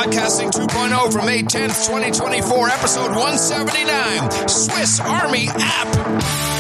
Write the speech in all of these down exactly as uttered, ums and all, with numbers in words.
Podcasting two point oh for May tenth, twenty twenty-four, episode one seventy-nine, Swiss Army app.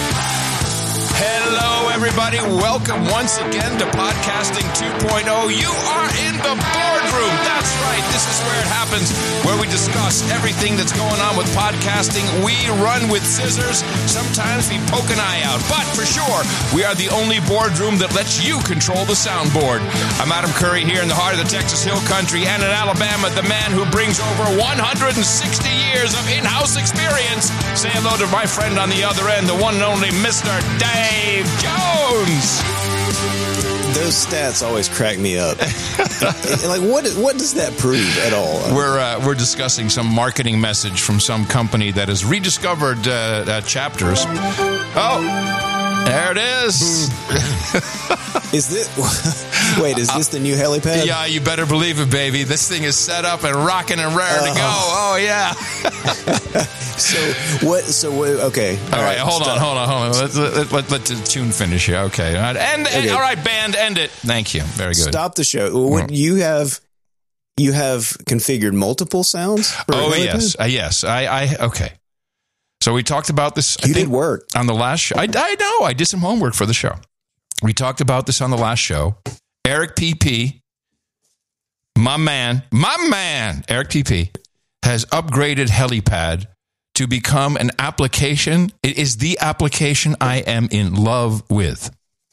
Hello, everybody. Welcome once again to Podcasting two point oh. You are in the boardroom. That's right. This is where it happens, where we discuss everything that's going on with podcasting. We run with scissors. Sometimes we poke an eye out. But for sure, we are the only boardroom that lets you control the soundboard. I'm Adam Curry here in the heart of the Texas Hill Country and in Alabama, the man who brings over one hundred sixty years of in-house experience. Say hello to my friend on the other end, the one and only Mister Dave Jones. Those stats always crack me up. Like, what? What does that prove at all? We're uh, we're discussing some marketing message from some company that has rediscovered uh, uh, chapters. Oh, there it is. Is this? Wait, is this the new helipad? Yeah, you better believe it, baby. This thing is set up and rocking and raring uh, to go. Oh yeah. So what? So what, okay. All, all right, right, hold stop. on, hold on, hold on. Let, let, let, let the tune finish here. Okay. All right. And, and okay. All right, band, end it. Thank you. Very good. Stop the show. What, you have you have configured multiple sounds? For oh yes, uh, yes. I, I okay. So we talked about this. You I think, did work on the last show. I, I know. I did some homework for the show. We talked about this on the last show. Eric P P, my man, my man, Eric P P has upgraded Helipad to become an application. It is the application I am in love with.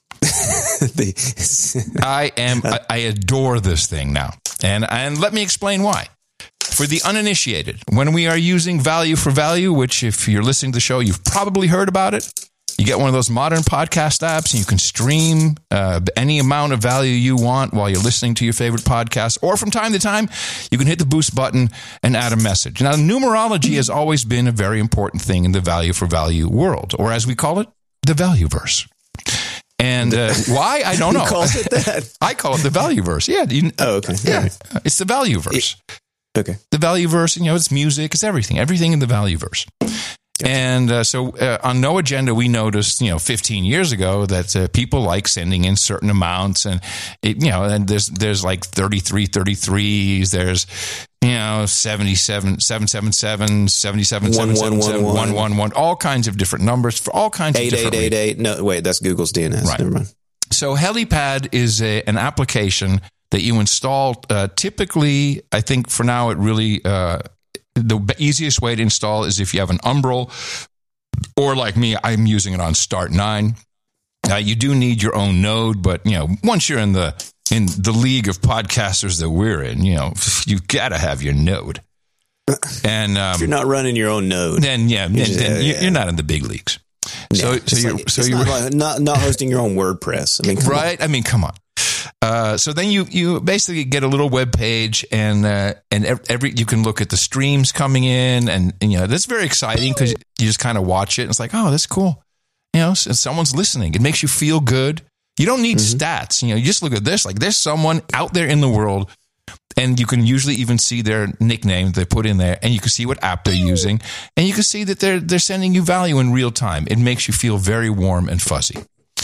I am. I, I adore this thing now, and and let me explain why. For the uninitiated, when we are using value for value, which if you're listening to the show, you've probably heard about it. You get one of those modern podcast apps and you can stream uh, any amount of value you want while you're listening to your favorite podcast. Or from time to time, you can hit the boost button and add a message. Now, numerology has always been a very important thing in the value for value world, or as we call it, the Valueverse. And uh, why? I don't know. Who calls it that? I call it the Valueverse. Yeah. You, oh, okay. Yeah. Right. It's the Valueverse. It, okay. The Valueverse, you know, it's music, it's everything. Everything in the Valueverse. And uh, so uh, on No Agenda, we noticed, you know, fifteen years ago that uh, people like sending in certain amounts and, it, you know, and there's there's like thirty-three thirty-threes, there's, you know, seventy-seven, seven seven seven, seventy-seven, seven seven seven, one one one, all kinds of different numbers for all kinds of different eight eight eight eight, no, wait, that's Google's D N S. Right. Never mind. So Helipad is a, an application that you install. Uh, typically, I think for now it really... Uh, the easiest way to install is if you have an Umbrel, or like me, I'm using it on Start nine. Uh, you do need your own node, but you know, once you're in the in the league of podcasters that we're in, you know, you gotta have your node. And um, if you're not running your own node, then yeah, then, just, then yeah. you're not in the big leagues. So, yeah, so you're like, so you're not, like not not hosting your own WordPress. I mean, right? On. I mean, come on. Uh, so then you, you basically get a little web page, and uh, and every you can look at the streams coming in, and, and you know that's very exciting because you just kind of watch it and it's like, oh, that's cool, you know, someone's listening. It makes you feel good. You don't need mm-hmm. stats, you know. You just look at this, like there's someone out there in the world, and you can usually even see their nickname they put in there, and you can see what app they're using, and you can see that they're they're sending you value in real time. It makes you feel very warm and fuzzy.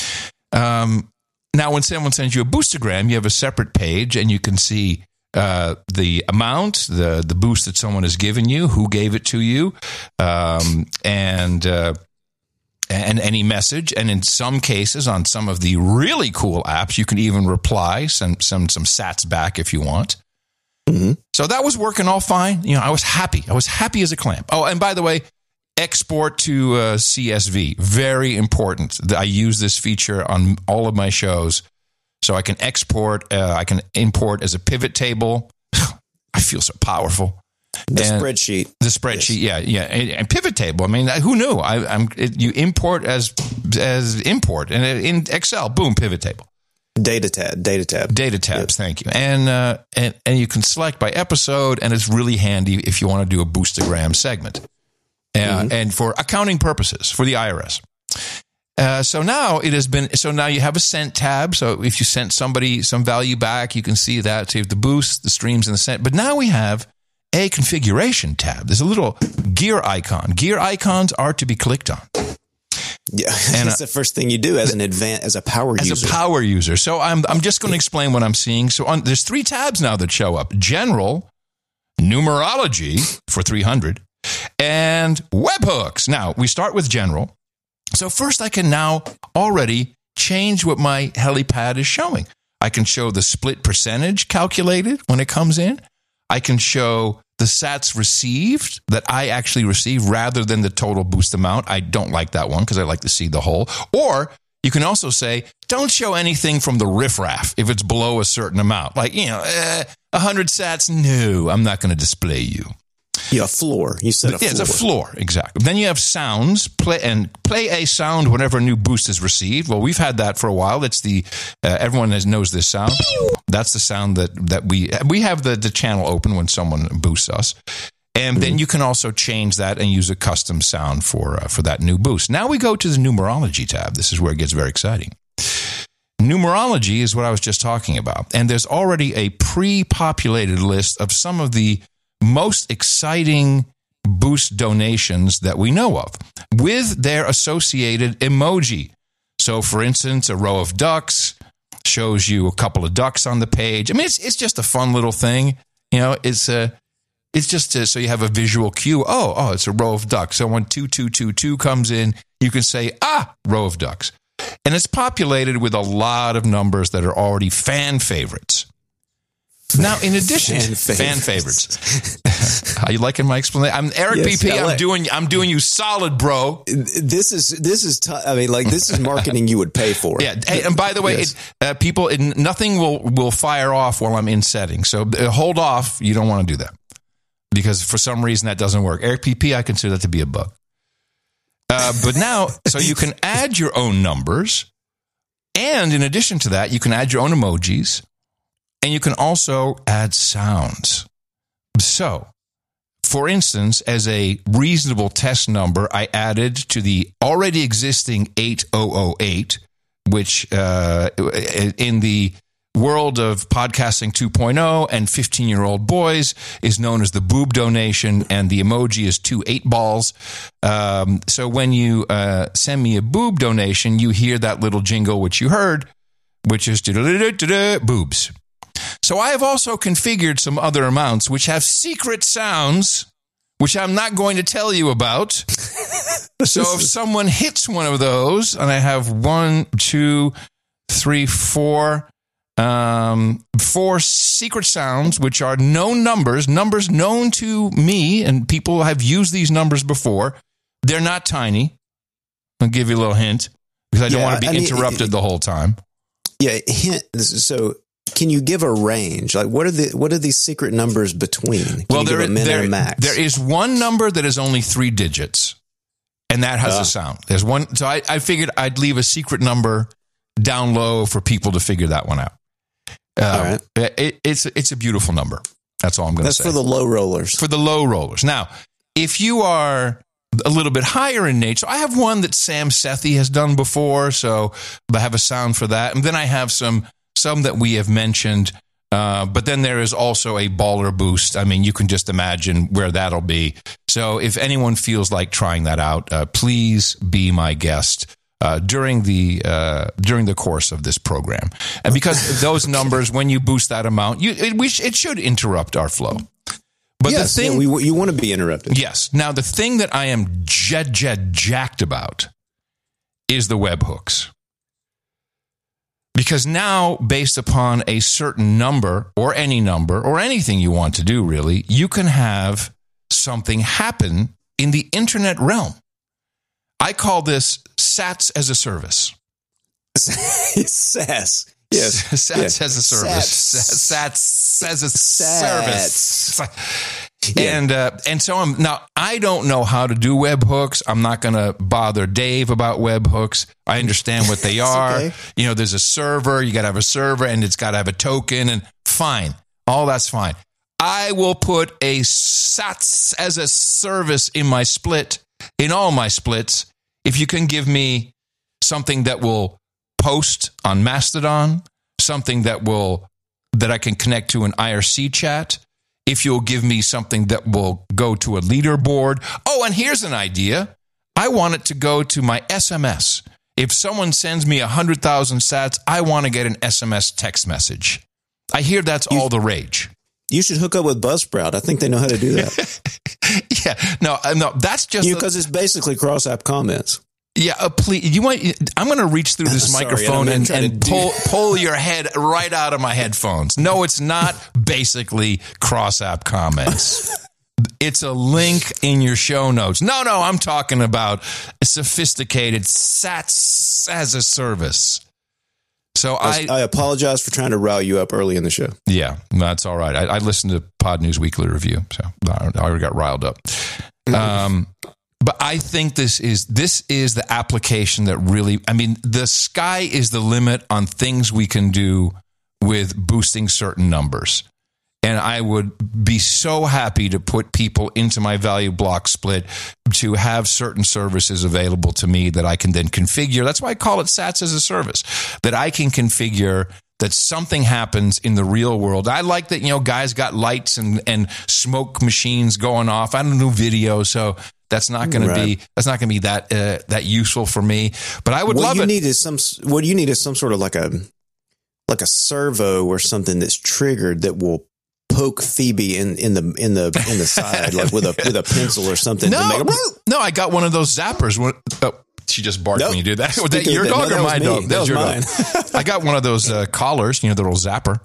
Um. Now, when someone sends you a boostergram, you have a separate page, and you can see uh, the amount, the the boost that someone has given you, who gave it to you, um, and uh, and any message. And in some cases, on some of the really cool apps, you can even reply, send some some sats back if you want. Mm-hmm. So that was working all fine. You know, I was happy. I was happy as a clam. Oh, and by the way, export to uh, C S V, very important. I use this feature on all of my shows, so I can export, uh, I can import as a pivot table. I feel so powerful. The and spreadsheet, the spreadsheet, yes. yeah, yeah, and, and pivot table. I mean, who knew? I, I'm it, you import as as import, and in Excel, boom, pivot table. Data tab, data tab, data tabs. Yep. Thank you, and uh, and and you can select by episode, and it's really handy if you want to do a boostagram segment. Uh, mm-hmm. And for accounting purposes, for the I R S. Uh, so now it has been, so now you have a sent tab. So if you sent somebody some value back, you can see that. So you have the boost, the streams, and the sent. But now we have a configuration tab. There's a little gear icon. Gear icons are to be clicked on. Yeah, and that's uh, the first thing you do as an advan- as a power as user. As a power user. So I'm I'm just going to explain what I'm seeing. So on, there's three tabs now that show up. General, numerology for three hundred, and webhooks. Now, we start with general. So first, I can now already change what my helipad is showing. I can show the split percentage calculated when it comes in. I can show the sats received that I actually receive rather than the total boost amount. I don't like that one because I like to see the whole. Or you can also say, don't show anything from the riffraff if it's below a certain amount. Like, you know, eh, one hundred sats, no, I'm not going to display you. Yeah, a floor. You said a yeah, floor. it's a floor, exactly. Then you have sounds, play and play a sound whenever a new boost is received. Well, we've had that for a while. It's the uh, everyone has, knows this sound. That's the sound that that we we have the the channel open when someone boosts us, and mm-hmm. then you can also change that and use a custom sound for uh, for that new boost. Now we go to the numerology tab. This is where it gets very exciting. Numerology is what I was just talking about, and there's already a pre-populated list of some of the most exciting boost donations that we know of with their associated emoji. So, for instance, a row of ducks shows you a couple of ducks on the page. I mean, it's it's just a fun little thing. You know, it's a it's just a, so you have a visual cue. Oh, oh, it's a row of ducks. So when two two two two comes in, you can say, ah, row of ducks, and it's populated with a lot of numbers that are already fan favorites. Now, in addition fan to fan favorites, favorites, are you liking my explanation? I'm Eric yes, P P. I'm like, doing I'm doing you solid, bro. This is this is t- I mean, like this is marketing you would pay for. Yeah, hey, and by the way, yes. it, uh, people, it, nothing will will fire off while I'm in settings. So uh, hold off. You don't want to do that because for some reason that doesn't work. Eric P P, I consider that to be a bug. Uh, but now, so you can add your own numbers, and in addition to that, you can add your own emojis. And you can also add sounds. So, for instance, as a reasonable test number, I added to the already existing eight thousand eight, which uh, in the world of podcasting two point oh and fifteen-year-old boys is known as the boob donation, and the emoji is two eight balls. Um, so when you uh, send me a boob donation, you hear that little jingle, which you heard, which is boobs. So I have also configured some other amounts which have secret sounds, which I'm not going to tell you about. So if someone hits one of those, and I have one, two, three, four, um, four secret sounds, which are known numbers, numbers known to me, and people have used these numbers before. They're not tiny. I'll give you a little hint, because I don't yeah, want to be I interrupted mean, the whole time. Yeah, hint. So... Can you give a range? Like, what are the what are these secret numbers between? Can well, you there, give a min there, and a max? There is one number that is only three digits, and that has uh. a sound. There's one, so I, I figured I'd leave a secret number down low for people to figure that one out. Uh, all right, it, it's it's a beautiful number. That's all I'm going to say. That's for the low rollers. For the low rollers. Now, if you are a little bit higher in nature, I have one that Sam Sethi has done before, so I have a sound for that, and then I have some. Some that we have mentioned, uh, but then there is also a baller boost. I mean, you can just imagine where that'll be. So if anyone feels like trying that out, uh, please be my guest uh, during the uh, during the course of this program. And because those numbers, when you boost that amount, you it, we sh- it should interrupt our flow. But yes, the thing, yeah, we, you want to be interrupted. Yes. Now, the thing that I am jet jet jacked about is the webhooks. Because now, based upon a certain number or any number or anything you want to do, really, you can have something happen in the internet realm. I call this sats as a service. Sats. Yes. Sats yeah. as a service. Sats, sats as a Sats. service. Yeah. And uh, and so I'm now I don't know how to do webhooks. I'm not going to bother Dave about webhooks. I understand what they are. Okay. You know, there's a server. You got to have a server, and it's got to have a token. And fine, all that's fine. I will put a sats as a service in my split, in all my splits. If you can give me something that will post on Mastodon, something that will that I can connect to an I R C chat. If you'll give me something that will go to a leaderboard. Oh, and here's an idea. I want it to go to my S M S. If someone sends me one hundred thousand sats, I want to get an S M S text message. I hear that's you, all the rage. You should hook up with Buzzsprout. I think they know how to do that. yeah, no, no, that's just because it's basically cross app comments. Yeah, uh, please. You want? I'm going to reach through this Sorry, microphone and, and pull do- pull your head right out of my headphones. No, it's not basically cross app comments. It's a link in your show notes. No, no, I'm talking about a sophisticated SATs as a service. So I, I apologize for trying to rile you up early in the show. Yeah, that's all right. I, I listened to Pod News Weekly Review, so I already got riled up. Um, but I think this is this is the application that really, I mean, the sky is the limit on things we can do with boosting certain numbers. And I would be so happy to put people into my value block split to have certain services available to me that I can then configure. That's why I call it SATs as a service, that I can configure that something happens in the real world. I like that, you know, guys got lights and, and smoke machines going off. I don't do video, so that's not going right. to be that's not going to be that uh, that useful for me. But I would what love you it. Need is some, what you need is some sort of like a like a servo or something that's triggered that will poke Phoebe in, in the in the in the side, like with a with a pencil or something. No, to make a, no, I got one of those zappers. Oh, she just barked nope. when you did that. Was that your that, dog no, or my me. dog? That, that was, was your mine. dog. I got one of those uh, collars, you know, the little zapper.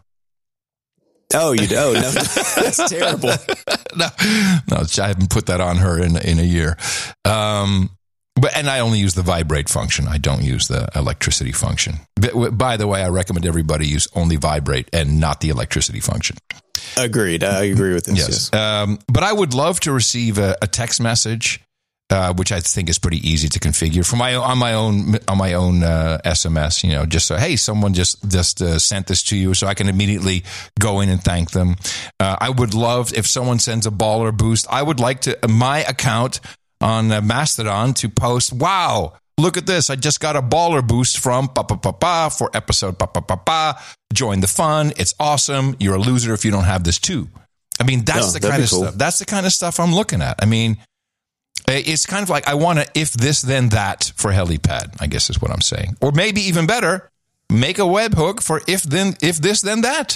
Oh, you do? Oh, no, that's terrible. no, no, I haven't put that on her in in a year. Um, But and I only use the vibrate function. I don't use the electricity function. By the way, I recommend everybody use only vibrate and not the electricity function. Agreed. I agree with this. Yes. yes. Um, but I would love to receive a, a text message, uh, which I think is pretty easy to configure for my on my own on my own uh, S M S. You know, just so hey, someone just just uh, sent this to you, so I can immediately go in and thank them. Uh, I would love if someone sends a baller boost. I would like to my account on uh, Mastodon to post, wow, look at this. I just got a baller boost from pa pa pa pa for episode pa pa pa pa. Join the fun. It's awesome. You're a loser if you don't have this too. I mean, that's no, the kind of cool. stuff. That's the kind of stuff I'm looking at. I mean, it's kind of like I want to if this then that for Helipad, I guess is what I'm saying. Or maybe even better, make a webhook for if then if this then that.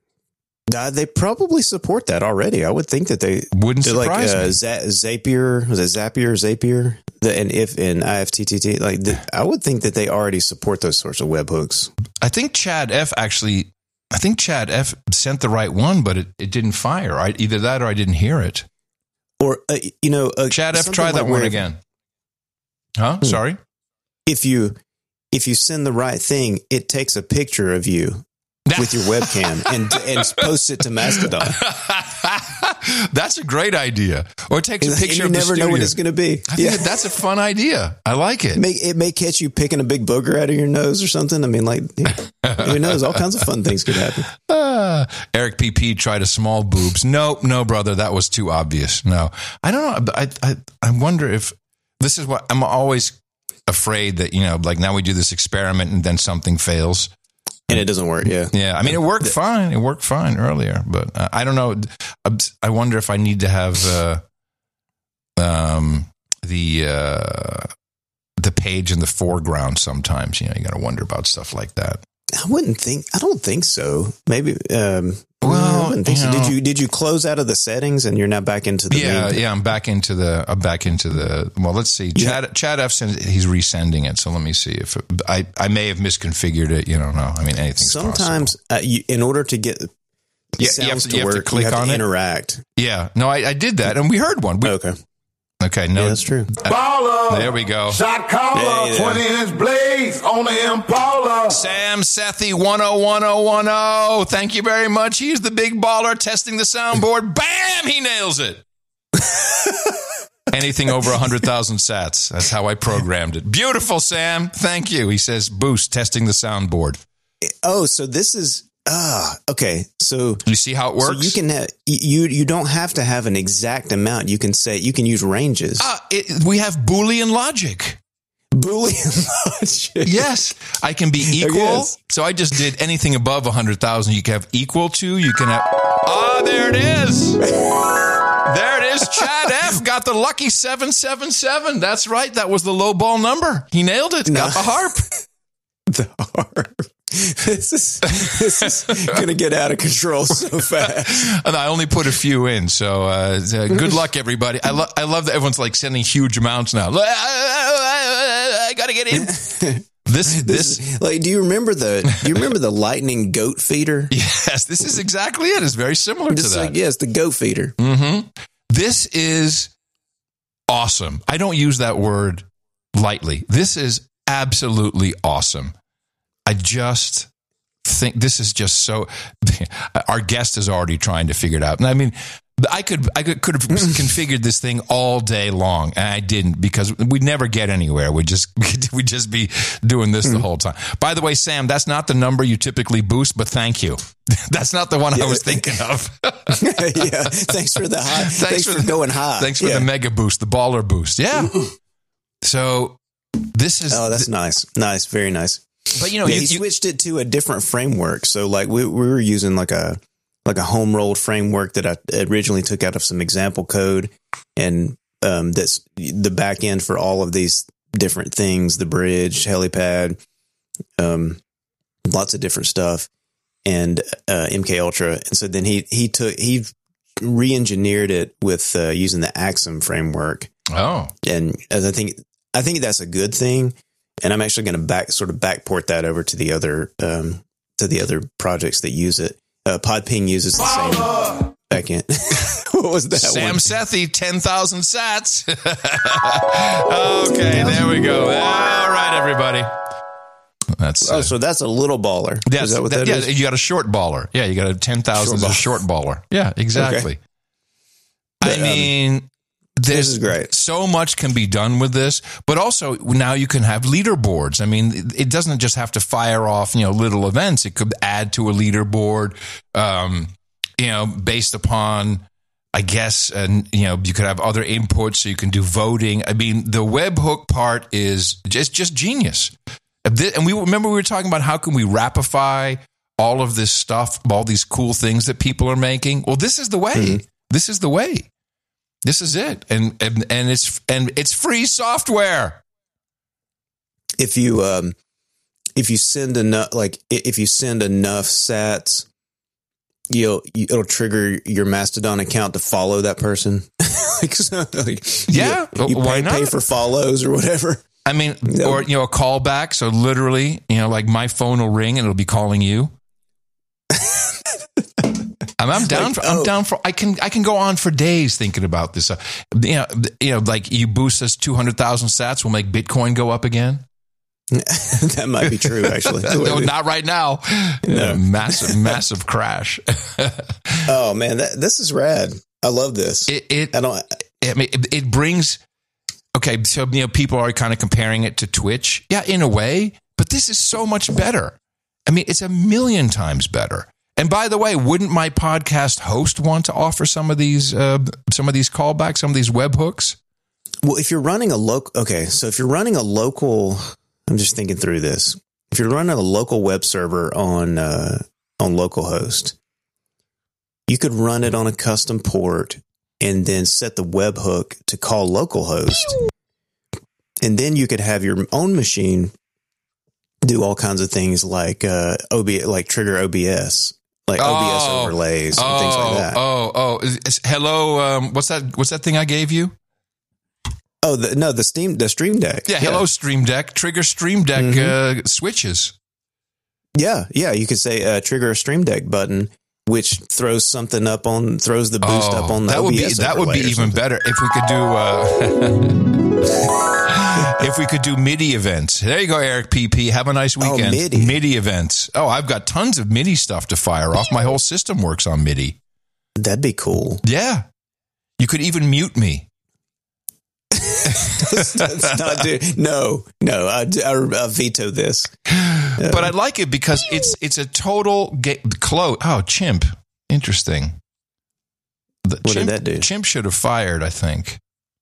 Uh, they probably support that already. I would think that they wouldn't surprise like, uh, me. Z- Zapier, was it Zapier, Zapier, the, and if and I F T T T. Like, the, I would think that they already support those sorts of webhooks. I think Chad F actually. I think Chad F sent the right one, but it, it didn't fire. I, either that or I didn't hear it. Or uh, you know, uh, Chad F, try that like one again. Huh? Hmm. Sorry. If you if you send the right thing, it takes a picture of you with your webcam and and post it to Mastodon. That's a great idea. Or it takes a picture and you of never the know studio. what it's going to be. I think yeah. that's a fun idea. I like it. It may, it may catch you picking a big booger out of your nose or something. I mean, like, who knows? All kinds of fun things could happen. Uh, Eric P P tried a small boobs. Nope, no, brother, that was too obvious. No, I don't know. I I I wonder if this is what I'm always afraid that, you know, like now we do this experiment and then something fails. And it doesn't work, yeah. Yeah, I mean, it worked fine. It worked fine earlier, but uh, I don't know. I wonder if I need to have uh, um, the uh, the page in the foreground sometimes. You know, you got to wonder about stuff like that. I wouldn't think. I don't think so. Maybe. Um, well, I wouldn't think you so. know, Did you did you close out of the settings and you're now back into the yeah main yeah I'm back into the I'm back into the well let's see Chad yeah. Chad F sends he's resending it, so let me see if it, I I may have misconfigured it. You don't know. I mean, anything's sometimes uh, you, in order to get yeah, sounds you have to, to you work, have to click you have on to it. Interact. Yeah, no, I, I did that and we heard one. We, okay. Okay, no, yeah, that's true. Baller. There we go. Shot caller, hey, twenty inch blades on the Impala. Sam Sethi one oh one oh one oh. Thank you very much. He's the big baller testing the soundboard. Bam! He nails it. Anything over one hundred thousand sats. That's how I programmed it. Beautiful, Sam. Thank you. He says, boost, testing the soundboard. Oh, so this is... Ah, okay. So you see how it works? So you can have, you you don't have to have an exact amount. You can say you can use ranges. Ah, it, we have Boolean logic. Boolean logic. Yes, I can be equal. Yes. So I just did anything above one hundred thousand. You can have equal to. You can have. Ah, there it is. There it is. Chad F got the lucky seven seven seven. That's right. That was the low ball number. He nailed it. Got no. the harp. The harp. this is this is going to get out of control so fast. And I only put a few in, so uh, good luck, everybody. I love I love that everyone's like sending huge amounts now. I got to get in. This, this, this, like, do you remember the, do you remember the lightning goat feeder? Yes, this is exactly it. It's very similar Just to that. like, yes, the goat feeder. Mm-hmm. This is awesome. I don't use that word lightly. This is absolutely awesome. I just think this is just so, our guest is already trying to figure it out. And I mean, I could I could, could have configured this thing all day long, and I didn't because we'd never get anywhere. We'd just we'd just be doing this the whole time. By the way, Sam, that's not the number you typically boost, but thank you. That's not the one yeah. I was thinking of. Yeah, thanks for the high. Thanks, thanks for, for going high. Thanks for yeah. the mega boost, the baller boost. Yeah. So this is oh, that's th- nice, nice, very nice. But you know, yeah, you, he you, switched it to a different framework. So like we we were using like a. like a home rolled framework that I originally took out of some example code. And um, that's the back end for all of these different things, the bridge, helipad, um, lots of different stuff, and uh, M K Ultra. And so then he, he took, he re-engineered it with uh, using the Axum framework. Oh, and as I think, I think that's a good thing. And I'm actually going to back sort of backport that over to the other, um, to the other projects that use it. Uh, Podping uses the same backend. What was that Sam one? Sethi, ten thousand sats. Okay, there we go. All right, everybody. That's oh, uh, so that's a little baller. That's, is that what that, that is? Yeah, you got a short baller. Yeah, you got a ten thousand Short a short baller. Yeah, exactly. Okay. I But, um, mean, there's this is great. So much can be done with this, but also now you can have leaderboards. I mean, it doesn't just have to fire off, you know, little events. It could add to a leaderboard, um, you know, based upon, I guess, and you know, you could have other inputs, so you can do voting. I mean, the webhook part is just just genius. And we remember we were talking about how can we rapify all of this stuff, all these cool things that people are making. Well, this is the way. Mm-hmm. This is the way. This is it, and and and it's and it's free software. If you um, if you send enough, like if you send enough sats, you'll it'll trigger your Mastodon account to follow that person. like, so, like, yeah, you, you why pay, not? Pay for follows or whatever. I mean, no. or you know, a callback. So literally, you know, like my phone will ring and it'll be calling you. I'm, I'm down like, for. I'm oh. down for. I can. I can go on for days thinking about this. Uh, you know. You know. Like you boost us two hundred thousand sats, will make Bitcoin go up again. That might be true. Actually, no, not right now. No. Uh, massive, massive crash. Oh man, that, this is rad. I love this. It. it I don't. I mean, it, it brings. Okay, so you know, people are kind of comparing it to Twitch. Yeah, in a way, but this is so much better. I mean, it's a million times better. And by the way, wouldn't my podcast host want to offer some of these, uh, some of these callbacks, some of these webhooks? Well, if you're running a local, okay, so if you're running a local, I'm just thinking through this. If you're running a local web server on uh, on localhost, you could run it on a custom port and then set the webhook to call localhost, and then you could have your own machine do all kinds of things like uh, O B, like trigger O B S. Like O B S oh, overlays and oh, things like that. Oh, oh, is, is, hello. Um, what's that? What's that thing I gave you? Oh, the, no, the Steam, the Stream Deck. Yeah, hello, yeah. Stream Deck. Trigger Stream Deck mm-hmm. uh, switches. Yeah, yeah. You could say uh, trigger a Stream Deck button, which throws something up on, throws the boost oh, up on the that O B S would be that would be even something. better if we could do. Uh, if we could do MIDI events. There you go, Eric P P. Have a nice weekend. Oh, MIDI. MIDI events. Oh, I've got tons of MIDI stuff to fire off. My whole system works on MIDI. That'd be cool. Yeah. You could even mute me. That's not do, no, no, I, I, I veto this. Uh, but I like it because it's it's a total ga- close. Oh, Chimp. Interesting. The what Chimp, did that do? Chimp should have fired, I think.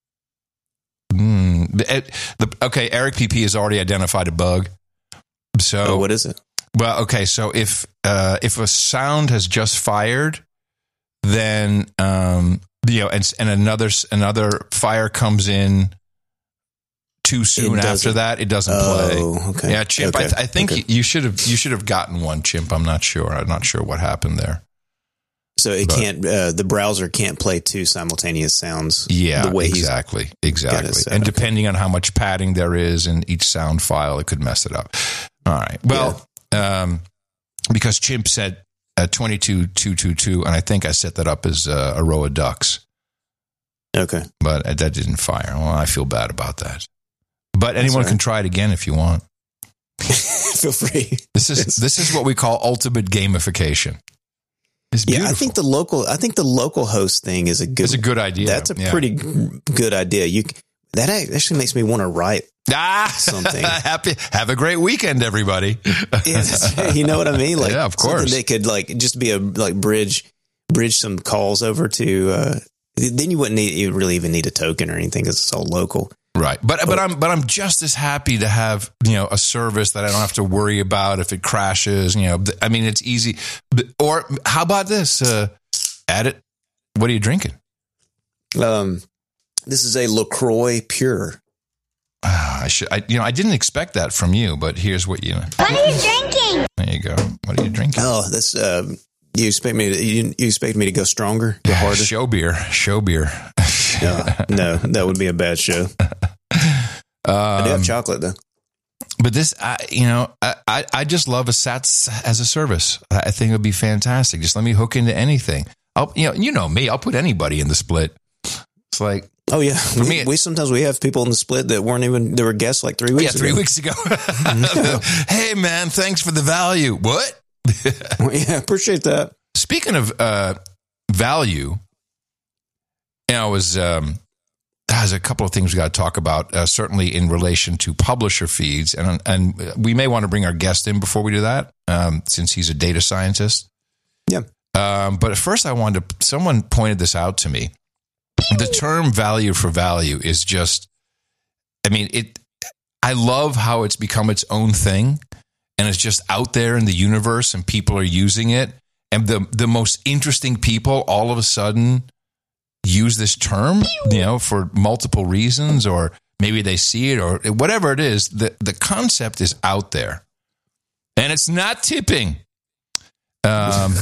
Mm, the, the, okay, Eric P P has already identified a bug. So oh, what is it? Well, okay, so if uh, if a sound has just fired, then um, you know, and, and another another fire comes in too soon It after doesn't- that, it doesn't Oh, play. okay. Yeah, Chimp. I, Okay. th- I think Okay. you should have you should have gotten one, Chimp. I'm not sure. I'm not sure what happened there. So it But- can't. Uh, the browser can't play two simultaneous sounds. Yeah, the way he's exactly, exactly. set And up. depending on how much padding there is in each sound file, it could mess it up. All right. Well, um, because Chimp said uh, twenty-two two two two, and I think I set that up as uh, a row of ducks, Okay. but that didn't fire. Well, I feel bad about that. But anyone all right. can try it again if you want. Feel free. This is this is what we call ultimate gamification. It's Yeah, beautiful. I think the local. I think the local host thing is a good. It's a good idea. That's a Yeah. pretty good idea. You that actually makes me want to write. Ah, something. Happy, have a great weekend, everybody. Yeah, that's- you know what I mean? Like, Yeah, of course. something They could like just be a like bridge, bridge some calls over to. Uh, then you wouldn't need you really even need a token or anything because it's all local. Right. But but I'm but I'm just as happy to have, you know, a service that I don't have to worry about if it crashes, you know. I mean, it's easy. Or how about this? Uh, add it. What are you drinking? Um, this is a LaCroix Pure. Ah, I should I you know, I didn't expect that from you, but here's what you What are you drinking? There you go. What are you drinking? Oh, that's um, you expect me to you, you expect me to go stronger, go harder? Show beer. Show beer. No, no, that would be a bad show. I do Um, have chocolate though. But this, I, you know, I, I, I just love a Sats as a service. I think it would be fantastic. Just let me hook into anything. I'll, you know, you know me. I'll put anybody in the split. It's like, Oh yeah, we, me- we sometimes we have people in the split that weren't even they were guests like three weeks. yeah, three ago. weeks ago. Hey, man, thanks for the value. What? Yeah, appreciate that. Speaking of uh, value, you know, I was um, there's a couple of things we got to talk about. Uh, certainly in relation to publisher feeds, and and we may want to bring our guest in before we do that, um, since he's a data scientist. Yeah. Um, but at first, I wanted to. Someone pointed this out to me. The term "value for value" is just. I mean, it. I love how it's become its own thing, and it's just out there in the universe, and people are using it. And the the most interesting people all of a sudden use this term, you know, for multiple reasons, or maybe they see it, or whatever it is. The the concept is out there, and it's not tipping. Um,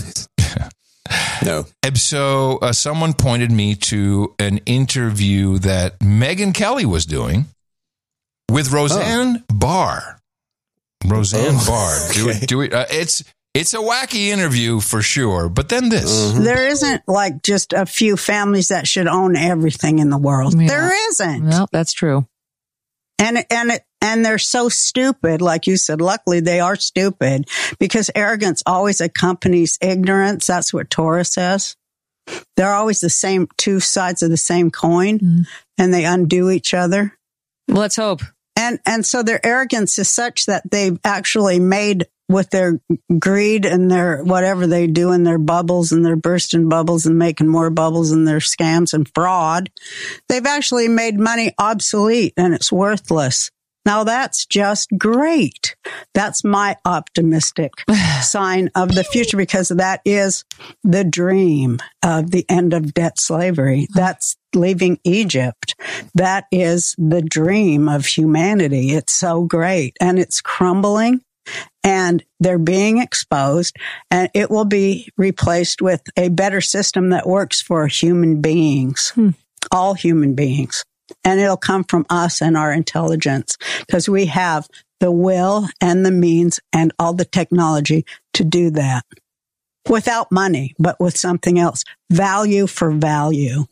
No, and so uh, someone pointed me to an interview that Megyn Kelly was doing with Roseanne Barr. Roseanne Oh, Barr. Do okay. it. Do it. Uh, it's it's a wacky interview for sure. But then this. There isn't like just a few families that should own everything in the world. Yeah. There isn't. No, that's true. And and it and they're so stupid, like you said. Luckily, they are stupid because arrogance always accompanies ignorance. That's what Torah says. They're always the same, two sides of the same coin, Mm. and they undo each other. Well, let's hope. And and so their arrogance is such that they've actually made, with their greed and their whatever they do in their bubbles and their bursting bubbles and making more bubbles and their scams and fraud, they've actually made money obsolete and it's worthless. Now that's just great. That's my optimistic sign of the future, because that is the dream of the end of debt slavery. That's leaving Egypt. That is the dream of humanity. It's so great, and it's crumbling. And they're being exposed, and it will be replaced with a better system that works for human beings, Hmm. all human beings. And it'll come from us and our intelligence, because we have the will and the means and all the technology to do that without money, but with something else. Value for value.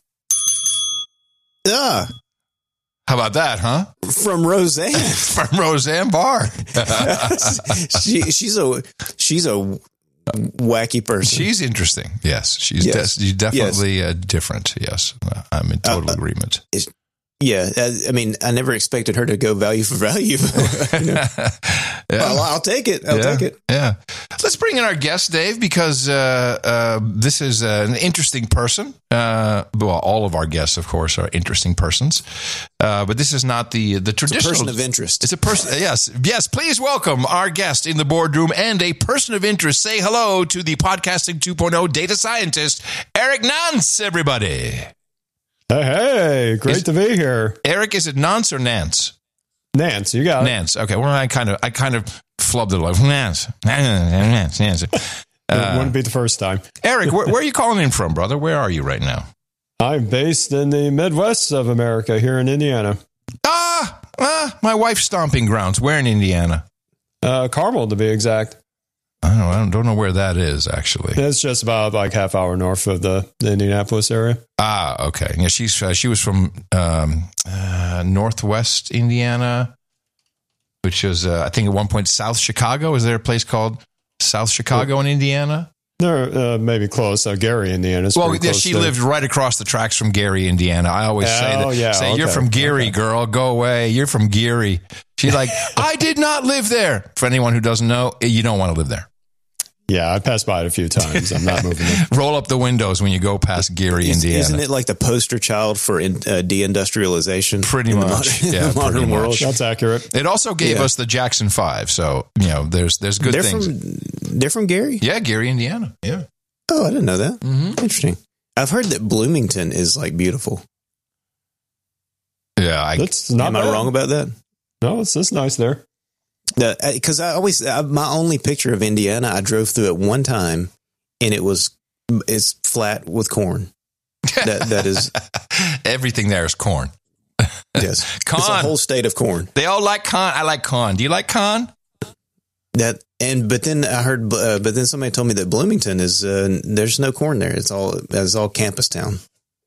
yeah, How about that, huh? from Roseanne. From Roseanne Barr. she she's a she's a wacky person. She's interesting. Yes, she's Yes. des- she's definitely uh, different. Yes, I'm in total Uh, uh, agreement. yeah, I, I mean, I never expected her to go value for value. You know? Yeah. Well, I'll take it. I'll yeah, take it. Yeah. Let's bring in our guest, Dave, because uh, uh, this is uh, an interesting person. Uh, well, all of our guests, of course, are interesting persons. Uh, but this is not the the It's a traditional person of interest. It's a person. Yes, yes. Please welcome our guest in the boardroom and a person of interest. Say hello to the Podcasting two point oh data scientist, Eric Nance. Everybody. Hey, hey, great Is- to be here. Eric, is it Nance or Nance? Nance, you got it. Nance. Okay. Well, I kind of, I kind of flubbed it like Nance. Nance. Nance. It wouldn't be the first time. Eric, where, where are you calling in from, brother? Where are you right now? I'm based in the Midwest of America, here in Indiana. Ah, ah, my wife's stomping grounds. Where in Indiana? Uh, Carmel, to be exact. I don't know. I don't, don't know where that is, actually. It's just about like half hour north of the, the Indianapolis area. Ah, okay. Yeah, she's uh, she was from um, uh, Northwest Indiana, which was uh, I think at one point South Chicago. Is there a place called South Chicago in Indiana? They're uh, maybe close. Uh, Gary, Indiana. Well, yeah, she there. lived right across the tracks from Gary, Indiana. I always Oh, say that. yeah, say, you're okay, from Gary, okay. girl. Go away. You're from Gary. She's like, I did not live there. For anyone who doesn't know, you don't want to live there. Yeah, I passed by it a few times. I'm not moving there. Roll up the windows when you go past Gary, Is, Indiana. Isn't it like the poster child for in, uh, deindustrialization? Pretty in the much. modern, Yeah, the modern pretty world. much. That's accurate. It also gave Yeah. us the Jackson Five. So, you know, there's there's good They're things. from they're from Gary. Yeah, Gary, Indiana. Yeah. Oh, I didn't know that. Mm-hmm. Interesting. I've heard that Bloomington is like beautiful. Yeah. I, That's not Am bad. I wrong about that? No, it's it's nice there. Because I always I, my only picture of Indiana, I drove through it one time, and it was it's flat with corn. That that is everything there is corn. yes, Corn. It's a whole state of corn. They all like con. I like con. Do you like con? That and but then I heard, uh, but then somebody told me that Bloomington is uh, there's no corn there. It's all it's all campus town.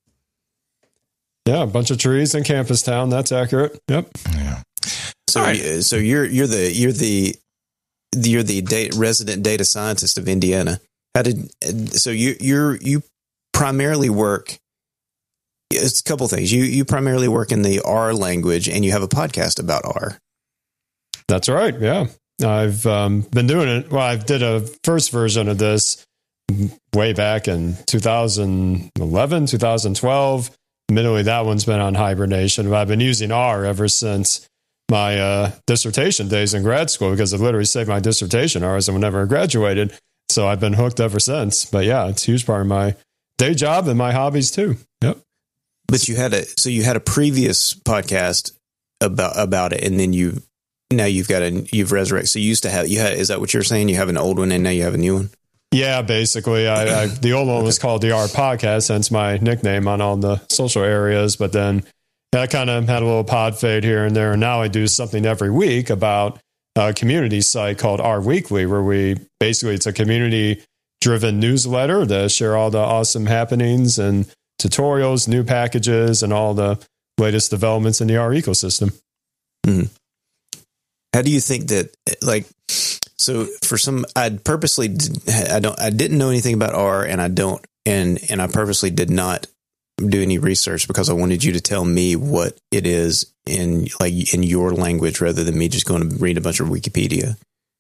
Yeah, a bunch of trees in campus town. That's accurate. Yep. Yeah. So All right. you- so you're you're the you're the you're the data, resident data scientist of Indiana. How did so you you're you primarily work? It's a couple things. You you primarily work in the R language, and you have a podcast about R. That's right. Yeah. I've um, been doing it. Well, I did a first version of this way back in two thousand eleven, two thousand twelve. Admittedly, that one's been on hibernation. But I've been using R ever since my uh, dissertation days in grad school because it literally saved my dissertation hours and whenever I graduated. So I've been hooked ever since. But yeah, it's a huge part of my day job and my hobbies too. Yep. But you had a so you had a previous podcast about about it, and then you now you've got a you've resurrected. So you used to have you had is that what you're saying? You have an old one and now you have a new one. Yeah, basically, I, I the old one was called the R Podcast, hence my nickname on all the social areas. But then I kind of had a little pod fade here and there, and now I do something every week about a community site called R Weekly, where we basically it's a community-driven newsletter to share all the awesome happenings and tutorials, new packages, and all the latest developments in the R ecosystem. Mm-hmm. How do you think that like? So for some, I purposely did, I don't I didn't know anything about R, and I don't and and I purposely did not do any research because I wanted you to tell me what it is in like in your language rather than me just going to read a bunch of Wikipedia.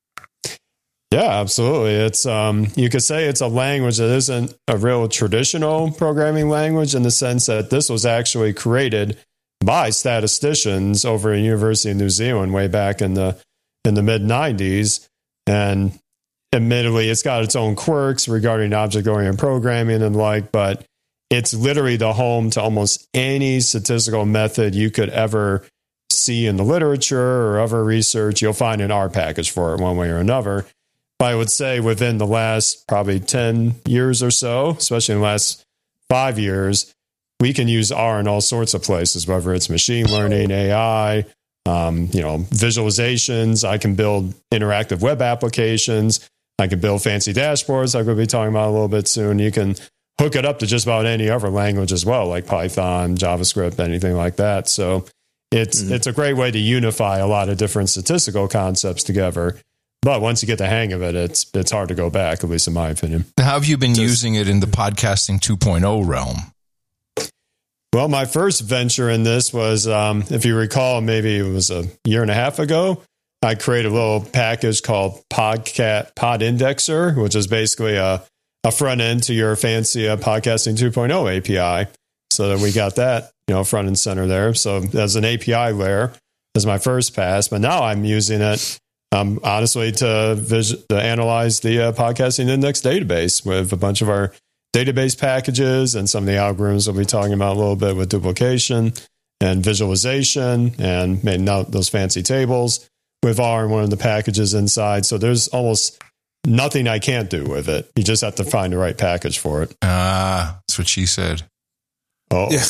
Yeah, absolutely. It's um, you could say it's a language that isn't a real traditional programming language in the sense that this was actually created by statisticians over at University of New Zealand way back in the in the mid nineties. And admittedly, it's got its own quirks regarding object-oriented programming and the like, but it's literally the home to almost any statistical method you could ever see in the literature or other research. You'll find an R package for it one way or another. But I would say within the last probably ten years or so, especially in the last five years, we can use R in all sorts of places, whether it's machine learning, A I, Um, you know, visualizations. I can build interactive web applications. I can build fancy dashboards. I'm going to be talking about a little bit soon. You can hook it up to just about any other language as well, like Python, JavaScript, anything like that. So it's mm-hmm. it's a great way to unify a lot of different statistical concepts together. But once you get the hang of it, it's it's hard to go back, at least in my opinion. How have you been just, using it in the podcasting two point oh realm? Well, my first venture in this was, um, if you recall, maybe it was a year and a half ago, I created a little package called Podcat Pod Indexer, which is basically a, a front end to your fancy uh, podcasting two point oh A P I. So that we got that, you know, front and center there. So as an A P I layer as my first pass, but now I'm using it, um, honestly, to, vis- to analyze the uh, podcasting index database with a bunch of our database packages and some of the algorithms we'll be talking about a little bit with duplication and visualization and made out those fancy tables with R in one of the packages inside. So there's almost nothing I can't do with it. You just have to find the right package for it. Ah, uh, that's what she said. Oh, Yeah.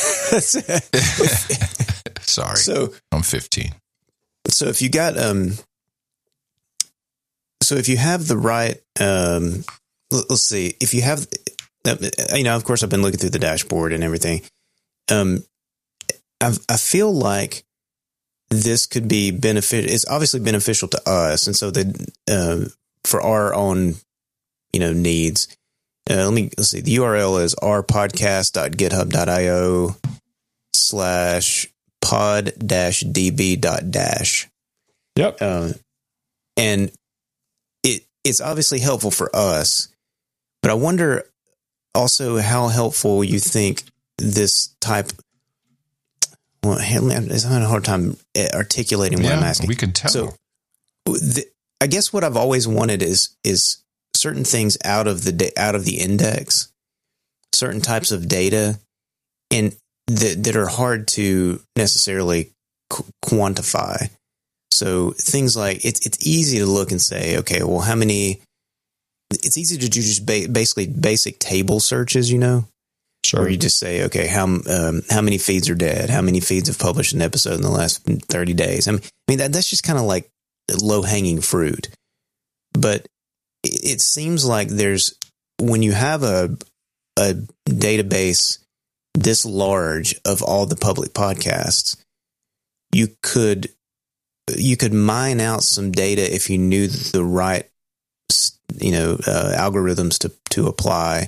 Sorry. So I'm fifteen. So if you got, um, so if you have the right, um, let's see, if you have, you know, of course, I've been looking through the dashboard and everything. Um, I I feel like this could be beneficial. It's obviously beneficial to us, and so the uh, for our own, you know, needs. Uh, let me let's see. The U R L is rpodcast.github.io slash pod dash db dot dash. Yep. Uh, and it it's obviously helpful for us, but I wonder also how helpful you think this type. Well, I'm having a hard time articulating what yeah, I'm asking. We can tell. So, the, I guess what I've always wanted is is certain things out of the out of the index, certain types of data, and that that are hard to necessarily qu- quantify. So things like it's it's easy to look and say, okay, well, how many? It's easy to do just ba- basically basic table searches, you know. Sure. Where you just say, okay, how um, how many feeds are dead? How many feeds have published an episode in the last thirty days? I mean, I mean that that's just kind of like low hanging fruit. But it, it seems like there's when you have a a database this large of all the public podcasts, you could you could mine out some data if you knew the right you know uh, algorithms to to apply.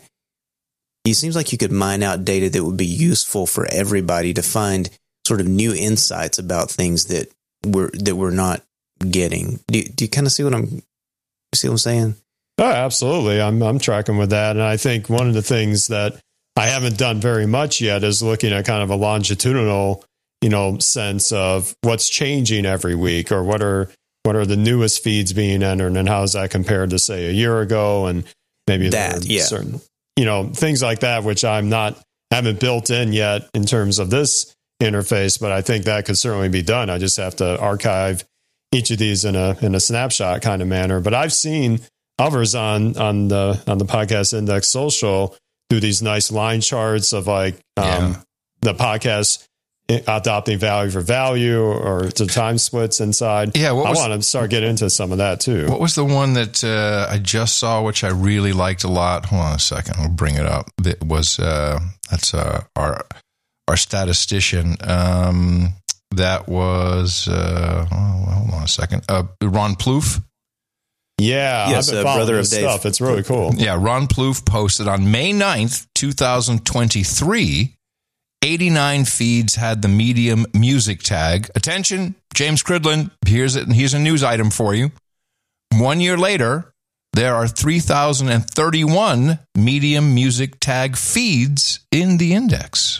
It seems like you could mine out data that would be useful for everybody to find sort of new insights about things that we're that we're not getting. Do, do you kind of see what I'm see what I'm saying? Oh, absolutely. I'm I'm tracking with that, and I think one of the things that I haven't done very much yet is looking at kind of a longitudinal, you know, sense of what's changing every week, or what are what are the newest feeds being entered, and how is that compared to say a year ago, and maybe that yeah. certain. You know, things like that, which I'm not, haven't built in yet in terms of this interface, but I think that could certainly be done. I just have to archive each of these in a, in a snapshot kind of manner. But I've seen others on, on the, on the Podcast Index Social do these nice line charts of like, um, Yeah. the podcast adopting value for value or the time splits inside. Yeah, what I was- want to start getting into some of that too. What was the one that uh, I just saw, which I really liked a lot? Hold on a second, I'll bring it up. That was uh, that's uh, our our statistician. Um, that was uh, oh, hold on a second. Uh, Ron Plouffe. Yeah, Yes, I've been uh, following brother this of Dave. stuff. It's really cool. Yeah, Ron Plouffe posted on May ninth, twenty twenty-three. eighty-nine feeds had the Medium music tag. Attention, James Cridland, here's a, here's a news item for you. One year later, there are three thousand thirty-one Medium music tag feeds in the index.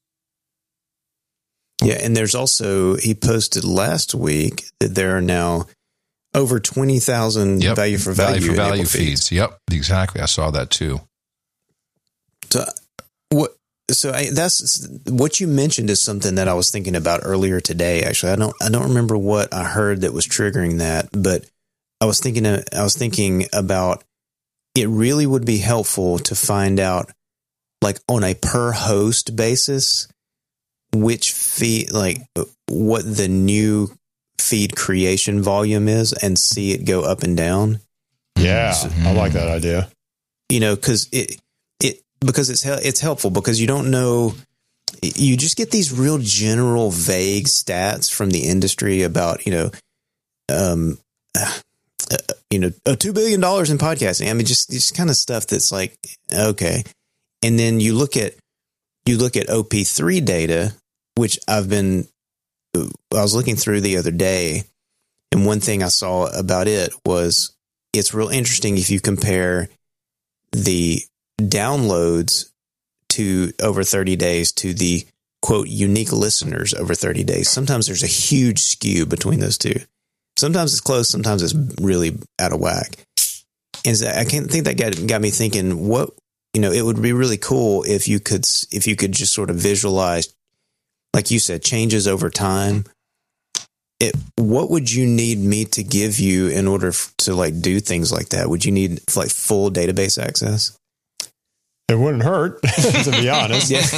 Yeah, and there's also he posted last week that there are now over twenty thousand Yep. value for value, value, for value enabled feeds. Yep, exactly. I saw that too. So what? So I, that's what you mentioned is something that I was thinking about earlier today. Actually, I don't I don't remember what I heard that was triggering that, but I was thinking I was thinking about it. Really would be helpful to find out, like on a per host basis, which feed, like what the new feed creation volume is, and see it go up and down. Yeah, I like that idea. You know, because it. Because it's it's helpful because you don't know, you just get these real general vague stats from the industry about, you know, um, uh, you know, uh, two billion dollars in podcasting. I mean, just just kind of stuff that's like, okay. And then you look at you look at O P three data, which I've been I was looking through the other day, and one thing I saw about it was it's real interesting if you compare the downloads to over thirty days to the quote unique listeners over thirty days. Sometimes there's a huge skew between those two. Sometimes it's close, sometimes it's really out of whack. And so I can't think that got got me thinking, what, you know, it would be really cool if you could if you could just sort of visualize like you said, changes over time. It, what would you need me to give you in order f- to like do things like that? Would you need like full database access? It wouldn't hurt, to be honest. Yeah.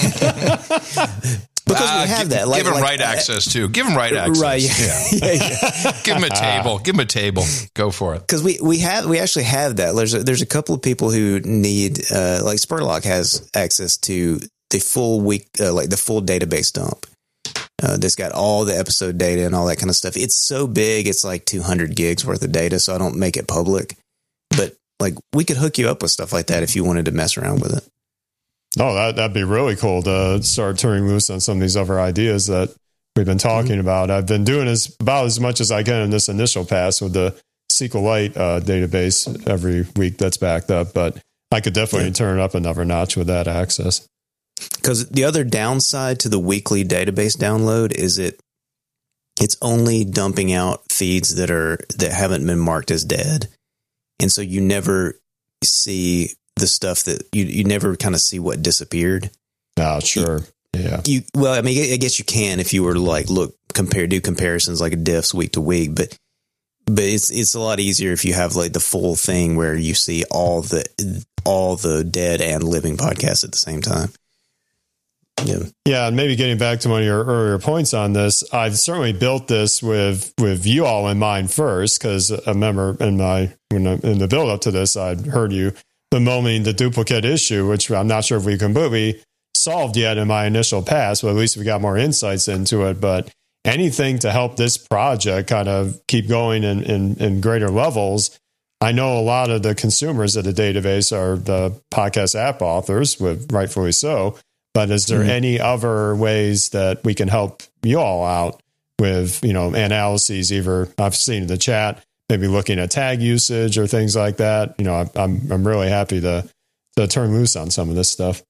Because Uh, we have give, that. Like, give them like, right uh, access too. Give them right access. Right. Yeah. yeah, yeah. Give them a table. Give them a table. Go for it. Because we, we have we actually have that. There's a, there's a couple of people who need uh, like Spurlock has access to the full week uh, like the full database dump. Uh, that's got all the episode data and all that kind of stuff. It's so big, it's like two hundred gigs worth of data. So I don't make it public, but like we could hook you up with stuff like that if you wanted to mess around with it. Oh, that, that'd be really cool to start turning loose on some of these other ideas that we've been talking mm-hmm. about. I've been doing as about as much as I can in this initial pass with the SQLite uh, database every week that's backed up, but I could definitely yeah. turn it up another notch with that access. Because the other downside to the weekly database download is it it's only dumping out feeds that are that haven't been marked as dead, and so you never see the stuff that you you never kind of see what disappeared. Oh, sure. Yeah. You well, I mean, I guess you can if you were to like look compare do comparisons like a diffs week to week, but but it's it's a lot easier if you have like the full thing where you see all the all the dead and living podcasts at the same time. Yeah. Yeah, and maybe getting back to one of your earlier points on this, I've certainly built this with with you all in mind first, because I remember in my when I, in the build up to this, I'd heard you bemoaning the duplicate issue, which I'm not sure if we completely solved yet in my initial pass, but at least we got more insights into it. But anything to help this project kind of keep going in, in, in greater levels. I know a lot of the consumers of the database are the podcast app authors, with rightfully so. But is there mm-hmm. any other ways that we can help you all out with, you know, analyses? Either I've seen in the chat, maybe looking at tag usage or things like that. You know, I'm I'm really happy to to turn loose on some of this stuff.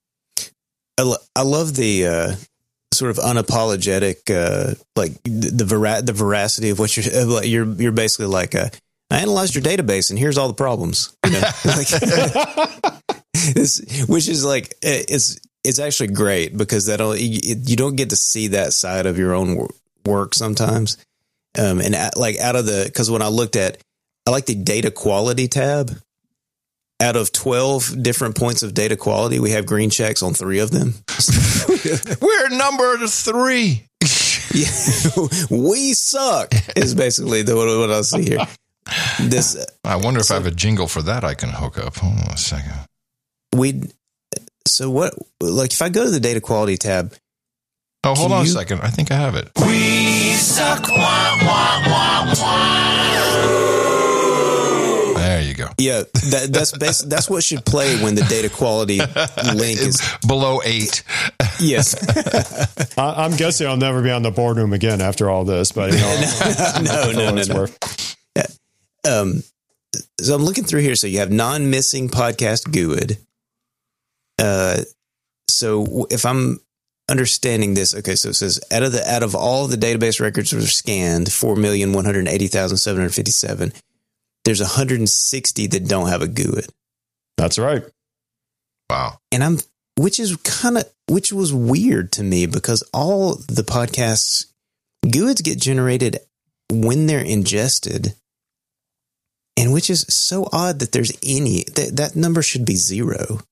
I, lo- I love the uh, sort of unapologetic, uh, like the the, vera- the veracity of what you're like. You're you're basically like, uh, I analyzed your database and here's all the problems. You know? like, this, which is like it's. It's actually great because that you don't get to see that side of your own work sometimes. Um, and at, like out of the, because when I looked at, I like the data quality tab. Out of twelve different points of data quality, we have green checks on three of them. We're number three. Yeah, we suck is basically the, what, what I see here. This. Uh, I wonder if so, I have a jingle for that I can hook up. Hold on a second. We. So what, like if I go to the data quality tab. Oh, hold on you, a second. I think I have it. We suck. Wah, wah, wah, wah. There you go. Yeah. That, that's bas- that's what should play when the data quality link is below eight. Yes. I, I'm guessing I'll never be on the boardroom again after all this, but you know, no, no, no, no. Yeah. Um, so I'm looking through here. So you have non-missing podcast G U I D. Uh, so if I'm understanding this, okay, so it says out of the out of all the database records that are scanned, four million one hundred eighty thousand seven hundred fifty-seven, there's one hundred sixty that don't have a G U I D. That's right. Wow. And I'm, which is kind of, which was weird to me because all the podcasts G U I Ds get generated when they're ingested, and which is so odd that there's any that that number should be zero.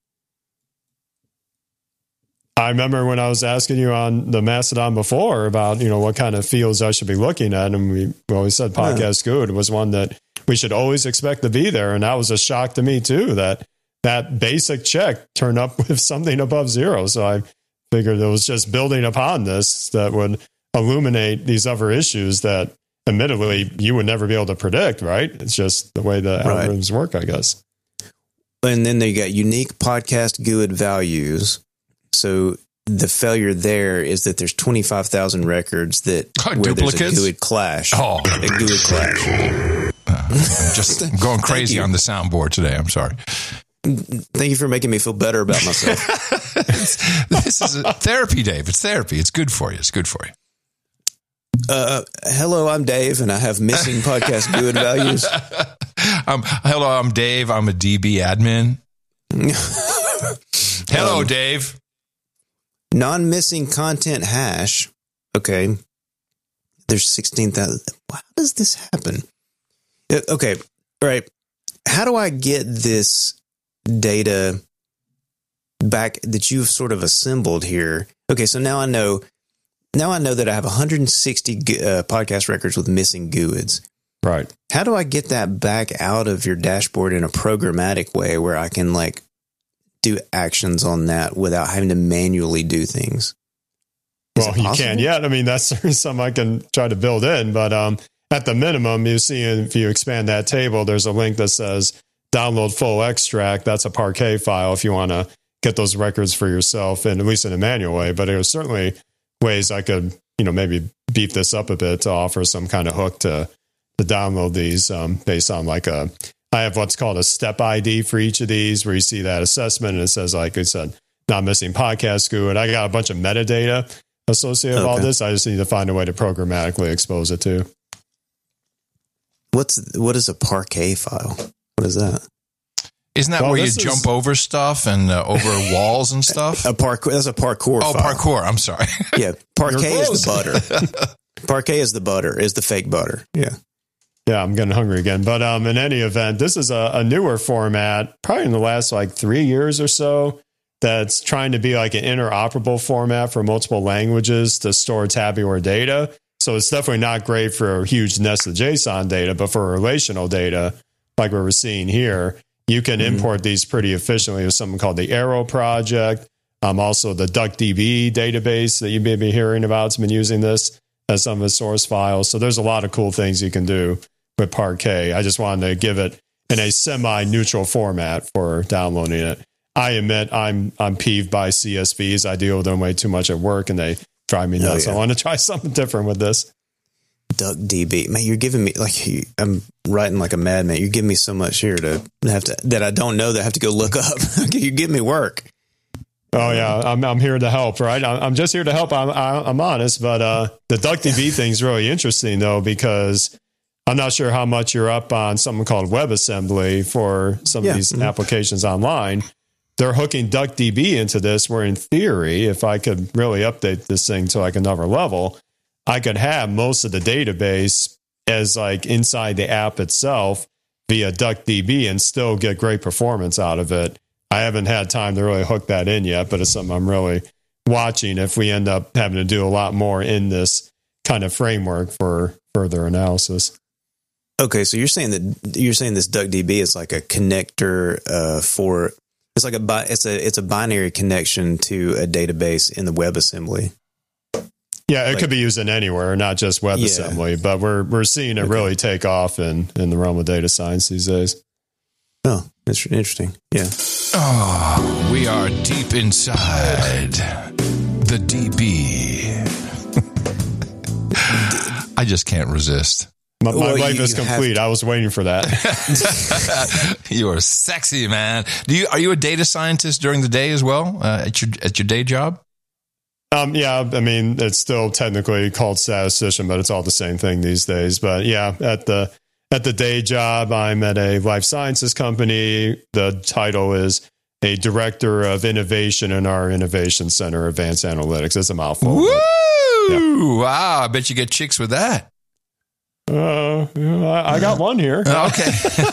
I remember when I was asking you on the Mastodon before about, you know, what kind of fields I should be looking at. And we, we always said podcast yeah. good was one that we should always expect to be there. And that was a shock to me too, that that basic check turned up with something above zero. So I figured it was just building upon this that would illuminate these other issues that admittedly you would never be able to predict, right? It's just the way the right. algorithms work, I guess. And then they got unique podcast G U I D values. So the failure there is that there's twenty-five thousand records that oh, where duplicates? there's a G U I D clash. Oh, a G U I D clash. Uh, I'm just I'm going crazy on the soundboard today. I'm sorry. Thank you for making me feel better about myself. This is a therapy, Dave. It's therapy. It's good for you. It's good for you. Uh, hello, I'm Dave, and I have missing podcast G U I D values. Um, hello, I'm Dave. I'm a D B admin. Hello, um, Dave. non-missing content hash. Okay. There's sixteen thousand. How does this happen? Okay. All right. How do I get this data back that you've sort of assembled here? Okay. So now I know, now I know that I have one hundred sixty uh, podcast records with missing G U I Ds. Right. How do I get that back out of your dashboard in a programmatic way where I can like do actions on that without having to manually do things? Is well, you can. Yeah. I mean, that's something I can try to build in, but um, at the minimum, you see if you expand that table, there's a link that says download full extract. That's a Parquet file if you want to get those records for yourself, and at least in a manual way. But there's certainly ways I could, you know, maybe beef this up a bit to offer some kind of hook to to download these um, based on like a, I have what's called a step I D for each of these, where you see that assessment and it says, like I said, not missing podcast G U I D. I got a bunch of metadata associated with okay. all this. I just need to find a way to programmatically expose it to. What's, what is a Parquet file? What is that? Isn't that well, where you is, jump over stuff and uh, over walls and stuff? A parkour. That's a parkour. Oh, file. parkour. I'm sorry. Yeah. Parquet is the butter. Parquet is the butter, is the fake butter. Yeah. Yeah, I'm getting hungry again. But um, in any event, this is a, a newer format, probably in the last like three years or so, that's trying to be like an interoperable format for multiple languages to store tabular data. So it's definitely not great for huge nested JSON data, but for relational data, like what we're seeing here, you can mm-hmm. import these pretty efficiently with something called the Arrow project. Um, also, the DuckDB database that you may be hearing about has been using this as some of the source files. So there's a lot of cool things you can do with Parquet. I just wanted to give it in a semi-neutral format for downloading it. I admit I'm I'm peeved by C S Vs. I deal with them way too much at work, and they drive me nuts. Oh, yeah. I want to try something different with this. DuckDB, man, you're giving me like I'm writing like a madman. You're giving me so much here to have to that I don't know that I have to go look up. You give me work. Oh yeah, I'm I'm here to help, right? I'm just here to help. I'm I'm honest, but uh, the DuckDB thing is really interesting though, because I'm not sure how much you're up on something called WebAssembly for some yeah. of these mm-hmm. applications online. They're hooking DuckDB into this, where in theory, if I could really update this thing to like another level, I could have most of the database as like inside the app itself via DuckDB and still get great performance out of it. I haven't had time to really hook that in yet, but it's something I'm really watching if we end up having to do a lot more in this kind of framework for further analysis. Okay, so you're saying that you're saying this DuckDB is like a connector uh, for it's like a bi- it's a it's a binary connection to a database in the WebAssembly. Yeah, it like, could be used in anywhere, not just WebAssembly, yeah. but we're we're seeing it okay. really take off in, in the realm of data science these days. Oh, that's interesting. Yeah. Oh, we are deep inside the D B. I just can't resist. My, my well, life you, is complete. I was waiting for that. You are sexy, man. Do you are you a data scientist during the day as well uh, at your at your day job? Um, yeah, I mean it's still technically called statistician, but it's all the same thing these days. But yeah, at the at the day job, I'm at a life sciences company. The title is a director of innovation in our innovation center, Advanced Analytics. It's a mouthful. Woo! Yeah. Wow, I bet you get chicks with that. Uh, I, I got one here. Okay.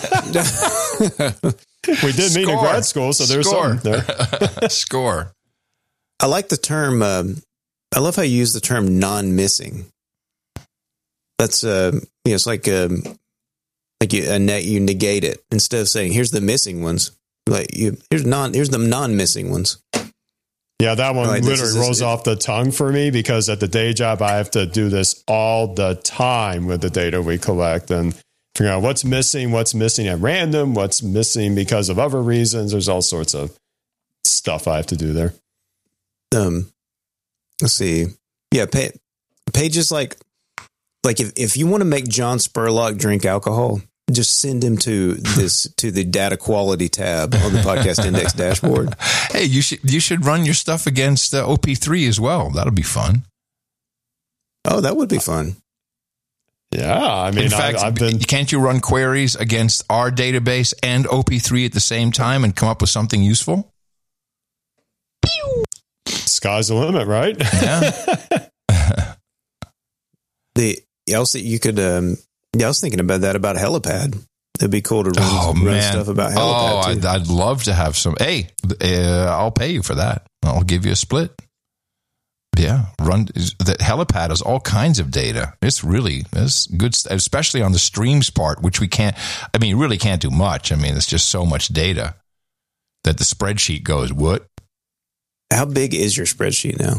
We did meet in grad school, so there's Score. something there. Score. I like the term. Um, I love how you use the term non-missing. That's uh, you know, it's like um, like you a net you negate it instead of saying here's the missing ones. Like you here's non here's the non-missing ones. Yeah, that one like, literally is, rolls it, off the tongue for me because at the day job, I have to do this all the time with the data we collect and figure out what's missing, what's missing at random, what's missing because of other reasons. There's all sorts of stuff I have to do there. Um, let's see. Yeah, pay, pages like like if, if you want to make John Spurlock drink alcohol, just send him to this to the data quality tab on the Podcast Index dashboard. Hey, you should you should run your stuff against uh, O P three as well. That'll be fun. Oh, that would be fun. Yeah, I mean, in fact, I've, I've been. Can't you run queries against our database and O P three at the same time and come up with something useful? Sky's the limit, right? Yeah. The also you could um yeah, I was thinking about that about helipad. It'd be cool to run, Oh, run man. stuff about helipad Oh, too. I'd, I'd love to have some. Hey, uh, I'll pay you for that. I'll give you a split. Yeah, run the helipad has all kinds of data. It's really it's good, especially on the streams part, which we can't. I mean, you really can't do much. I mean, it's just so much data that the spreadsheet goes, what? How big is your spreadsheet now?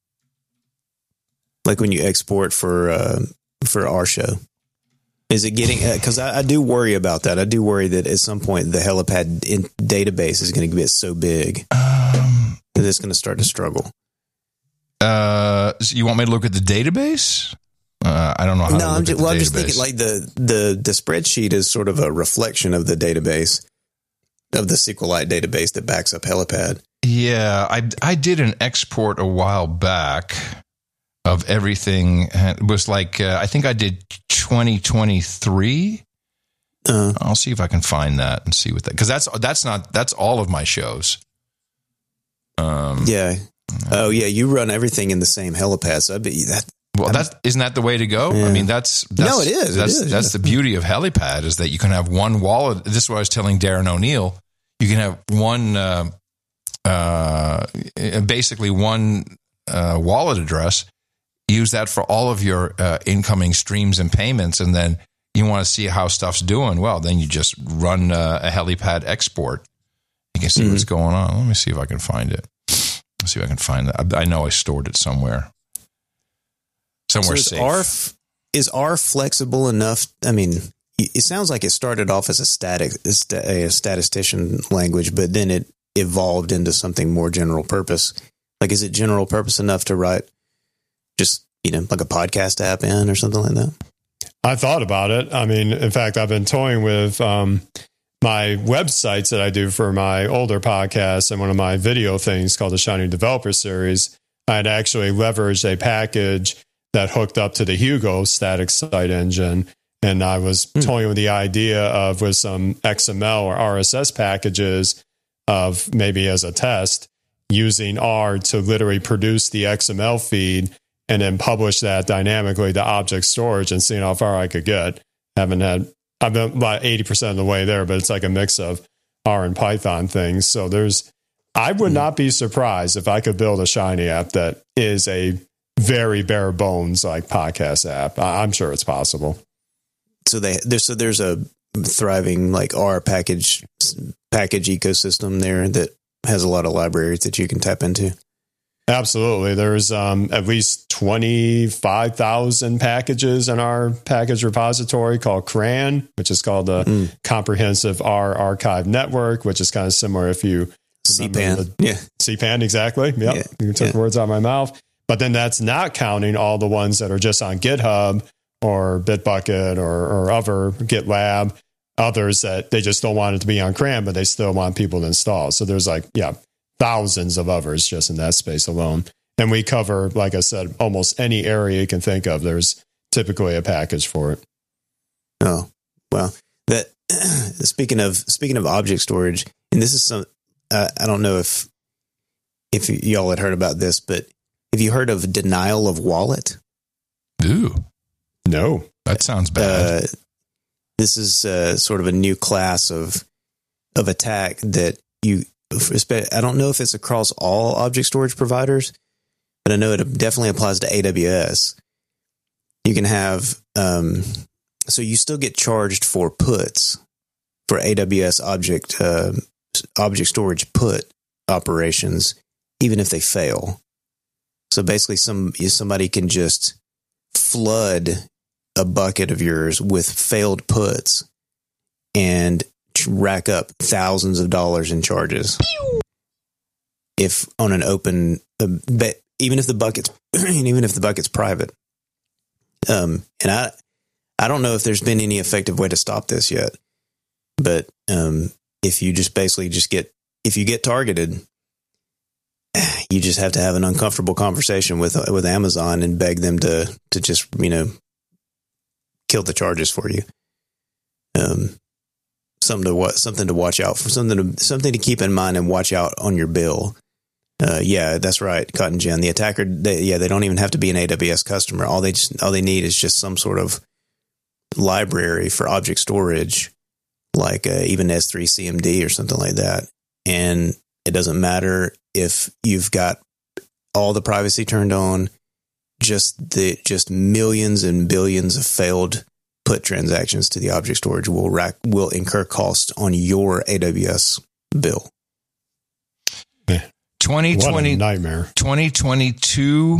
Like when you export for uh, for our show, is it getting? Because I, I do worry about that. I do worry that at some point the helipad in database is going to get so big Um, that it's going to start to struggle. uh, so you want me to look at the database? Uh, I don't know how. No, to look I'm just, at the well, I'm just database. thinking like the the the spreadsheet is sort of a reflection of the database of the SQLite database that backs up helipad. Yeah, I I did an export a while back of everything. It was like uh, I think I did twenty twenty-three. Uh, I'll see if I can find that and see what that because that's that's not that's all of my shows. Um, yeah. Oh yeah, you run everything in the same helipad. So I bet you that. well, that's isn't that the way to go? Yeah. I mean, that's, that's No, it is, it That's is, that's yeah. the beauty of helipad is that you can have one wallet. This is what I was telling Darren O'Neill. You can have one, uh, uh, basically one uh, wallet address. Use that for all of your uh, incoming streams and payments, and then you want to see how stuff's doing. Well, then you just run uh, a helipad export. You can see Mhm. what's going on. Let me see if I can find it. Let's see if I can find that. I, I know I stored it somewhere. Somewhere So is safe. R f- is R flexible enough? I mean, it sounds like it started off as a static a sta- a statistician language, but then it evolved into something more general purpose. Like, is it general purpose enough to write just, you know, like a podcast app in or something like that? I thought about it. I mean, in fact, I've been toying with um, my websites that I do for my older podcasts and one of my video things called the Shiny Developer Series. I'd actually leveraged a package that hooked up to the Hugo static site engine. And I was Hmm. toying with the idea of with some X M L or R S S packages of maybe as a test using R to literally produce the X M L feed and then publish that dynamically to object storage and seeing how far I could get. Haven't had, I've been about eighty percent of the way there, but it's like a mix of R and Python things. So there's, I would not be surprised if I could build a Shiny app that is a very bare bones like podcast app. I- I'm sure it's possible. So they there's so there's a thriving like R package package ecosystem there that has a lot of libraries that you can tap into. Absolutely. There's um, at least twenty-five thousand packages in our package repository called CRAN, which is called the Mm. Comprehensive R Archive Network, which is kind of similar if you C remember PAN. the- Yeah. C PAN, exactly. Yep. Yeah. You took Yeah. words out of my mouth. But then that's not counting all the ones that are just on GitHub or Bitbucket or, or other GitLab, others that they just don't want it to be on CRAN, but they still want people to install. So there's like, yeah, thousands of others just in that space alone. And we cover, like I said, almost any area you can think of. There's typically a package for it. Oh, well, that speaking of speaking of object storage, and this is some uh, I don't know if if y'all had heard about this, but have you heard of denial of wallet? Ooh, No. that sounds bad. Uh, this is uh, sort of a new class of of attack that you. I don't know if it's across all object storage providers, but I know it definitely applies to A W S. You can have, um, so you still get charged for puts for A W S object uh, object storage put operations, even if they fail. So basically, some somebody can just flood a bucket of yours with failed puts and rack up thousands of dollars in charges. If on an open, uh, but even if the bucket's even if the bucket's private, um, and I I don't know if there's been any effective way to stop this yet, but um, if you just basically just get if you get targeted, you just have to have an uncomfortable conversation with with Amazon and beg them to to just you know kill the charges for you. Um, something to what something to watch out for, something to something to keep in mind and watch out on your bill. Uh, yeah, that's right, Cotton Gin. The attacker, they, yeah, they don't even have to be an A W S customer. All they just, all they need is just some sort of library for object storage, like uh, even S three C M D or something like that. And it doesn't matter if you've got all the privacy turned on. Just the just millions and billions of failed put transactions to the object storage will rack, will incur cost on your A W S bill. twenty twenty What a nightmare. twenty twenty-two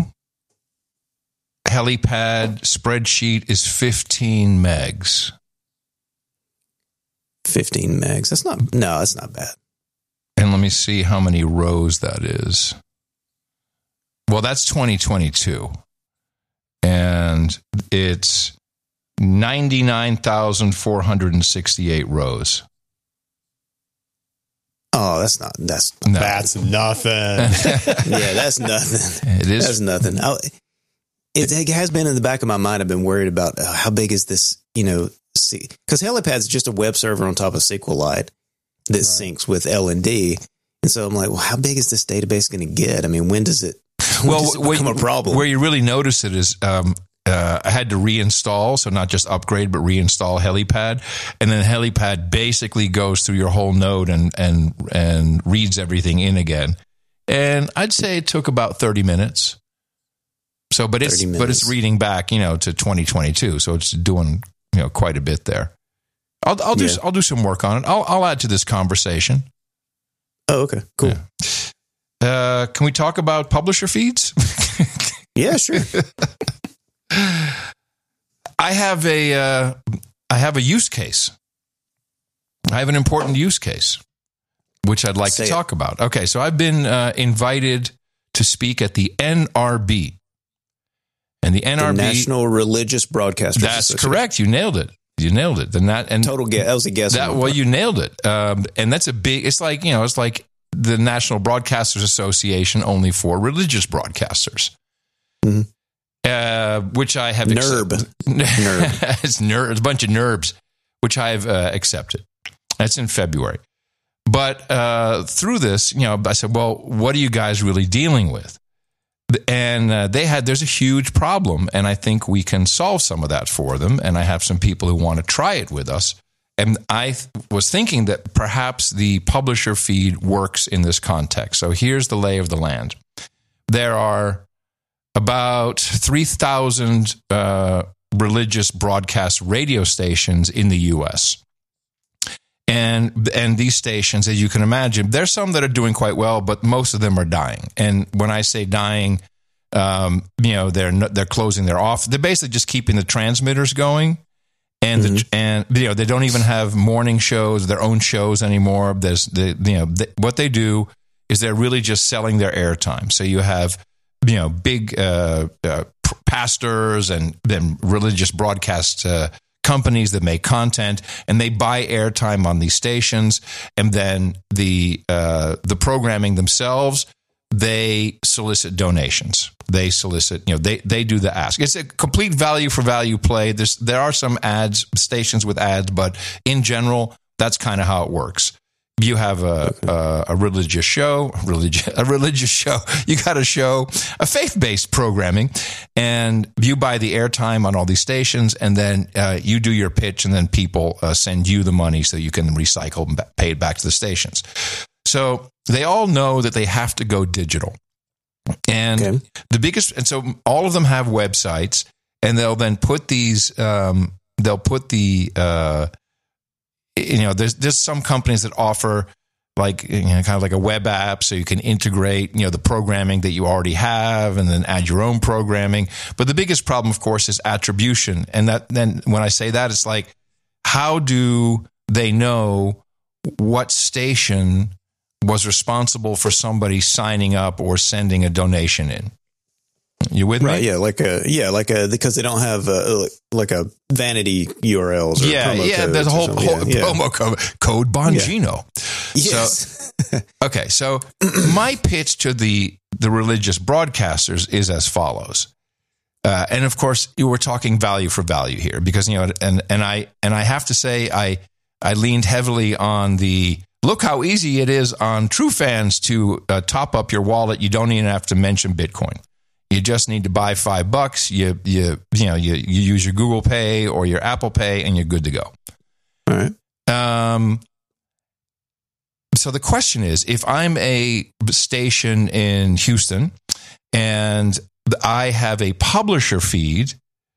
Helipad spreadsheet is fifteen megs. fifteen megs. That's not, no, that's not bad. And let me see how many rows that is. Well, that's twenty twenty-two. And it's ninety-nine thousand four hundred sixty-eight rows. Oh, that's not, that's, No. That's nothing. yeah, that's nothing. It is. That's nothing. I, it, it has been in the back of my mind. I've been worried about uh, how big is this, you know, because Helipad's just a web server on top of SQLite that right. syncs with L and D. And so I'm like, well, how big is this database going to get? I mean, when does it, when well, does it become where, a problem? Where you really notice it is, um, uh, I had to reinstall, so not just upgrade, but reinstall Helipad. And then Helipad basically goes through your whole node and, and, and reads everything in again. And I'd say it took about thirty minutes. So, but it's, but it's reading back, you know, to twenty twenty-two. So it's doing, you know, quite a bit there. I'll, I'll do, yeah. I'll do some work on it. I'll, I'll add to this conversation. Oh, okay, cool. Yeah. Uh, can we talk about publisher feeds? Yeah, sure. I have a, uh, I have a use case. I have an important use case, which I'd like Say to talk it. about. Okay, so I've been uh, invited to speak at the N R B. And the N R B... The National Religious Broadcasters That's correct. You nailed it. You nailed it. The nat, and Total guess. That was a guess. That, well, you nailed it. Um, and that's a big... It's like, you know, it's like the National Broadcasters Association only for religious broadcasters. Mm-hmm. Uh, which I have... Nerb. Accept- Nerb. it's, ner- it's a bunch of nerbs, which I have uh, accepted. That's in February. But uh, through this, you know, I said, well, what are you guys really dealing with? And uh, they had, there's a huge problem, and I think we can solve some of that for them. And I have some people who want to try it with us. And I th- was thinking that perhaps the publisher feed works in this context. So here's the lay of the land. There are about three thousand uh, religious broadcast radio stations in the U S And and these stations, as you can imagine, there's some that are doing quite well, but most of them are dying. And when I say dying, um, you know, they're they're closing their off. They're basically just keeping the transmitters going, and mm-hmm. the, and you know they don't even have morning shows, their own shows anymore. There's the you know they, what they do is they're really just selling their airtime. So you have you know big uh, uh, pastors and then religious broadcast Uh, companies that make content, and they buy airtime on these stations, and then the uh, the programming themselves, they solicit donations. They solicit, you know, they they do the ask. It's a complete value for value play. There's there are some ads, stations with ads, but in general, that's kind of how it works. You have a, a, a religious show, religious, a religious show. You got a show, a faith-based programming, and you buy the airtime on all these stations, and then uh, you do your pitch, and then people uh, send you the money so you can recycle and pay it back to the stations. So they all know that they have to go digital. And okay. the biggest, and so all of them have websites, and they'll then put these, um, they'll put the, uh, you know, there's there's some companies that offer like you know, kind of like a web app, so you can integrate you know the programming that you already have, and then add your own programming. But the biggest problem, of course, is attribution. And that then when I say that, it's like, how do they know what station was responsible for somebody signing up or sending a donation in? You with right, me? Yeah, like a yeah, like a because they don't have a, like a vanity U R Ls. Or yeah, promo yeah. There's a whole, whole yeah, promo yeah. code, code Bongino. Yeah. Yes. So, okay, so my pitch to the the religious broadcasters is as follows, uh, and of course you were talking value for value here because you know, and and I and I have to say I I leaned heavily on the look how easy it is on TrueFans to uh, top up your wallet. You don't even have to mention Bitcoin. You just need to buy five bucks. You you you know you you use your Google Pay or your Apple Pay, and you're good to go. All right. Um. So the question is, if I'm a station in Houston and I have a publisher feed,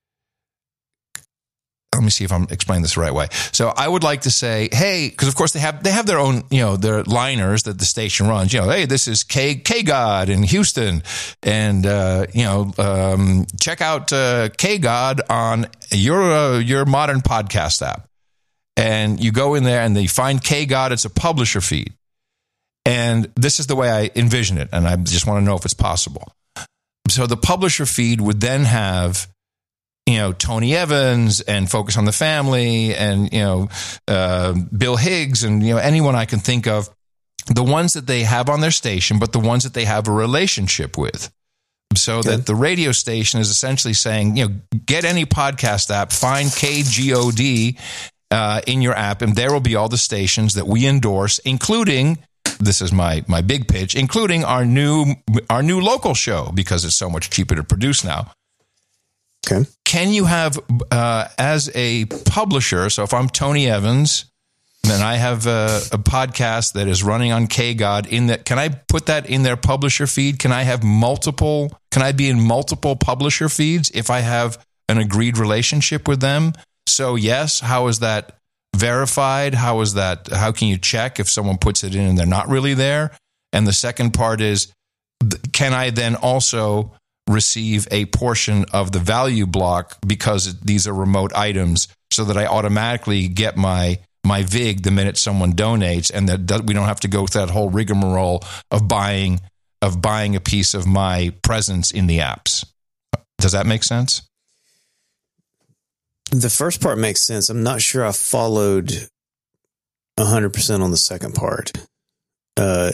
let me see if I'm explaining this the right way. So I would like to say, hey, because of course they have they have their own, you know, their liners that the station runs. You know, hey, this is K K God in Houston, and uh, you know, um, check out uh, K God on your uh, your modern podcast app. And you go in there and they find K God. It's a publisher feed, and this is the way I envision it. And I just want to know if it's possible. So the publisher feed would then have, you know, Tony Evans and Focus on the Family and, you know, uh, Bill Higgs and, you know, anyone I can think of, the ones that they have on their station, but the ones that they have a relationship with. So okay. that the radio station is essentially saying, you know, get any podcast app, find K G O D uh, in your app, and there will be all the stations that we endorse, including, this is my my big pitch, including our new our new local show, because it's so much cheaper to produce now. Okay. Can you have, uh, as a publisher, so if I'm Tony Evans, then I have a, a podcast that is running on K God, in that, can I put that in their publisher feed? Can I have multiple, can I be in multiple publisher feeds if I have an agreed relationship with them? So yes, how is that verified? How is that, how can you check if someone puts it in and they're not really there? And the second part is, can I then also receive a portion of the value block because these are remote items, so that I automatically get my my vig the minute someone donates, and that we don't have to go through that whole rigmarole of buying of buying a piece of my presence in the apps. Does that make sense? The first part makes sense. I'm not sure I followed one hundred percent on the second part. Uh,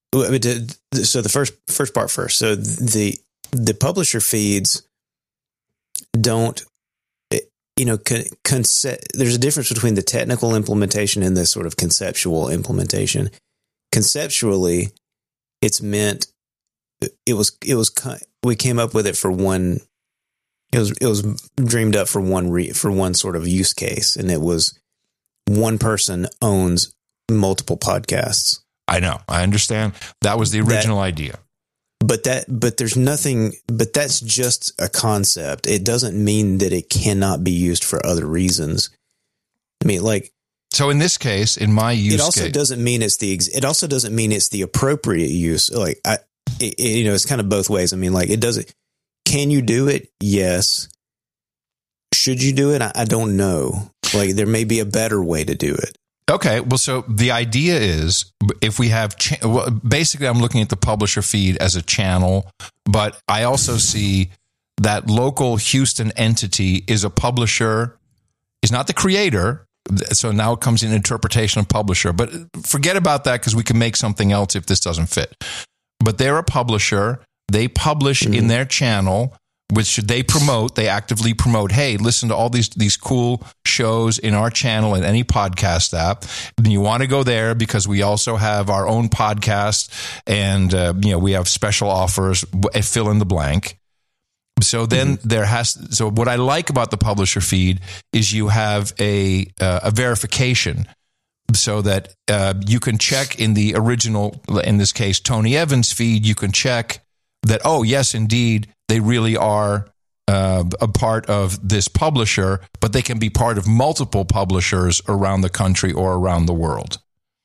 so the first first part first. So the the publisher feeds don't, you know, con- conce- there's a difference between the technical implementation and the sort of conceptual implementation. Conceptually, it's meant, it was, it was, we came up with it for one, it was, it was dreamed up for one, re, for one sort of use case. And it was, one person owns multiple podcasts. I know. I understand. That was the original that, idea. But that, but there's nothing, but that's just a concept. It doesn't mean that it cannot be used for other reasons. I mean, like, so in this case, in my use it also case, doesn't mean it's the, it also doesn't mean it's the appropriate use. Like, I, it, you know, it's kind of both ways. I mean, like, it doesn't, can you do it? Yes. Should you do it? I, I don't know. Like, there may be a better way to do it. okay, well, so the idea is, if we have, cha- well, basically I'm looking at the publisher feed as a channel, but I also see that local Houston entity is a publisher, is not the creator. So now it comes in interpretation of publisher, but forget about that, because we can make something else if this doesn't fit. But they're a publisher. They publish mm-hmm. in their channel, which they promote. They actively promote, hey, listen to all these these cool shows in our channel and any podcast app. And you want to go there because we also have our own podcast, and uh, you know, we have special offers, fill in the blank. So then mm-hmm. there has, so what I like about the publisher feed is you have a uh, a verification, so that uh, you can check in the original, in this case, Tony Evans feed, you can check that, oh, yes, indeed, they really are uh, a part of this publisher, but they can be part of multiple publishers around the country or around the world.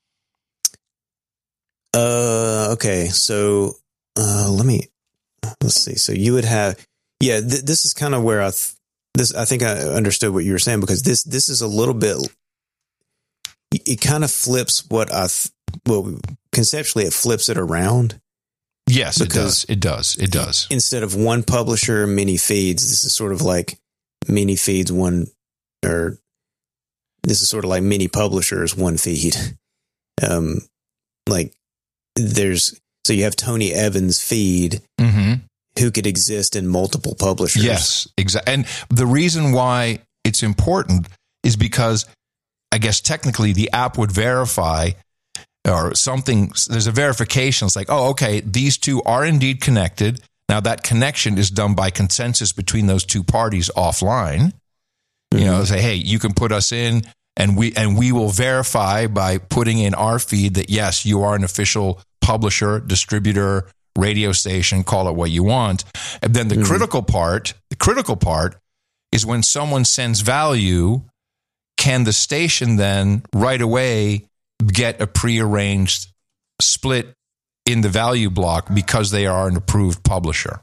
Uh, okay. So uh, let me, let's see. So you would have, yeah, th- this is kind of where I, th- this, I think I understood what you were saying, because this, this is a little bit, it kind of flips what I, th- well, conceptually it flips it around. Yes, it does. It does. It does. Instead of one publisher, many feeds, this is sort of like many feeds, one, or this is sort of like many publishers, one feed. Um, like there's, so you have Tony Evans' feed, mm-hmm. who could exist in multiple publishers. Yes, exactly. And the reason why it's important is because, I guess technically the app would verify or something, there's a verification. It's like, oh, okay, these two are indeed connected. Now that connection is done by consensus between those two parties offline. Mm-hmm. You know, say, hey, you can put us in, and we and we will verify by putting in our feed that yes, you are an official publisher, distributor, radio station, call it what you want. And then the mm-hmm. critical part, the critical part is when someone sends value, can the station then right away get a prearranged split in the value block because they are an approved publisher?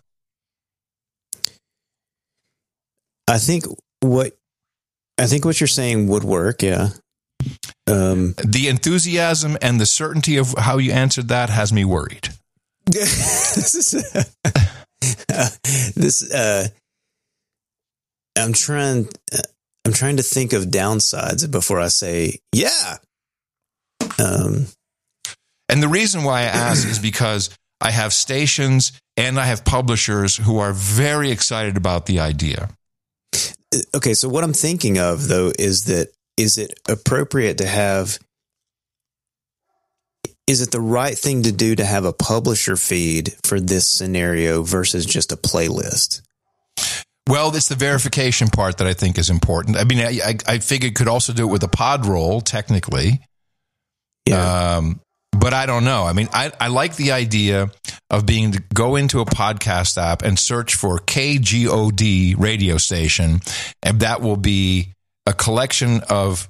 I think what I think what you're saying would work, yeah. Um, the enthusiasm and the certainty of how you answered that has me worried. this is uh, this. Uh, I'm trying. Uh, I'm trying to think of downsides before I say yeah. Um, and the reason why I ask is because I have stations and I have publishers who are very excited about the idea. Okay, so what I'm thinking of though is that is it appropriate to have? Is it the right thing to do to have a publisher feed for this scenario versus just a playlist? Well, it's the verification part that I think is important. I mean, I, I, I figured could also do it with a pod roll, technically. Yeah. Um, but I don't know. I mean, I, I like the idea of being to go into a podcast app and search for K G O D radio station, and that will be a collection of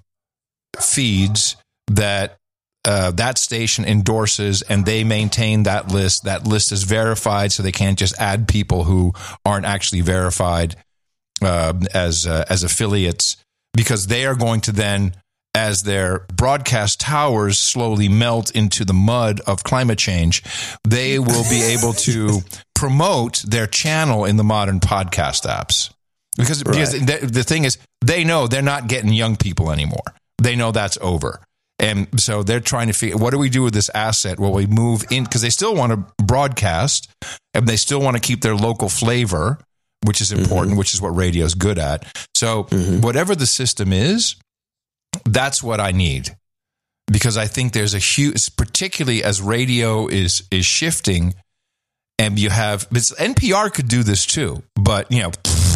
feeds that Uh, that station endorses, and they maintain that list. That list is verified, so they can't just add people who aren't actually verified uh, as uh, as affiliates, because they are going to then, as their broadcast towers slowly melt into the mud of climate change, they will be able to promote their channel in the modern podcast apps. Because, right. because the, the thing is, they know they're not getting young people anymore. They know that's over. And so they're trying to figure, what do we do with this asset? Well, we move in, because they still want to broadcast and they still want to keep their local flavor, which is important, mm-hmm. which is what radio is good at. So mm-hmm. whatever the system is, that's what I need. Because I think there's a huge, particularly as radio is is shifting, and you have, N P R could do this too, but, you know,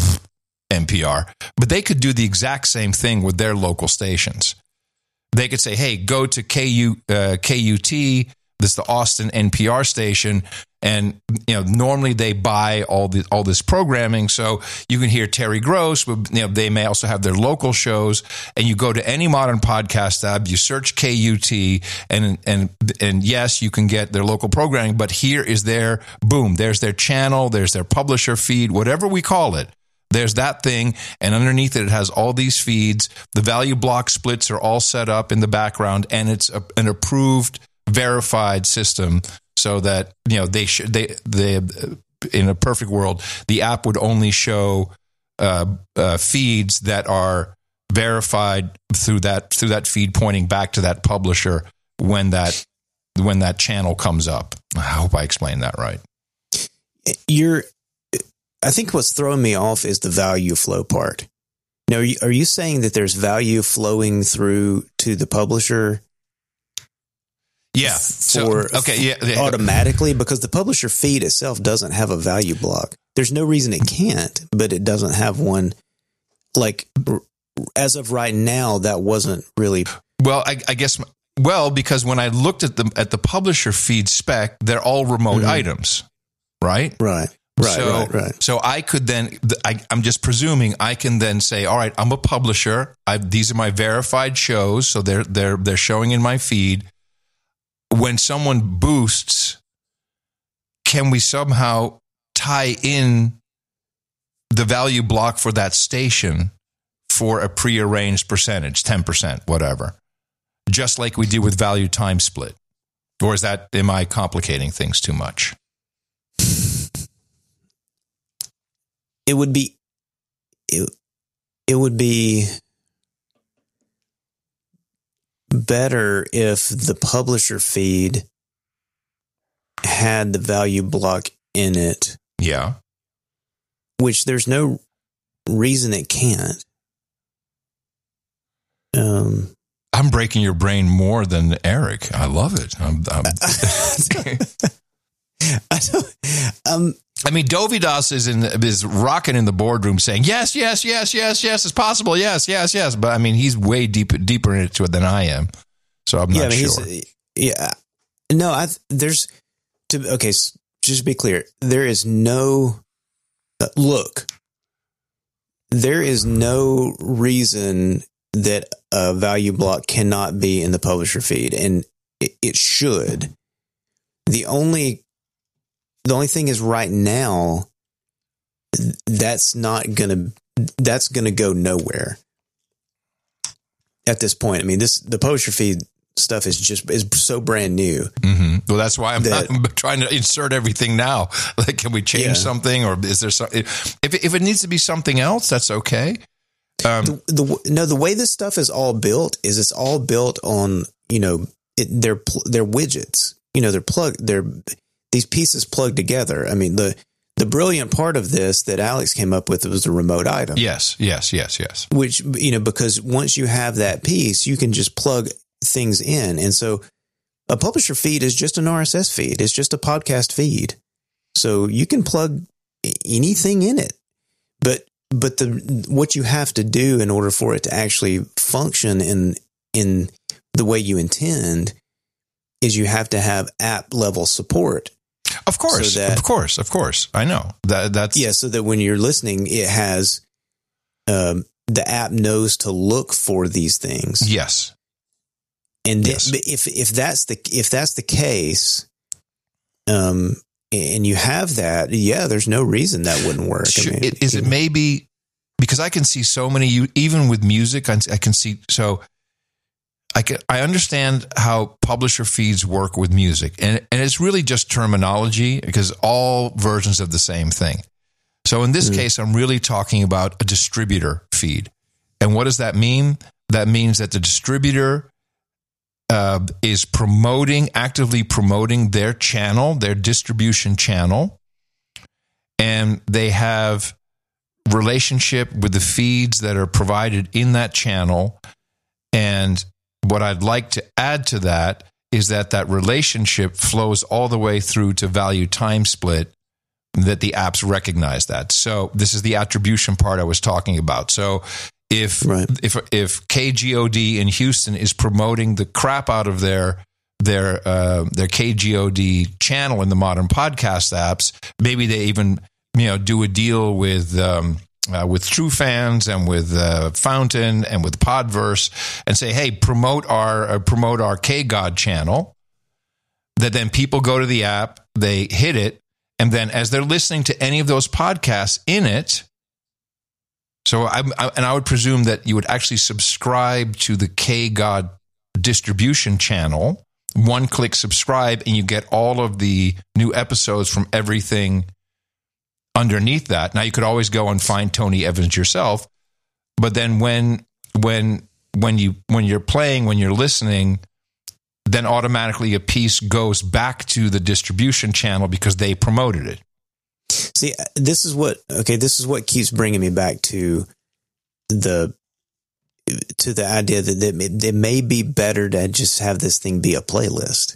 N P R, but they could do the exact same thing with their local stations. They could say, hey, go to K U, uh, K U T, this is the Austin N P R station, and you know normally they buy all the all this programming, so you can hear Terry Gross, but you know they may also have their local shows, and you go to any modern podcast app, you search K U T, and and and yes, you can get their local programming, but here is their, boom, there's their channel, there's their publisher feed, whatever we call it. There's that thing, and underneath it, it has all these feeds. The value block splits are all set up in the background, and it's a, an approved, verified system, so that you know they should they they in a perfect world, the app would only show uh, uh, feeds that are verified through that through that feed pointing back to that publisher when that when that channel comes up. I hope I explained that right. You're. I think what's throwing me off is the value flow part. Now, are you, are you saying that there's value flowing through to the publisher? Yeah. For, so, okay. Yeah. Automatically, because the publisher feed itself doesn't have a value block. There's no reason it can't, but it doesn't have one. Like, as of right now, that wasn't really. Well, I, I guess. Well, because when I looked at the at the publisher feed spec, they're all remote mm-hmm. items, right? Right. Right, so, right, right. So I could then, I, I'm just presuming I can then say, all right, I'm a publisher. I, these are my verified shows, so they're they're they're showing in my feed. When someone boosts, can we somehow tie in the value block for that station for a prearranged percentage, ten percent, whatever, just like we do with value time split? Or is that, am I complicating things too much? It would be, it, it would be better if the publisher feed had the value block in it. Yeah. Which there's no reason it can't. Um, I I'm breaking your brain more than Eric. I love it. I'm, I'm I don't, um, I mean, Dovidas is in is rocking in the boardroom saying yes, yes, yes, yes, yes, it's possible. Yes, yes, yes. But I mean, he's way deep, deeper into it than I am. So I'm yeah, not I mean, sure. he's, yeah, no, I there's to okay. Just to be clear, there is no uh, look. There is no reason that a value block cannot be in the publisher feed, and it, it should. The only the only thing is right now that's not gonna that's gonna go nowhere at this point. I mean, this the publisher feed stuff is just is so brand new. Mm-hmm. Well, that's why I'm, that, I'm trying to insert everything now. Like, can we change yeah. something, or is there something? If if it needs to be something else, that's okay. Um, the, the no, the way this stuff is all built is it's all built on you know it, they're they're widgets. You know, they're plugged. They're these pieces plugged together. I mean, the the brilliant part of this that Alex came up with was the remote item. Yes, yes, yes, yes. Which, you know, because once you have that piece, you can just plug things in. And so a publisher feed is just an R S S feed. It's just a podcast feed. So you can plug anything in it. But but the what you have to do in order for it to actually function in in the way you intend is you have to have app level support. Of course, so that, of course, of course. I know that. That's yeah. So that when you're listening, it has um, the app knows to look for these things. Yes, and yes. Th- if if that's the if that's the case, um, and you have that, yeah, there's no reason that wouldn't work. Sure. I mean, Is it know. maybe because I can see so many, you even with music, I can see so. I can, I understand how publisher feeds work with music, and, and it's really just terminology because all versions of the same thing. So in this mm. case, I'm really talking about a distributor feed. And what does that mean? That means that the distributor uh, is promoting, actively promoting their channel, their distribution channel, and they have relationship with the feeds that are provided in that channel. And what I'd like to add to that is that that relationship flows all the way through to value time split, that the apps recognize that. So this is the attribution part I was talking about. So if right. if if K G O D in Houston is promoting the crap out of their their uh, their K G O D channel in the modern podcast apps, maybe they even you know do a deal with. Um, Uh, with True Fans and with uh, Fountain and with Podverse, and say, "Hey, promote our uh, promote our K God channel." That then people go to the app, they hit it, and then as they're listening to any of those podcasts in it, so I, I and I would presume that you would actually subscribe to the K God distribution channel. One click subscribe, and you get all of the new episodes from everything. Underneath that, now you could always go and find Tony Evans yourself, but then when when when you when you're playing, when you're listening, then automatically a piece goes back to the distribution channel because they promoted it. See, this is what okay. This is what keeps bringing me back to the to the idea that it, it may be better to just have this thing be a playlist.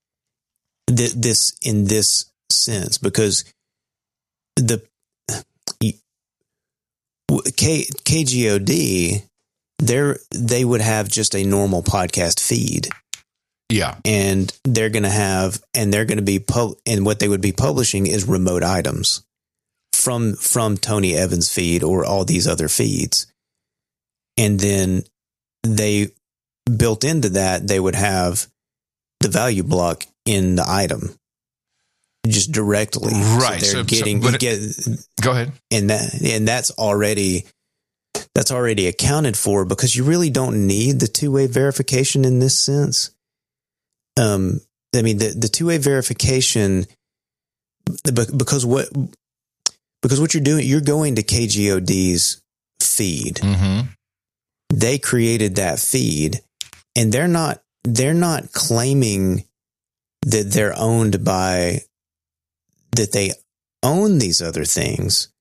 This in this sense because. The K, KGOD, they're, they would have just a normal podcast feed. Yeah. And they're going to have, and they're going to be, pub, and what they would be publishing is remote items from, from Tony Evans' feed or all these other feeds. And then they built into that, they would have the value block in the item. Just directly, right? So they're so, getting so, you get. Go ahead, and that and that's already that's already accounted for because you really don't need the two way verification in this sense. Um, I mean the the two way verification because what because what you're doing, you're going to K G O D's feed. Mm-hmm. They created that feed, and they're not they're not claiming that they're owned by. That they own these other things.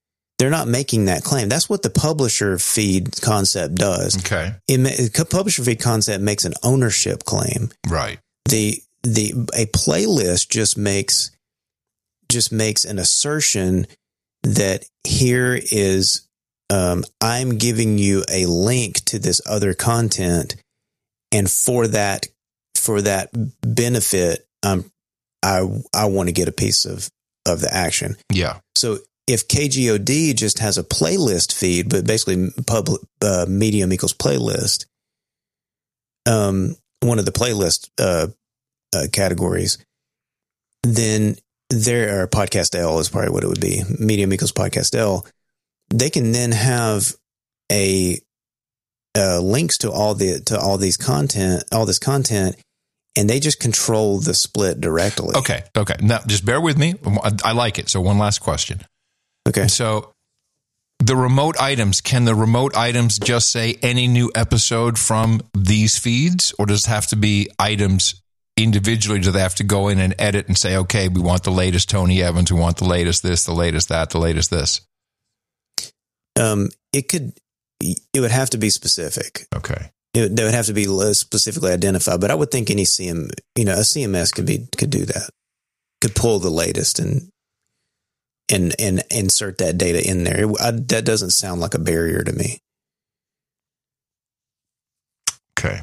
they're not making that claim. That's what the publisher feed concept does. Okay. It, the publisher feed concept makes an ownership claim. Right. The the a playlist just makes just makes an assertion that here is um, I'm giving you a link to this other content, and for that for that benefit, um, I I want to get a piece of of the action. Yeah. So if K G O D just has a playlist feed, but basically public uh, medium equals playlist, um, one of the playlist uh, uh, categories, then there are podcast L is probably what it would be. Medium equals podcast L. They can then have a uh, links to all the to all these content, all this content. And they just control the split directly. Okay. Okay. Now, just bear with me. I, I like it. So one last question. Okay. So the remote items, can the remote items just say any new episode from these feeds, or does it have to be items individually? Do they have to go in and edit and say, okay, we want the latest Tony Evans, we want the latest this, the latest that, the latest this? Um, it could, it would have to be specific. Okay. It, they would have to be specifically identified, but I would think any C M, you know, a C M S could be could do that, could pull the latest and and and insert that data in there. It, I, that doesn't sound like a barrier to me. Okay.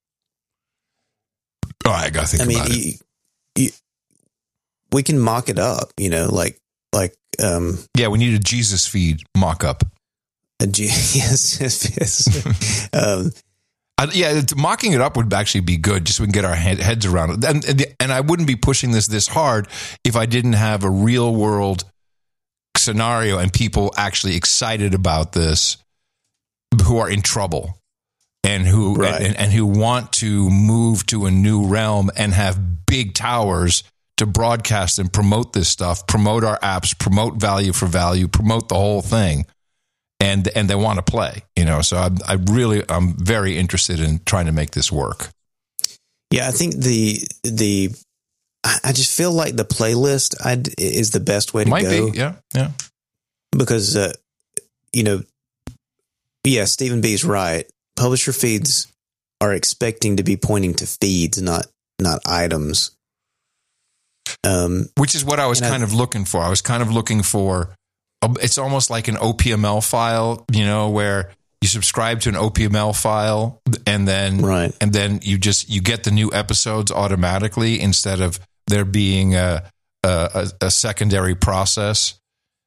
All right, I got to think I mean, about you, it. you, we can mock it up, you know, like like um, yeah, we need a Jesus feed mock up. A G, yes, yes, yes. um, Uh, yeah, mocking it up would actually be good, just so we can get our head, heads around it. And, and and I wouldn't be pushing this this hard if I didn't have a real world scenario and people actually excited about this, who are in trouble and who Right. and, and who want to move to a new realm and have big towers to broadcast and promote this stuff, promote our apps, promote value for value, promote the whole thing. And and they want to play, you know. So I, I really, I'm very interested in trying to make this work. Yeah, I think the the I just feel like the playlist I, is the best way to Might go. be, yeah, yeah. Because uh, you know, yeah, Stephen B is right. Publisher feeds are expecting to be pointing to feeds, not not items. Um, Which is what I was kind I, of looking for. I was kind of looking for. It's almost like an O P M L file, you know, where you subscribe to an O P M L file and then right. and then you just you get the new episodes automatically instead of there being a a, a secondary process.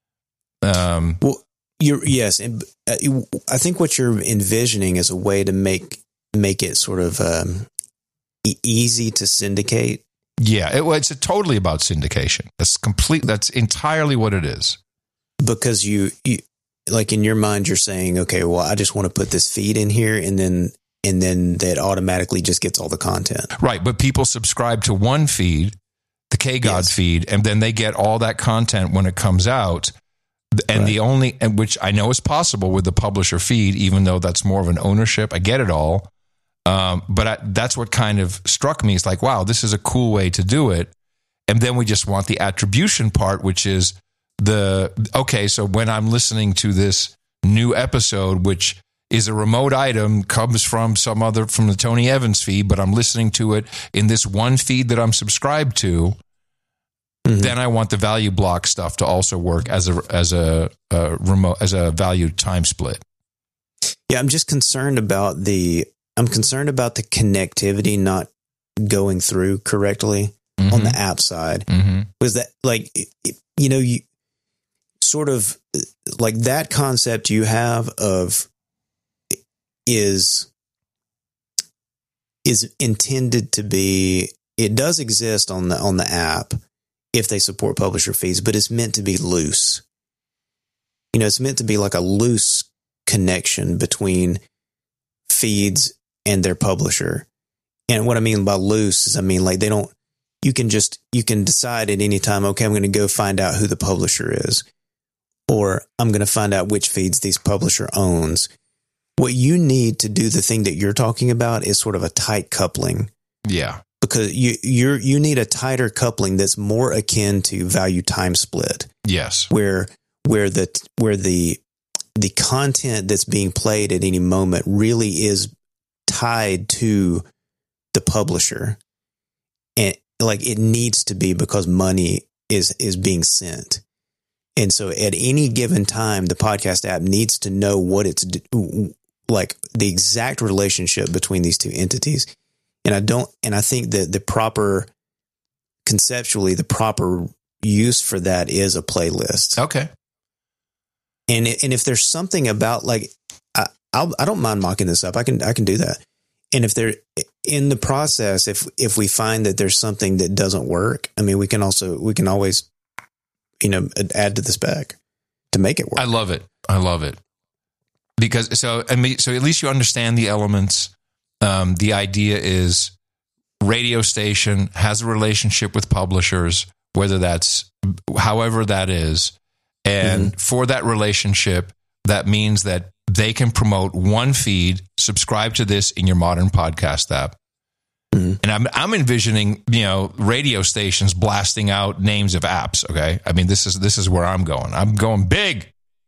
Um, well, you're yes, and uh, I think what you're envisioning is a way to make make it sort of um, e- easy to syndicate. Yeah, it, it's totally about syndication. That's complete. That's entirely what it is. Because you, you, like in your mind, you're saying, okay, well, I just want to put this feed in here, and then and then that automatically just gets all the content. Right, but people subscribe to one feed, the K God Yes. feed, and then they get all that content when it comes out. And Right. the only, and which I know is possible with the publisher feed, even though that's more of an ownership. I get it all. Um, but I, that's what kind of struck me. It's like, wow, this is a cool way to do it. And then we just want the attribution part, which is the, okay, so when I'm listening to this new episode, which is a remote item, comes from some other, from the Tony Evans feed, but I'm listening to it in this one feed that I'm subscribed to, mm-hmm. then I want the value block stuff to also work as a, as a, a remote, as a value time split. Yeah, I'm just concerned about the, I'm concerned about the connectivity not going through correctly mm-hmm. on the app side. Mm-hmm. Was that like, you know, you sort of like that concept you have of is, is intended to be, it does exist on the, on the app if they support publisher fees, but it's meant to be loose. You know, it's meant to be like a loose connection between feeds and their publisher. And what I mean by loose is, I mean, like they don't, you can just, you can decide at any time, okay, I'm going to go find out who the publisher is, or I'm going to find out which feeds these publisher owns. What you need to do the thing that you're talking about is sort of a tight coupling. Yeah. Because you, you're, you need a tighter coupling that's more akin to value time split. Yes. Where, where the where the the content that's being played at any moment really is tied to the publisher, and like it needs to be because money is is being sent. And so at any given time, the podcast app needs to know what it's like, the exact relationship between these two entities. And I don't, and I think that the proper, conceptually, the proper use for that is a playlist. Okay. And and if there's something about like, I I'll, I don't mind mocking this up. I can I can do that. And if they're in the process, if if we find that there's something that doesn't work, I mean, we can also we can always, you know, add to the spec to make it work. I love it. I love it because so I mean, so at least you understand the elements. Um, the idea is radio station has a relationship with publishers, whether that's however that is. And mm-hmm. for that relationship, that means that they can promote one feed, subscribe to this in your modern podcast app. Mm-hmm. And I'm I'm envisioning, you know, radio stations blasting out names of apps. Okay. I mean, this is this is where I'm going. I'm going big.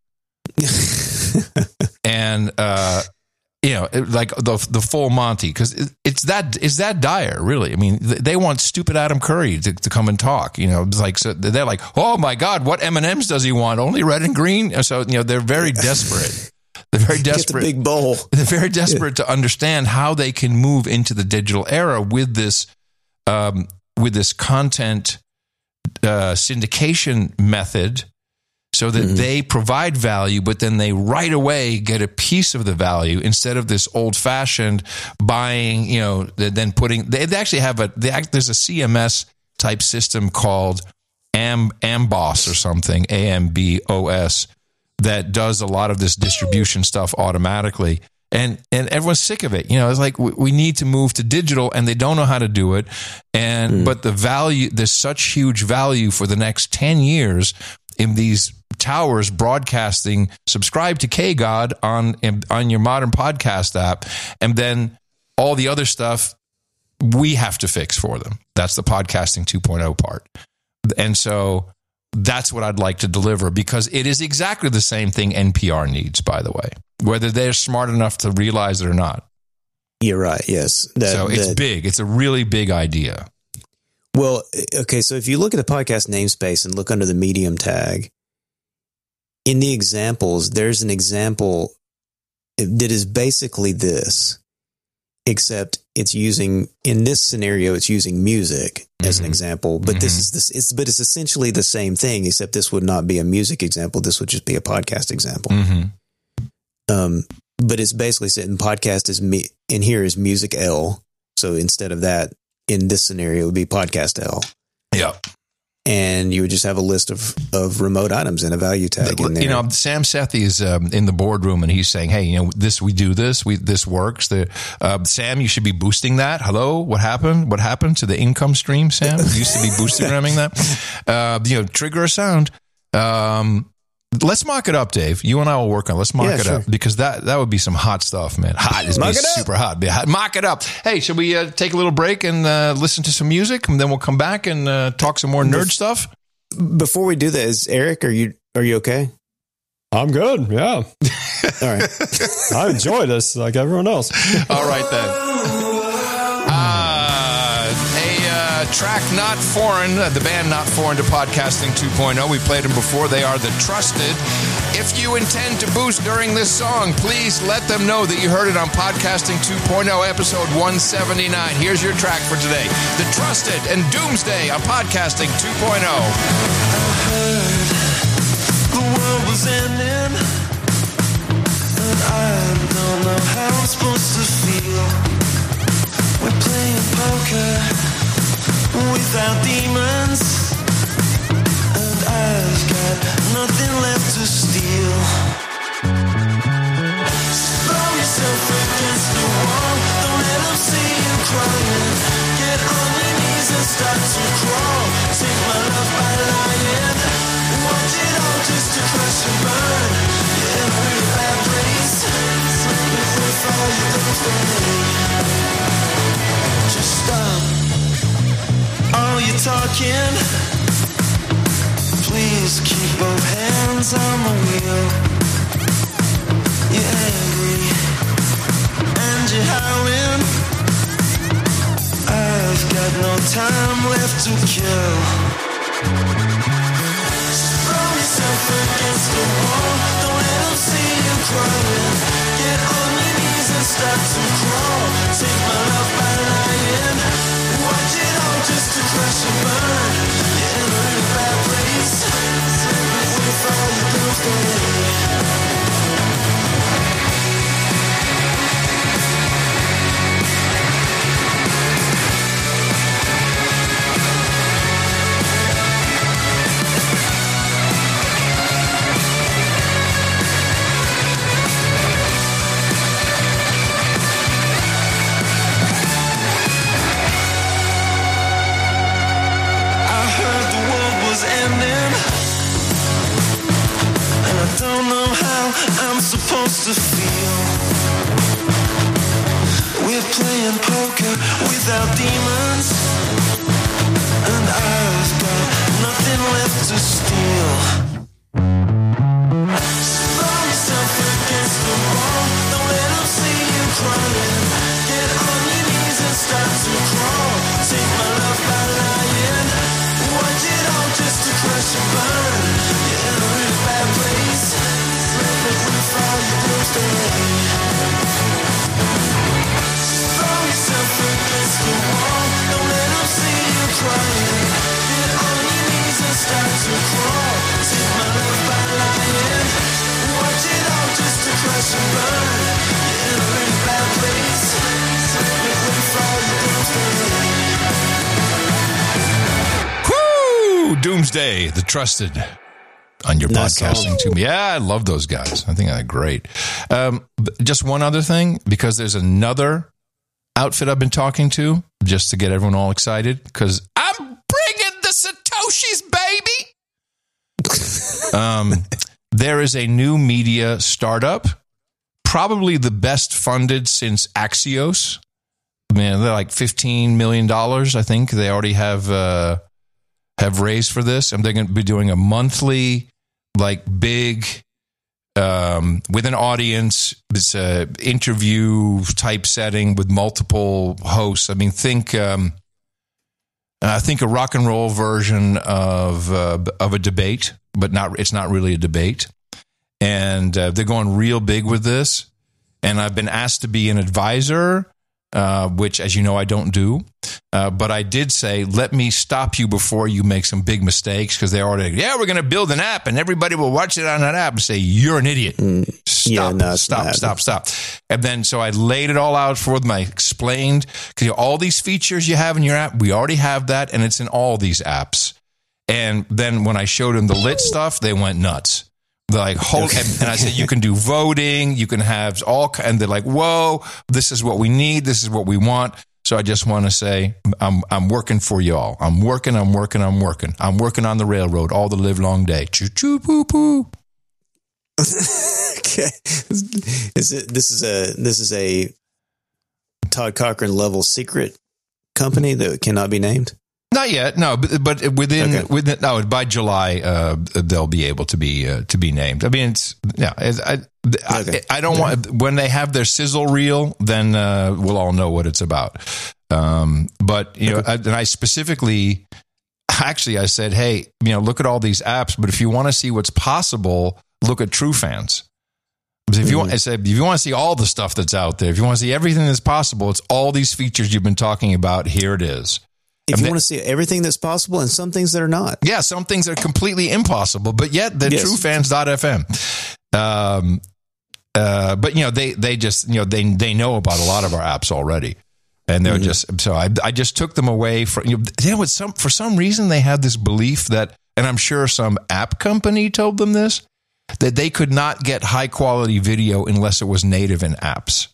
and uh you know, like the the full Monty, because it, it's that it's that dire, really. I mean, they want stupid Adam Curry to, to come and talk. You know, it's like so they're like, oh my God, what M and M's does he want? Only red and green. So you know, they're very desperate. They're very desperate. Get the big bowl. They're very desperate yeah. to understand how they can move into the digital era with this um, with this content uh, syndication method. So that mm-hmm. they provide value, but then they right away get a piece of the value instead of this old fashioned buying, you know, then putting, they, they actually have a, they act, there's a C M S type system called Am, Amboss or something, A M B O S, that does a lot of this distribution stuff automatically. And, and everyone's sick of it. You know, it's like we, we need to move to digital and they don't know how to do it. And, mm. but the value, there's such huge value for the next ten years in these towers broadcasting, subscribe to K God on on your modern podcast app, and then all the other stuff we have to fix for them. That's the podcasting two point oh part. And so that's what I'd like to deliver, because it is exactly the same thing N P R needs, by the way, whether they're smart enough to realize it or not. You're right, yes. That, so it's that, big. It's a really big idea. Well, okay, so if you look at the podcast namespace and look under the medium tag, in the examples, there's an example that is basically this, except it's using, in this scenario, it's using music mm-hmm. as an example, but mm-hmm. this is this, it's, but it's essentially the same thing, except this would not be a music example. This would just be a podcast example. Mm-hmm. Um, but it's basically saying podcast is me, and here is music L. So instead of that, in this scenario, it would be podcast L. Yeah. And you would just have a list of, of remote items and a value tag in there. You know, Sam Sethi is um, in the boardroom and he's saying, hey, you know, this, we do this, we, this works. The, uh, Sam, you should be boosting that. Hello, what happened? What happened to the income stream, Sam? You used to be boosting ramming that. Uh, you know, trigger a sound. Um, let's mock it up, Dave. You and I will work on it. Let's mock yeah, it sure. up, because that, that would be some hot stuff, man. Hot is super hot. hot. Mock it up. Hey, should we uh, take a little break and uh, listen to some music, and then we'll come back and uh, talk some more nerd stuff? Before we do that, is Eric, are you are you okay? I'm good. Yeah. All right. I enjoy this like everyone else. All right then. Uh, a uh, track not foreign, uh, the band not foreign to Podcasting two point oh. We played them before. They are The Trusted. If you intend to boost during this song, please let them know that you heard it on Podcasting two point oh, episode one seventy-nine. Here's your track for today. The Trusted and Doomsday on Podcasting two point oh. I heard the world was ending, and I don't know how I'm supposed to feel. We're playing poker without demons, and I've got nothing left to steal. So throw yourself against the wall, don't let them see you crying. Get on your knees and start to crawl. Take my love by lying. Watch it all just to crash and burn. You're in a really bad place. Before you don't stay, just stop all your talking. Please keep both hands hands on the wheel. You're angry and you're howling. I've got no time left to kill. Throw yourself against the wall. Don't let them see you crying. Get on your knees and start to crawl. Take my love by lying. Watch it all just to crash and burn. You're in a really bad place. Wait for your doomsday. Don't know how I'm supposed to feel. We're playing poker without demons, and I've got nothing left to steal. Throw yourself against the wall. Don't let them see you crying. Get on your knees and start to crawl. Take my love by lying. Watch it all just to crash and burn. You're in a really bad place. Throw yourself against the wall. Don't let them see you crying. Get on your knees and start to crawl. Take my love by lying. Watch it all just to crash and burn. You're in a really bad place. Wait for your doomsday. Whoo! Doomsday, the trusted. On your Nice podcasting song. too. Yeah, I love those guys. I think they're great. Um, just one other thing, because there's another outfit I've been talking to, just to get everyone all excited, because I'm bringing the Satoshis, baby. um, there is a new media startup, probably the best funded since Axios. Man, they're like fifteen million dollars, I think. They already have uh, have raised for this, and they're going to be doing a monthly, like big, um, with an audience. It's a interview type setting with multiple hosts. I mean, think, um, I think a rock and roll version of uh, of a debate, but not. It's not really a debate, and uh, they're going real big with this. And I've been asked to be an advisor, uh, which, as you know, I don't do. Uh, but I did say, let me stop you before you make some big mistakes, because they already, yeah, we're going to build an app and everybody will watch it on that app and say, you're an idiot. Mm, Stop, yeah, no, stop, not. stop, stop. And then so I laid it all out for them. I explained, because all these features you have in your app, we already have that, and it's in all these apps. And then when I showed them the lit stuff, they went nuts. They're like, hold, and, and I said, you can do voting, you can have all, and they're like, whoa, this is what we need, this is what we want. So I just want to say, I'm I'm working for y'all. I'm working, I'm working, I'm working. I'm working on the railroad all the live long day. Choo choo poo poo. Okay, is it? This is a this is a Todd Cochran level secret company that cannot be named. Not yet, no, but, but within Okay. within no by July uh, they'll be able to be uh, to be named. I mean, it's yeah, it's, I, I, Okay. I don't want when they have their sizzle reel, then uh, we'll all know what it's about. Um, but you know, I, and I specifically, actually, I said, hey, you know, look at all these apps, but if you want to see what's possible, look at True Fans. Because if you want, I said, if you want to see all the stuff that's out there, if you want to see everything that's possible, it's all these features you've been talking about. Here it is. If And you they- want to see everything that's possible and some things that are not. Yeah, some things are completely impossible, but yet they're Yes. truefans dot f m. Um, uh, but you know, they they just you know they they know about a lot of our apps already, and they're Mm-hmm. just so I I just took them away from you know, you know what some for some reason they had this belief that, and I'm sure some app company told them this, that they could not get high quality video unless it was native in apps.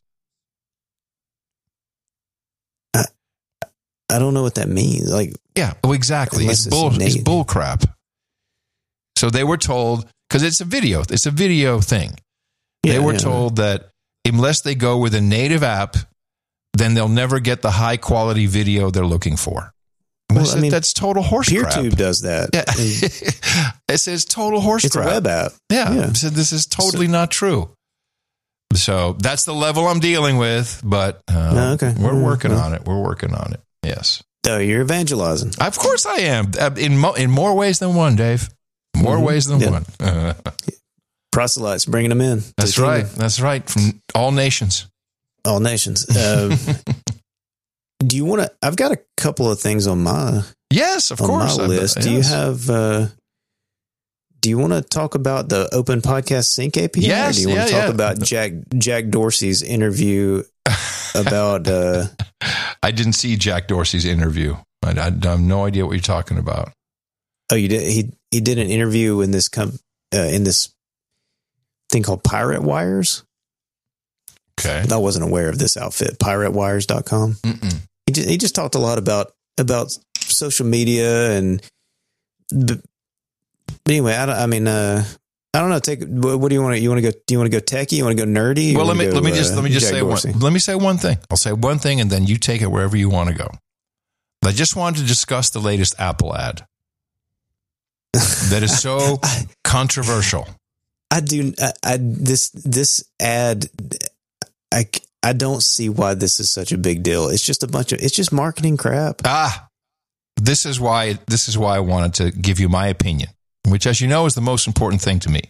I don't know what that means. Like, Yeah, well, exactly. Unless It's it's bull. It's native. bull crap. So they were told, because it's a video. It's a video thing. Yeah, they were yeah. told that unless they go with a native app, then they'll never get the high quality video they're looking for. I Well, said, I mean, that's total horse crap. PeerTube does that. Yeah. And It says total horse it's crap. a web app. Yeah. Yeah. I said, this is totally not true. So that's the level I'm dealing with, but uh, No, okay. we're Mm, working well. on it. We're working on it. Yes. Oh, you're evangelizing. Of course I am. Uh, In, mo- in more ways than one, Dave. More Mhm. ways than Yeah. one. Uh, Proselytes, bringing them in. to that's the right. kingdom. That's right. From all nations. All nations. Uh, do you want to? I've got a couple of things on my Yes, of on course. my I- list. Do you yes. have? Uh, do you want to talk about the Open Podcast Sync A P I? Yes, Or do you want yeah, to talk yeah. about Jack Jack Dorsey's interview about? Uh, I didn't see Jack Dorsey's interview. I, I have no idea what you're talking about. oh, you did. He he did an interview in this com- uh, in this thing called Pirate Wires. Okay. I wasn't aware of this outfit, pirate wires dot com. Mm-mm. He just, he just talked a lot about about social media and but anyway, I, don't, I mean, uh, I don't know. Take what, what do you want to? You want to go? Do you want to go techie? You want to go nerdy? You Well, let wanna me go, let me just uh, let me just Jack say Dorsey? one. Let me say one thing. I'll say one thing, and then you take it wherever you want to go. I just wanted to discuss the latest Apple ad that is so controversial. I do. I, I this this ad. I I don't see why this is such a big deal. It's just a bunch of. It's just marketing crap. Ah, this is why this is why I wanted to give you my opinion, which, as you know, is the most important thing to me.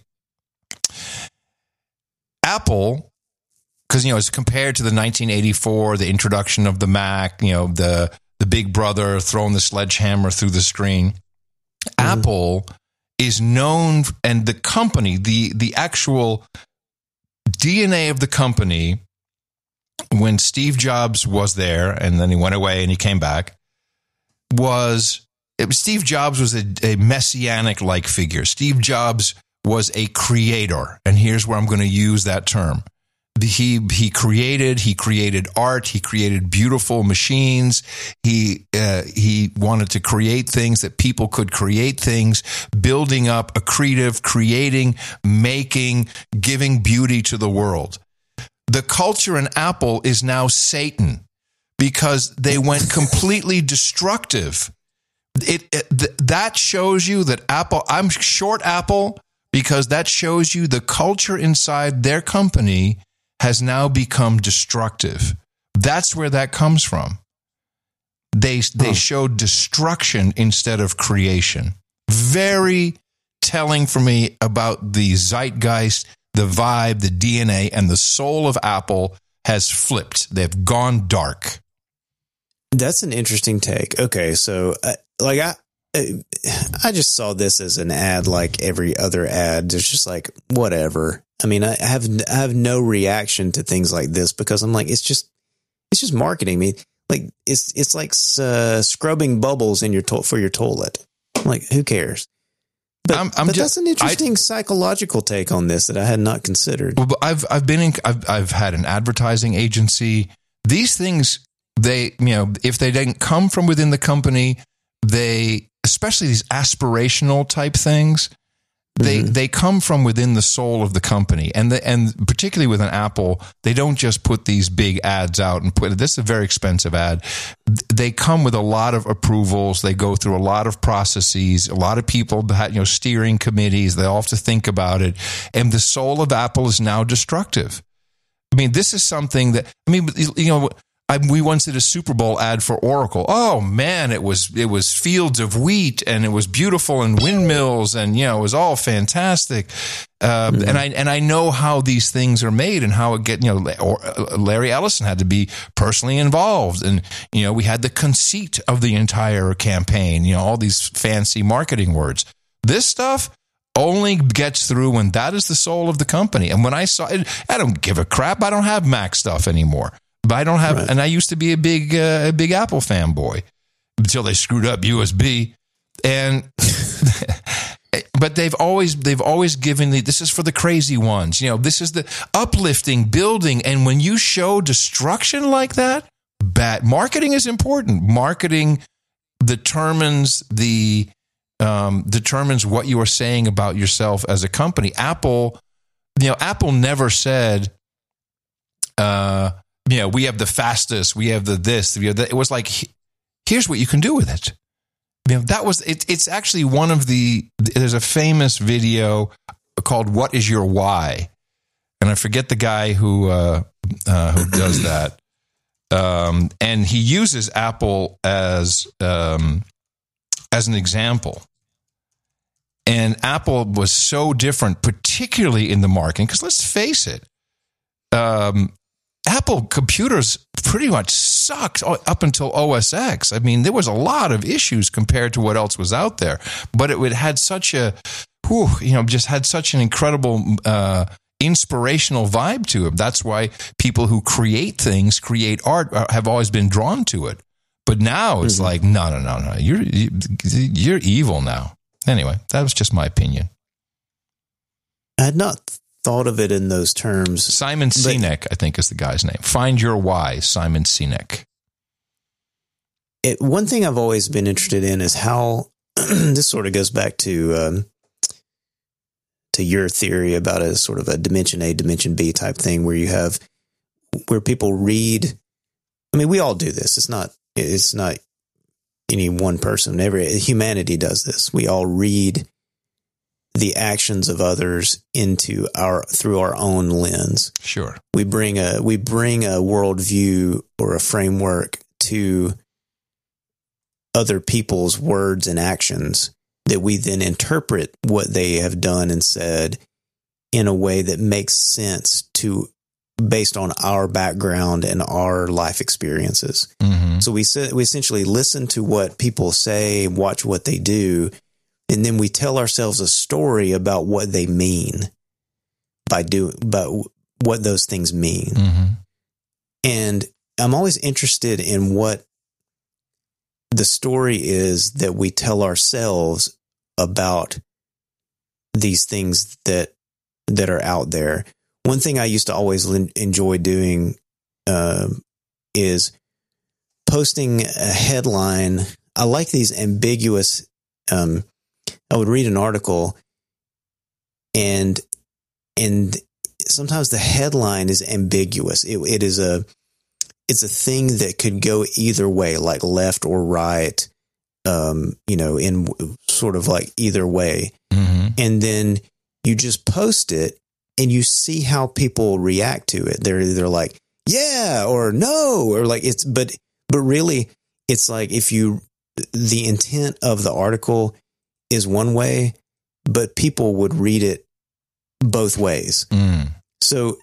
Apple, because you know, it's compared to the nineteen eighty-four, the introduction of the Mac, you know, the the big brother throwing the sledgehammer through the screen. Mm-hmm. Apple is known, and the company, the the actual D N A of the company, when Steve Jobs was there and then he went away and he came back, was it was Steve Jobs was a, a messianic like figure. Steve Jobs was a creator, and here's where I'm going to use that term. He he created he created art. He created beautiful machines. He uh, he wanted to create things that people could create things, building up, accretive, creating, making, giving beauty to the world. The culture in Apple is now Satan because they went completely destructive. It, it th- that shows you that Apple. I'm short Apple because that shows you the culture inside their company has now become destructive. That's where that comes from. They they Huh. showed destruction instead of creation. Very telling for me about the zeitgeist, the vibe, the D N A, and the soul of Apple has flipped. They've gone dark. That's an interesting take. Okay, so uh, like I, I just saw this as an ad, like every other ad. It's just like whatever. I mean, I have I have no reaction to things like this because I'm like, it's just it's just marketing. I mean, like it's it's like uh, scrubbing bubbles in your to- for your toilet. I'm like, who cares? But, I'm- I'm but just- that's an interesting psychological take on this that I had not considered. Well, but I've I've been in I've I've had an advertising agency. These things, they you know, if they didn't come from within the company, they especially these aspirational type things, they Mhm. they come from within the soul of the company, and the, and particularly with an Apple, they don't just put these big ads out and put this is a very expensive ad. They come with a lot of approvals. They go through a lot of processes. A lot of people, that, you know, steering committees. They all have to think about it, and the soul of Apple is now destructive. I mean, this is something that I mean, you know. I, we once did a Super Bowl ad for Oracle. Oh man, it was it was fields of wheat and it was beautiful and windmills and you know it was all fantastic. Uh, mm-hmm. And I and I know how these things are made and how it get you know. Or, uh, Larry Ellison had to be personally involved, and you know we had the conceit of the entire campaign. You know all these fancy marketing words. This stuff only gets through when that is the soul of the company. And when I saw it, I don't give a crap. I don't have Mac stuff anymore. But I don't have, right. And I used to be a big, uh, a big Apple fanboy until they screwed up U S B. And, but they've always, they've always given the, this is for the crazy ones, you know, this is the uplifting, building. And when you show destruction like that, bad marketing is important. Marketing determines the, um, determines what you are saying about yourself as a company. Apple, you know, Apple never said, uh, you know, we have the fastest, we have the this, we have the, it was like, here's what you can do with it. you know, that was it, it's actually one of the there's a famous video called "What Is Your Why," and I forget the guy who uh, uh, who does that. Um, and he uses Apple as um, as an example. And Apple was so different, particularly in the marketing, because let's face it, um, Apple computers pretty much sucked up until O S X. I mean, there was a lot of issues compared to what else was out there, but it, it had such a, whew, you know, just had such an incredible uh, inspirational vibe to it. That's why people who create things, create art, have always been drawn to it. But now it's mm-hmm. like, no, no, no, no, you're you're evil now. Anyway, that was just my opinion. I had not thought of it in those terms. Simon Sinek, I think, is the guy's name. Find Your Why, Simon Sinek. It, one thing I've always been interested in is how this sort of goes back to um, to your theory about a sort of a dimension A, dimension B type thing, where you have where people read. I mean, we all do this. It's not. It's not any one person. Every humanity does this. We all read the actions of others into our through our own lens. Sure. We bring a we bring a worldview or a framework to other people's words and actions that we then interpret what they have done and said in a way that makes sense to based on our background and our life experiences. Mm-hmm. So we we essentially listen to what people say, watch what they do, and then we tell ourselves a story about what they mean by doing, about what those things mean. Mm-hmm. And I'm always interested in what the story is that we tell ourselves about these things that that are out there. One thing I used to always enjoy doing uh, is posting a headline. I like these ambiguous. Um, I would read an article, and and sometimes the headline is ambiguous. It, it is a it's a thing that could go either way, like left or right. Um, you know, in sort of like either way, mm-hmm. and then you just post it. And you see how people react to it. They're either like, yeah, or no, or like it's, but, but really it's like if you, the intent of the article is one way, but people would read it both ways. Mm. So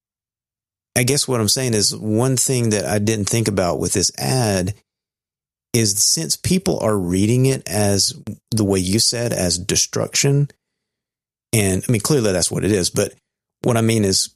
I guess what I'm saying is one thing that I didn't think about with this ad is since people are reading it as the way you said, as destruction. And I mean, clearly that's what it is. But what I mean is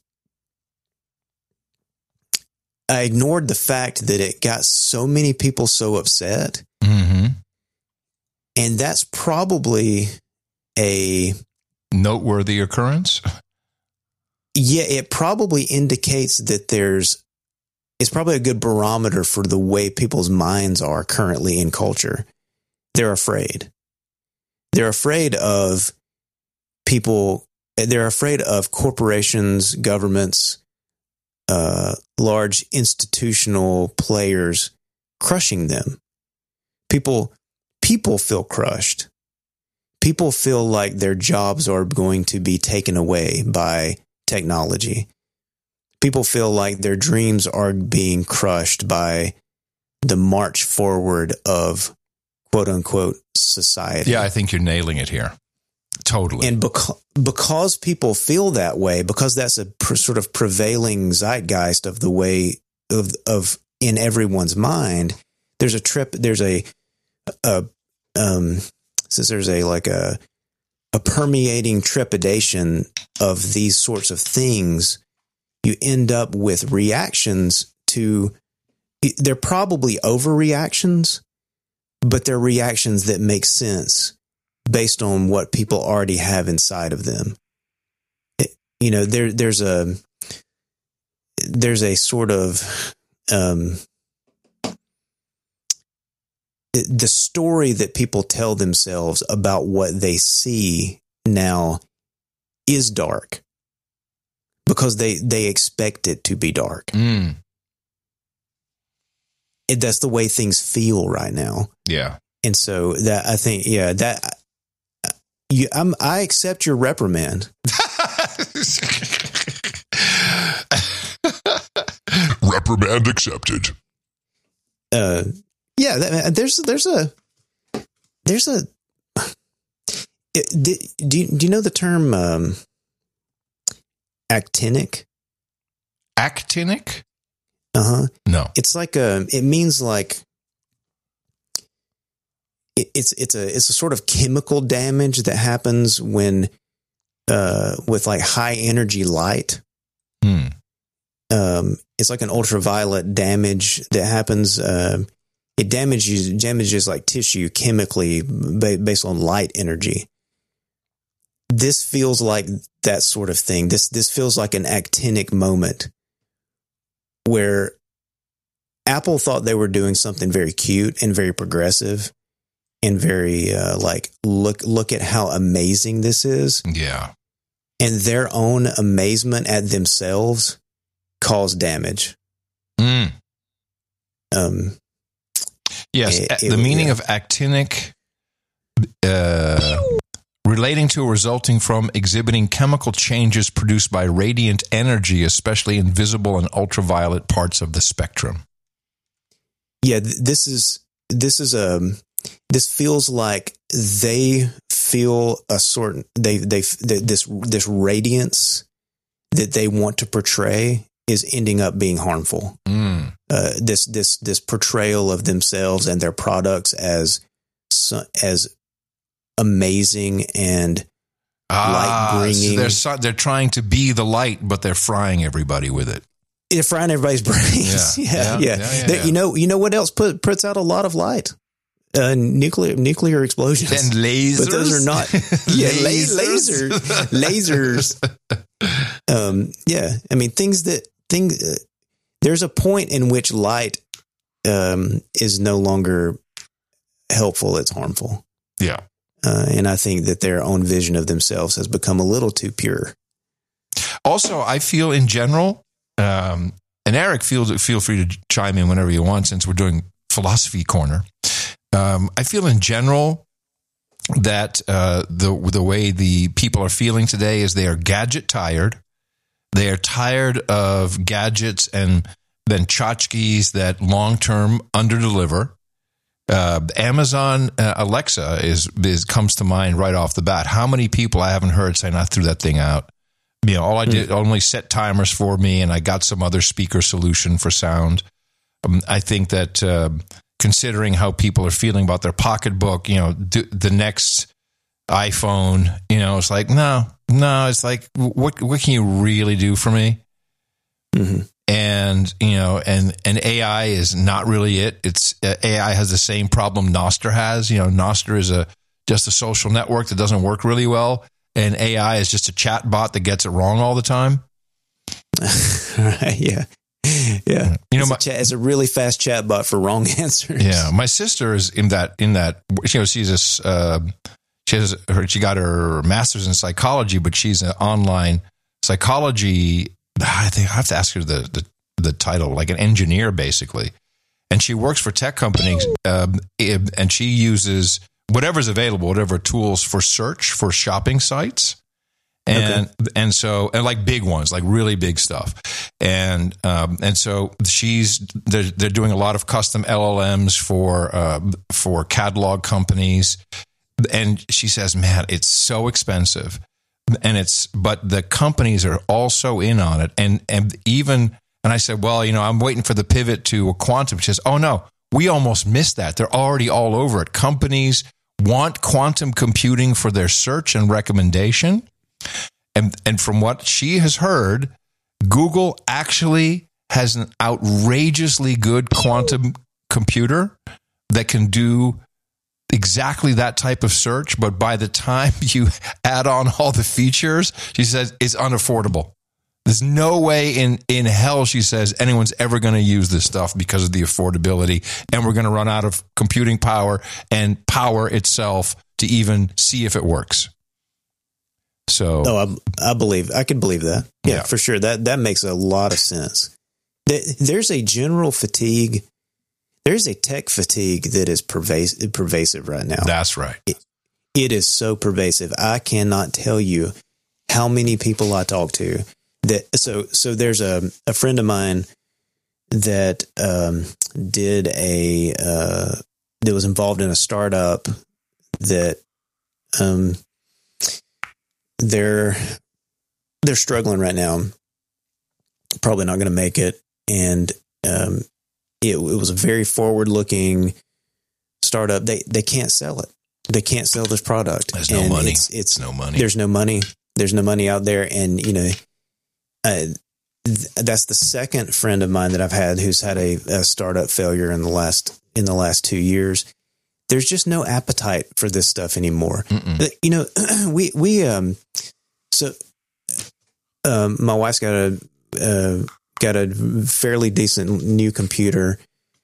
I ignored the fact that it got so many people so upset. Mm-hmm. And that's probably a noteworthy occurrence. Yeah, it probably indicates that there's, it's probably a good barometer for the way people's minds are currently in culture. They're afraid. They're afraid of people, they're afraid of corporations, governments, uh, large institutional players crushing them. People, people feel crushed. People feel like their jobs are going to be taken away by technology. People feel like their dreams are being crushed by the march forward of quote unquote society. Yeah, I think you're nailing it here. Totally. And because, because people feel that way, because that's a pr- sort of prevailing zeitgeist of the way of, of in everyone's mind, there's a trip, there's a, a, um, since there's a, like a, a permeating trepidation of these sorts of things, you end up with reactions to, they're probably overreactions, but they're reactions that make sense based on what people already have inside of them. It, you know, there, there's a, there's a sort of, um, the story that people tell themselves about what they see now is dark because they, they expect it to be dark. Mm. It, that's the way things feel right now. Yeah. and so that I think, yeah, that you, I'm, I accept your reprimand. Reprimand accepted. Uh, yeah, that, there's there's a there's a. It, do you, do you know the term um, actinic? Actinic? Uh huh. No. It's like a. It means like. It, it's it's a it's a sort of chemical damage that happens when, uh, with like high energy light. Hmm. Um, it's like an ultraviolet damage that happens. Uh, it damages damages like tissue chemically ba- based on light energy. This feels like that sort of thing. This this feels like an actinic moment where Apple thought they were doing something very cute and very progressive and very uh, like look look at how amazing this is. Yeah. And their own amazement at themselves cause damage. Mm. Um, yes, it, it, the meaning yeah. of actinic, uh, relating to or resulting from exhibiting chemical changes produced by radiant energy, especially in visible and ultraviolet parts of the spectrum. Yeah, th- this is this is a um, this feels like they feel a sort they they this this radiance that they want to portray is ending up being harmful. Mm. Uh, this this this portrayal of themselves and their products as as amazing and Ah, light bringing. so they're so, they're trying to be the light, but they're frying everybody with it. They're frying everybody's brains. Yeah, Yeah, yeah, yeah. yeah, yeah, They- yeah. You know, you know what else put, puts out a lot of light? Uh, nuclear nuclear explosions. And lasers, But those are not. Yeah, la- lasers, lasers. Um, yeah, I mean things that things. Uh, there's a point in which light um, is no longer helpful; it's harmful. Yeah. Uh, and I think that their own vision of themselves has become a little too pure. Also, I feel in general, um, and Eric, feel feel free to chime in whenever you want, since we're doing Philosophy Corner. Um, I feel in general that uh, the the way the people are feeling today is they are gadget tired. They are tired of gadgets and then tchotchkes that long term underdeliver. Uh, Amazon uh, Alexa is, is comes to mind right off the bat. How many people I haven't heard saying, "I threw that thing out." You know, all I did only set timers for me, and I got some other speaker solution for sound. Um, I think that uh, considering how people are feeling about their pocketbook, you know, do, the next iPhone, you know, it's like no, no, it's like what what can you really do for me? Mm-hmm. And you know, and and A I is not really it. It's uh, A I has the same problem Nostr has. You know, Nostr is a just a social network that doesn't work really well, and A I is just a chat bot that gets it wrong all the time. yeah, yeah. You know, it's, my, a chat, it's a really fast chat bot for wrong answers. yeah, my sister is in that in that. You know, she's a uh, she has her, she got her master's in psychology, but she's an online psychology. I think I have to ask her the, the, the title, like an engineer, basically. And she works for tech companies, um, and she uses whatever's available, whatever tools for search for shopping sites. And okay. and so and like big ones, like really big stuff. And um, and so she's they're they're doing a lot of custom L L Ms for uh, for catalog companies. And she says, man, it's so expensive. And it's, but the companies are also in on it. And, and even, and I said, well, you know, I'm waiting for the pivot to a quantum. She says, oh no, we almost missed that. They're already all over it. Companies want quantum computing for their search and recommendation. And, and from what she has heard, Google actually has an outrageously good quantum computer that can do exactly that type of search, but by the time you add on all the features, she says it's unaffordable. There's no way in, in hell, she says, anyone's ever going to use this stuff because of the affordability, and we're going to run out of computing power and power itself to even see if it works. So, no, I, I believe I could believe that. Yeah, Yeah. for sure. That that makes a lot of sense. There's a general fatigue. there's a tech fatigue that is pervasive, pervasive right now. That's right. It, it is so pervasive. I cannot tell you how many people I talk to that. So, so there's a, a friend of mine that um, did a, uh, that was involved in a startup that um, they're, they're struggling right now. Probably not going to make it. And um, it, it was a very forward looking startup. They, they can't sell it. They can't sell this product. There's no and money. It's, it's no money. There's no money. There's no money out there. And, you know, uh, th- that's the second friend of mine that I've had who's had a, a startup failure in the last, in the last two years. There's just no appetite for this stuff anymore. But, you know, we, we, um, so, um, my wife's got a, uh, got a fairly decent new computer,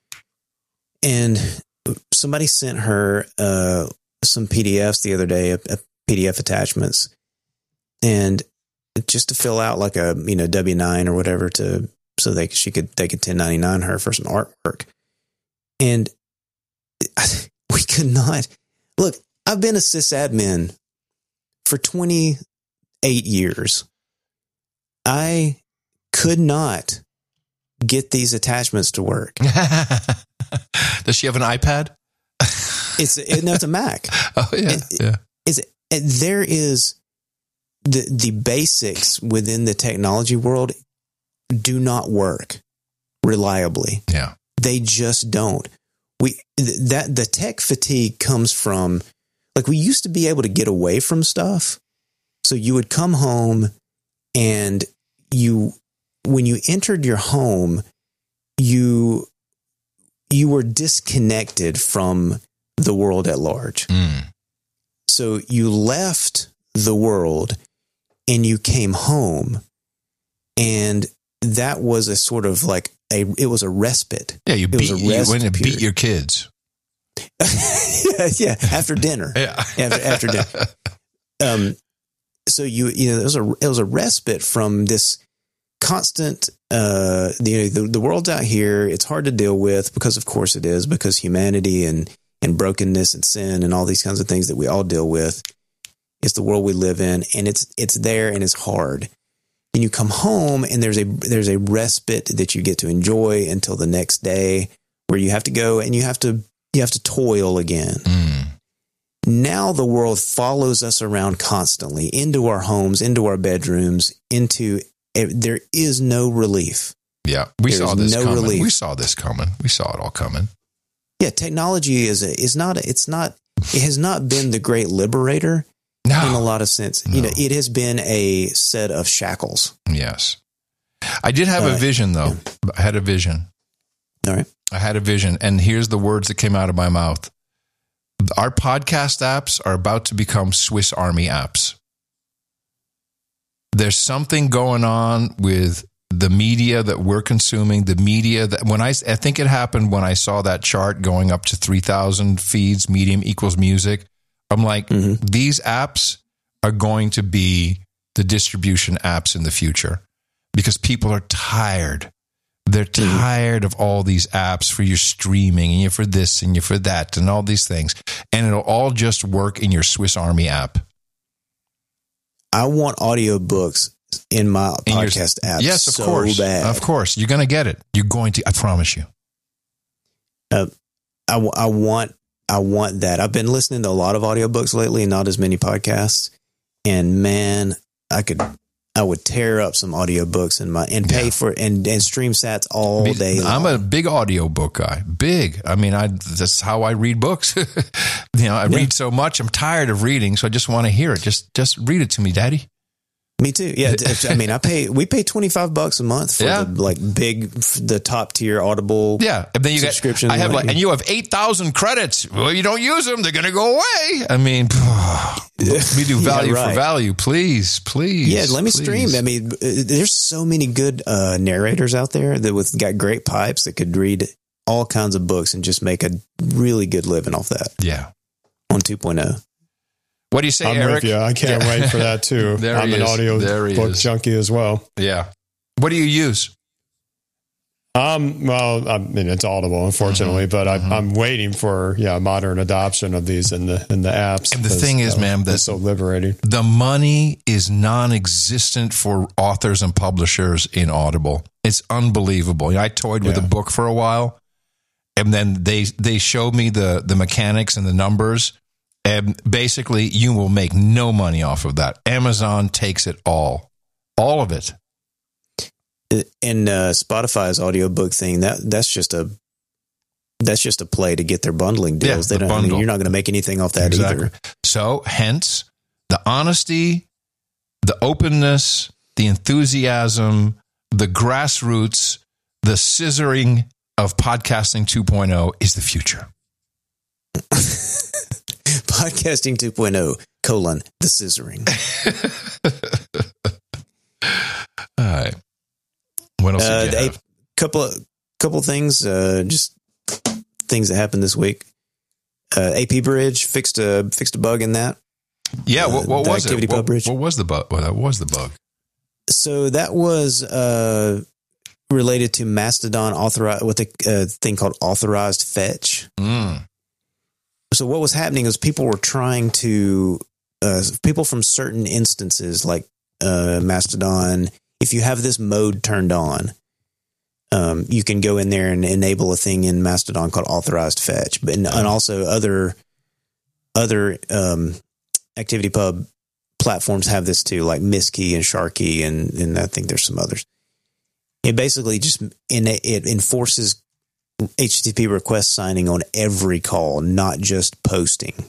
and somebody sent her, uh, some P D Fs the other day, a, a P D F attachments, and just to fill out like a, you know, W nine or whatever to, so they, she could, they could ten ninety-nine her for some artwork. And we could not look, I've been a sysadmin for twenty-eight years. I could not get these attachments to work. Does she have an iPad? It's it, no, it's a Mac. Oh yeah, it, yeah. It's it, there is the the basics within the technology world do not work reliably. Yeah, they just don't. We that the tech fatigue comes from, like, we used to be able to get away from stuff. So you would come home and you, when you entered your home, you you were disconnected from the world at large. Mm. So you left the world and you came home, and that was a sort of like a, it was a respite. Yeah, you it beat, was a you rest went and beat period. your kids. yeah, yeah, after dinner. Yeah. after, after dinner. Um, so you, you know, it was a, it was a respite from this constant, uh, the, the, the world's out here. It's hard to deal with because, of course it is, because humanity and, and brokenness and sin and all these kinds of things that we all deal with. It's the world we live in, and it's, it's there and it's hard. And you come home and there's a, there's a respite that you get to enjoy until the next day, where you have to go and you have to, you have to toil again. Mm. Now the world follows us around constantly, into our homes, into our bedrooms, into, there is no relief. Yeah, we There saw is this no coming. relief. We saw this coming. We saw it all coming. Yeah, technology is a, is not, a, it's not, it has not been the great liberator No. in a lot of sense. No. You know, it has been a set of shackles. Yes. I did have Uh, a vision, though. I had a vision. All right. I had a vision, and here's the words that came out of my mouth. Our podcast apps are about to become Swiss Army apps. There's something going on with the media that we're consuming, the media that when I, I think it happened when I saw that chart going up to three thousand feeds, medium equals music. I'm like, Mm-hmm. these apps are going to be the distribution apps in the future, because people are tired. They're tired of all these apps for your streaming, and you're for this and you're for that and all these things. And it'll all just work in your Swiss Army app. I want audiobooks in my In your- podcast app. Yes, of so course. bad. Of course. You're going to get it. You're going to, I promise you. Uh, I, w- I want, I want that. I've been listening to a lot of audiobooks lately, and not as many podcasts. And man, I could, I would tear up some audiobooks in my, and pay Yeah. for, and, and stream sats all day long. I'm a big audiobook guy. Big. I mean, I that's how I read books. you know, I Yeah. read so much. I'm tired of reading, so I just want to hear it. Just just read it to me, Daddy. Me too. Yeah. t- I mean, I pay, we pay twenty-five bucks a month for Yeah. the like big, the top tier Audible. Yeah, and then you get Subscription, I have like- like, and you have eight thousand credits. Well, you don't use them; they're going to go away. I mean, we do value Yeah, for right. value, please, please. Yeah, let me please. stream. I mean, uh, there's so many good uh, narrators out there that with got great pipes that could read all kinds of books and just make a really good living off that Yeah. on two point oh. What do you say, I'm Eric? with you. I can't Yeah. wait for that too. There I'm he an is. audio There he book is. junkie as well. Yeah. What do you use? Um, well, I mean, it's Audible, unfortunately, Mm-hmm. but I, Mm-hmm. I'm waiting for yeah modern adoption of these in the in the apps. And the 'cause, thing is, uh, man, that- it's so liberating. The money is non-existent for authors and publishers in Audible. It's unbelievable. I toyed with Yeah. a book for a while, and then they they showed me the the mechanics and the numbers, and basically you will make no money off of that. Amazon takes it all, all of it. And uh, Spotify's audiobook thing, that that's just a that's just a play to get their bundling deals. Yeah, they the don't. I mean, bundle. you're not going to make anything off that Exactly. either. So, hence the honesty, the openness, the enthusiasm, the grassroots, the scissoring of podcasting two point oh is the future. Podcasting two point oh colon the scissoring. All right. What else Uh, did you a have? couple of couple things, uh, just things that happened this week. Uh, A P Bridge fixed a fixed a bug in that. Yeah, what, what the was it? Activity What, Pub Bridge. what was the bug? Well, that was the bug. So that was uh, related to Mastodon authorized with a uh, thing called authorized fetch. Mm. So what was happening is people were trying to uh, people from certain instances like uh, Mastodon. If you have this mode turned on, um, you can go in there and enable a thing in Mastodon called authorized fetch, but and, and also other other um, ActivityPub platforms have this too, like Mistkey and Sharky, and and I think there's some others. It basically just in it enforces H T T P request signing on every call, not just posting.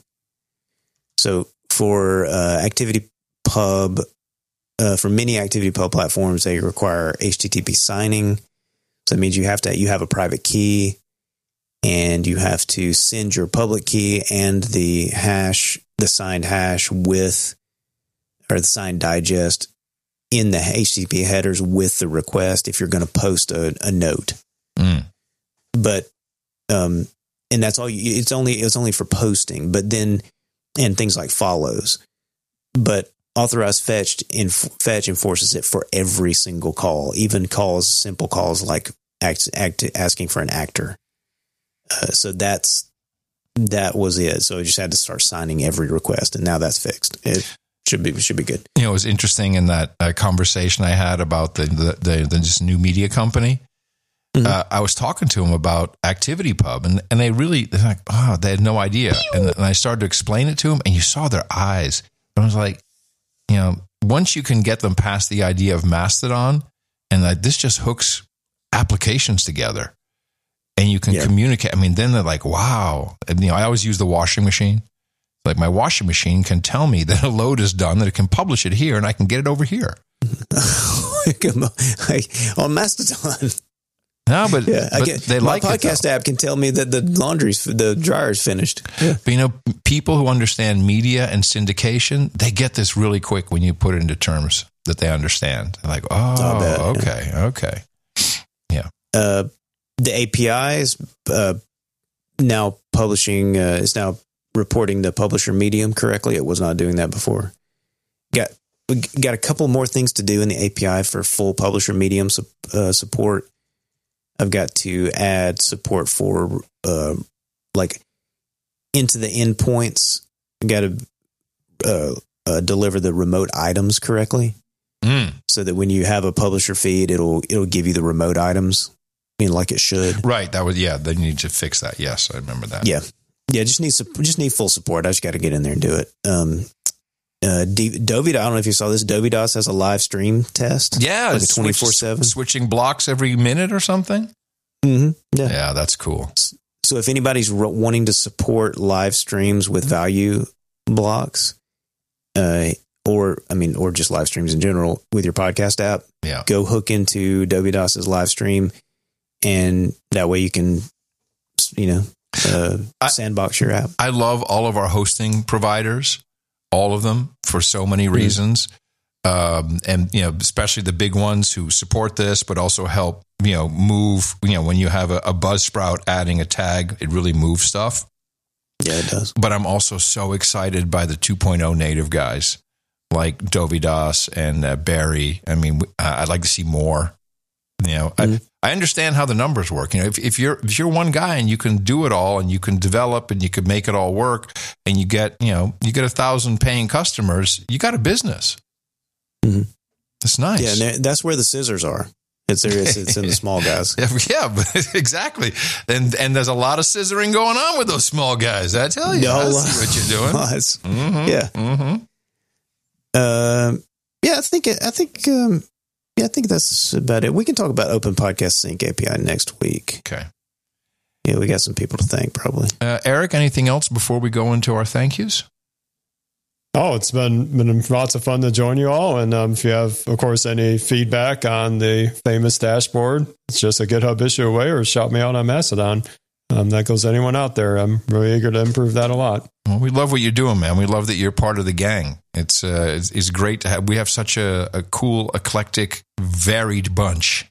So for uh, ActivityPub. Uh, for many ActivityPub platforms, they require H T T P signing. So that means you have to you have a private key, and you have to send your public key and the hash, the signed hash with, or the signed digest in the H T T P headers with the request if you're going to post a, a note. Mm. But um, and that's all. You, it's only it's only for posting. But then and things like follows, but authorized fetched in fetch enforces it for every single call, even calls, simple calls like act, act, asking for an actor. Uh, so that's that was it. So I just had to start signing every request, and now that's fixed. It should be should be good. You know, it was interesting in that uh, conversation I had about the the, the, the this new media company. Mm-hmm. Uh, I was talking to them about ActivityPub, and, and they really, they're like, oh, they had no idea. And, and I started to explain it to them, and you saw their eyes. I was like, you know, once you can get them past the idea of Mastodon, and like this just hooks applications together, and you can yeah. communicate. I mean, then they're like, wow. And, you know, I always use the washing machine. Like my washing machine can tell me that a load is done, that it can publish it here, and I can get it over here. On Mastodon. No, but, yeah, but I get, they my like podcast it, app can tell me that the laundry's, the dryer's finished. Yeah. But, you know, people who understand media and syndication, they get this really quick when you put it into terms that they understand. They're like, oh, bet, okay, yeah. okay. Yeah. Uh, the A P I is uh, now publishing, uh, is now reporting the publisher medium correctly. It was not doing that before. Got we got a couple more things to do in the A P I for full publisher medium su- uh, support. I've got to add support for uh, like into the endpoints. Got to uh, uh, deliver the remote items correctly, Mm. so that when you have a publisher feed, it'll it'll give you the remote items, I mean, like it should. Right. That was, yeah, they need to fix that. Yes, I remember that. Yeah, yeah. Just need just need full support. I just got to get in there and do it. Um, uh, D- Dovidos, I don't know if you saw this. Dovidos has a live stream test. Yeah. like a switch- twenty-four seven Switching blocks every minute or something. Mm-hmm. Yeah. Yeah, that's cool. So if anybody's ro- wanting to support live streams with value blocks, uh, or I mean, or just live streams in general with your podcast app, Yeah. go hook into Dovidos's live stream, and that way you can, you know, uh, I- sandbox your app. I love all of our hosting providers, all of them, for so many reasons. Um, and, you know, especially the big ones who support this, but also help, you know, move, you know, when you have a, a Buzzsprout adding a tag, it really moves stuff. Yeah, it does. But I'm also so excited by the two point oh native guys like Dovidos and uh, Barry. I mean, I'd like to see more. You know, Mm-hmm. I, I understand how the numbers work. You know, if, if you're if you're one guy and you can do it all and you can develop and you can make it all work and you get you know you get a thousand paying customers, you got a business. Mm-hmm. It's nice. Yeah, and that's where the scissors are. It's there. It's, it's in the small guys. Yeah, but exactly. And and there's a lot of scissoring going on with those small guys. I tell you, No, I see what you're doing. Lots. Mm-hmm, Yeah. Mm-hmm. Um, yeah, I think I think um, yeah, I think that's about it. We can talk about Open Podcast Sync A P I next week. Okay. Yeah, we got some people to thank probably. Uh, Eric, anything else before we go into our thank yous? Oh, it's been been lots of fun to join you all. And um, if you have, of course, any feedback on the famous dashboard, it's just a GitHub issue away or shout me out on Mastodon. Um, that goes to anyone out there. I'm really eager to improve that a lot. Well, we love what you're doing, man. We love that you're part of the gang. It's uh, it's, it's great to have. We have such a, a cool, eclectic, varied bunch.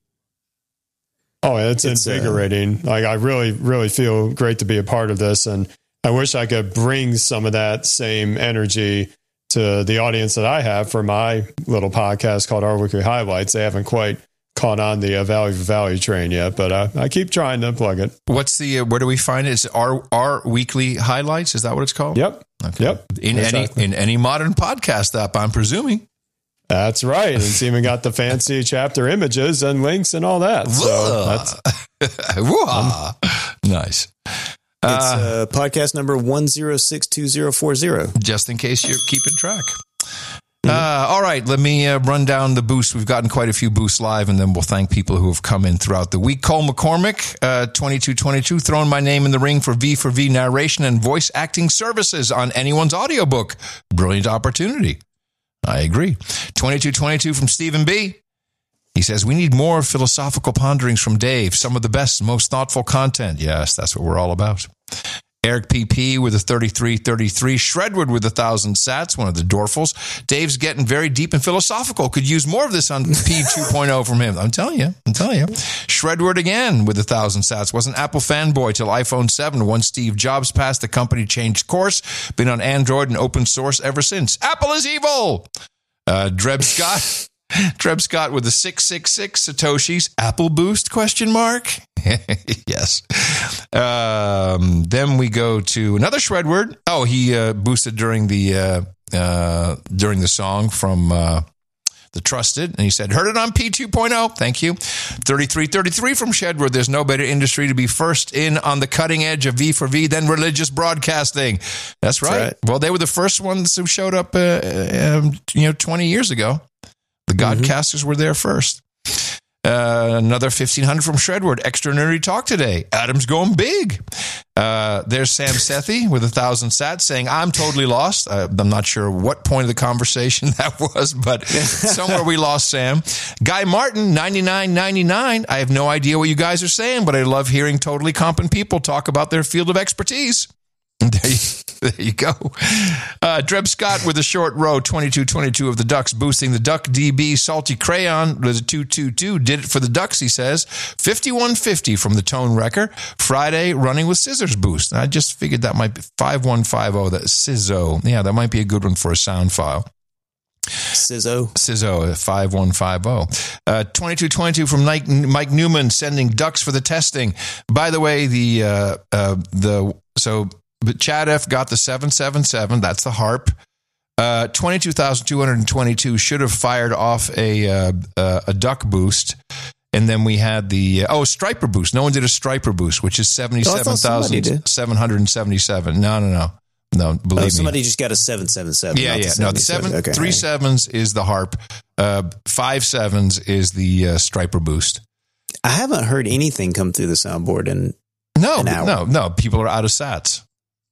Oh, it's, It's, uh, invigorating. Like I really, really feel great to be a part of this, and I wish I could bring some of that same energy to the audience that I have for my little podcast called Our Weekly Highlights. They haven't quite caught on the uh, value for value train yet, but uh, I keep trying to plug it. What's the? Uh, where do we find it? Is it our our weekly highlights? Is that what it's called? Yep. Okay. Yep. In Exactly. any in any modern podcast app, I'm presuming. That's right. And it's even got the fancy chapter images and links and all that. So that's Whoa. Nice. It's uh, podcast number one zero six two zero four zero. Just in case you're keeping track. Uh, all right, let me uh, run down the boosts. We've gotten quite a few boosts live, and then we'll thank people who have come in throughout the week. Cole McCormick, uh, twenty-two twenty-two, throwing my name in the ring for V for V narration and voice acting services on anyone's audiobook. Brilliant opportunity. I agree. twenty-two twenty-two from Stephen B. He says, we need more philosophical ponderings from Dave. Some of the best, most thoughtful content. Yes, that's what we're all about. Eric P P with a thirty-three thirty-three. Shredwood with a thousand sats, one of the Dorfels. Dave's getting very deep and philosophical. Could use more of this on P two point oh from him. I'm telling you. I'm telling you. Shredwood again with a thousand sats. Was an Apple fanboy till iPhone seven. Once Steve Jobs passed, the company changed course. Been on Android and open source ever since. Apple is evil. Uh, Dreb Scott. Treb Scott with the six six six Satoshis. Apple Boost, question mark? Yes. Um, then we go to another Shredword. Oh, he uh, boosted during the uh, uh, during the song from uh, The Trusted. And he said, heard it on P two point oh. Thank you. thirty-three thirty-three from Shedward. There's no better industry to be first in on the cutting edge of V for V than religious broadcasting. That's right. That's right. Well, they were the first ones who showed up, uh, um, you know, twenty years ago. The Godcasters mm-hmm. were there first. Uh, another fifteen hundred from Shredward. Extra nerdy talk today. Adam's going big. Uh, there's Sam Sethi with a thousand sats saying, I'm totally lost. Uh, I'm not sure what point of the conversation that was, but somewhere we lost Sam. Guy Martin, ninety-nine ninety-nine. I have no idea what you guys are saying, but I love hearing totally competent people talk about their field of expertise. There you, there you go. Uh, Dreb Scott with a short row, twenty-two twenty-two of the Ducks, boosting the Duck D B Salty Crayon with a two two two. Did it for the Ducks, he says. fifty-one fifty from the Tone Wrecker. Friday, running with Scissors boost. I just figured that might be five one five zero, that Sizzo. Yeah, that might be a good one for a sound file. Sizzo. Sizzo, five one five zero. Uh, twenty-two twenty-two from Mike, Mike Newman, sending Ducks for the testing. By the way, the, uh, uh, the, so, But Chad F got the seven seven seven. That's the harp. Uh, twenty-two thousand two hundred twenty-two should have fired off a uh, uh, a duck boost. And then we had the, uh, oh, striper boost. No one did a striper boost, which is seventy-seven thousand seven hundred seventy-seven. No, no, no. No, believe oh, me. Somebody just got a seven seven seven. Yeah, yeah. No, the seven, okay, three right. sevens is the harp. Uh, five sevens is the uh, striper boost. I haven't heard anything come through the soundboard in no, an hour. no, no. People are out of sats.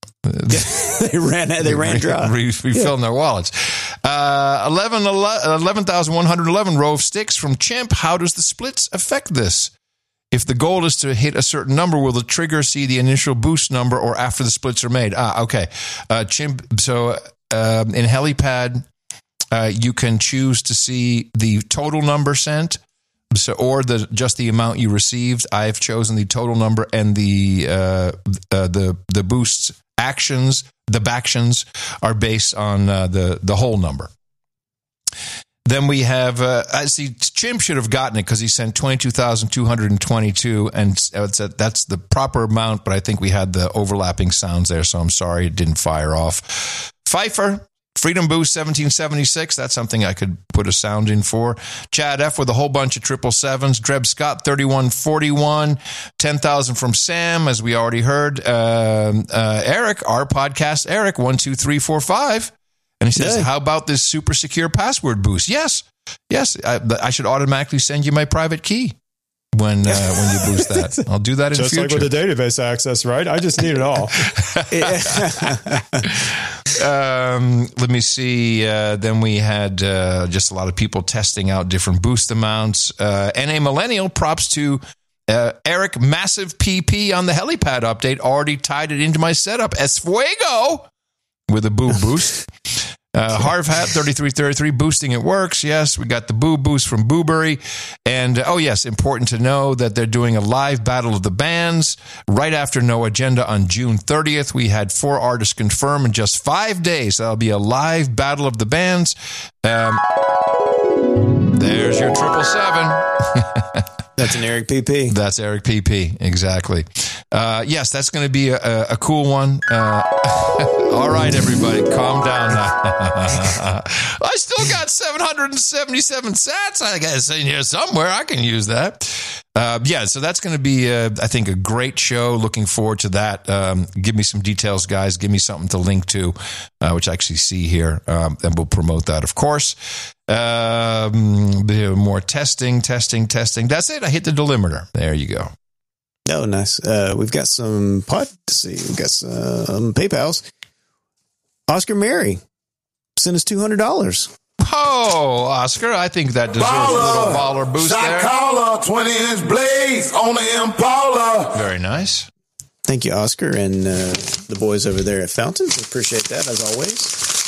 they ran they ran dry. Refilling yeah. their wallets. Uh, eleven thousand one hundred eleven row of sticks from Chimp. How does the splits affect this? If the goal is to hit a certain number, will the trigger see the initial boost number or after the splits are made? Ah, okay. Uh, Chimp. So um, in Helipad, uh, you can choose to see the total number sent. So, or the just the amount you received. I've chosen the total number and the uh, uh, the the boosts actions. The backtions are based on uh, the the whole number. Then we have, uh, I see, Jim should have gotten it because he sent twenty-two thousand two hundred twenty-two, and it's a, that's the proper amount, but I think we had the overlapping sounds there, so I'm sorry it didn't fire off. Pfeiffer, Freedom Boost seventeen seventy-six, that's something I could put a sound in for. Chad F with a whole bunch of triple sevens. Dreb Scott, thirty-one forty-one. ten thousand from Sam, as we already heard. Uh, uh, Eric, our podcast, Eric, one two three four five. And he says, Hey. how about this super secure password boost? Yes. Yes. I, I should automatically send you my private key when uh, when you boost that. I'll do that in Just the like future. with the database access, right? I just need it all. um, let me see. Uh, then we had uh, just a lot of people testing out different boost amounts. Uh, N A Millennial, props to uh, Eric, massive P P on the helipad update. Already tied it into my setup. Es fuego with a boo boost. Uh, Harv Hat thirty-three thirty-three, boosting it works. Yes, we got the boo boost from Booberry. And, uh, oh, yes, important to know that they're doing a live battle of the bands right after No Agenda on June thirtieth. We had four artists confirmed in just five days. That'll be a live battle of the bands. Um, there's your triple seven. That's an Eric P P. That's Eric P P, exactly. Uh, yes, that's going to be a, a, a cool one. Uh, all right, everybody, calm down now. I still got seven hundred seventy-seven sats, I guess, in here somewhere. I can use that. Uh, yeah, so that's going to be, uh, I think, a great show. Looking forward to that. Um, give me some details, guys. Give me something to link to, uh, which I actually see here, um, and we'll promote that, of course. Um, more testing, testing, testing. That's it. I hit the delimiter. There you go. Oh, nice. Uh, we've got some pot. Let's see. We've got some PayPals. Oscar Mary sent us two hundred dollars. Oh, Oscar, I think that deserves a little baller boost Shot there. caller, twenty inch blades on the Impala. Very nice. Thank you, Oscar, and uh, the boys over there at Fountains. Appreciate that, as always.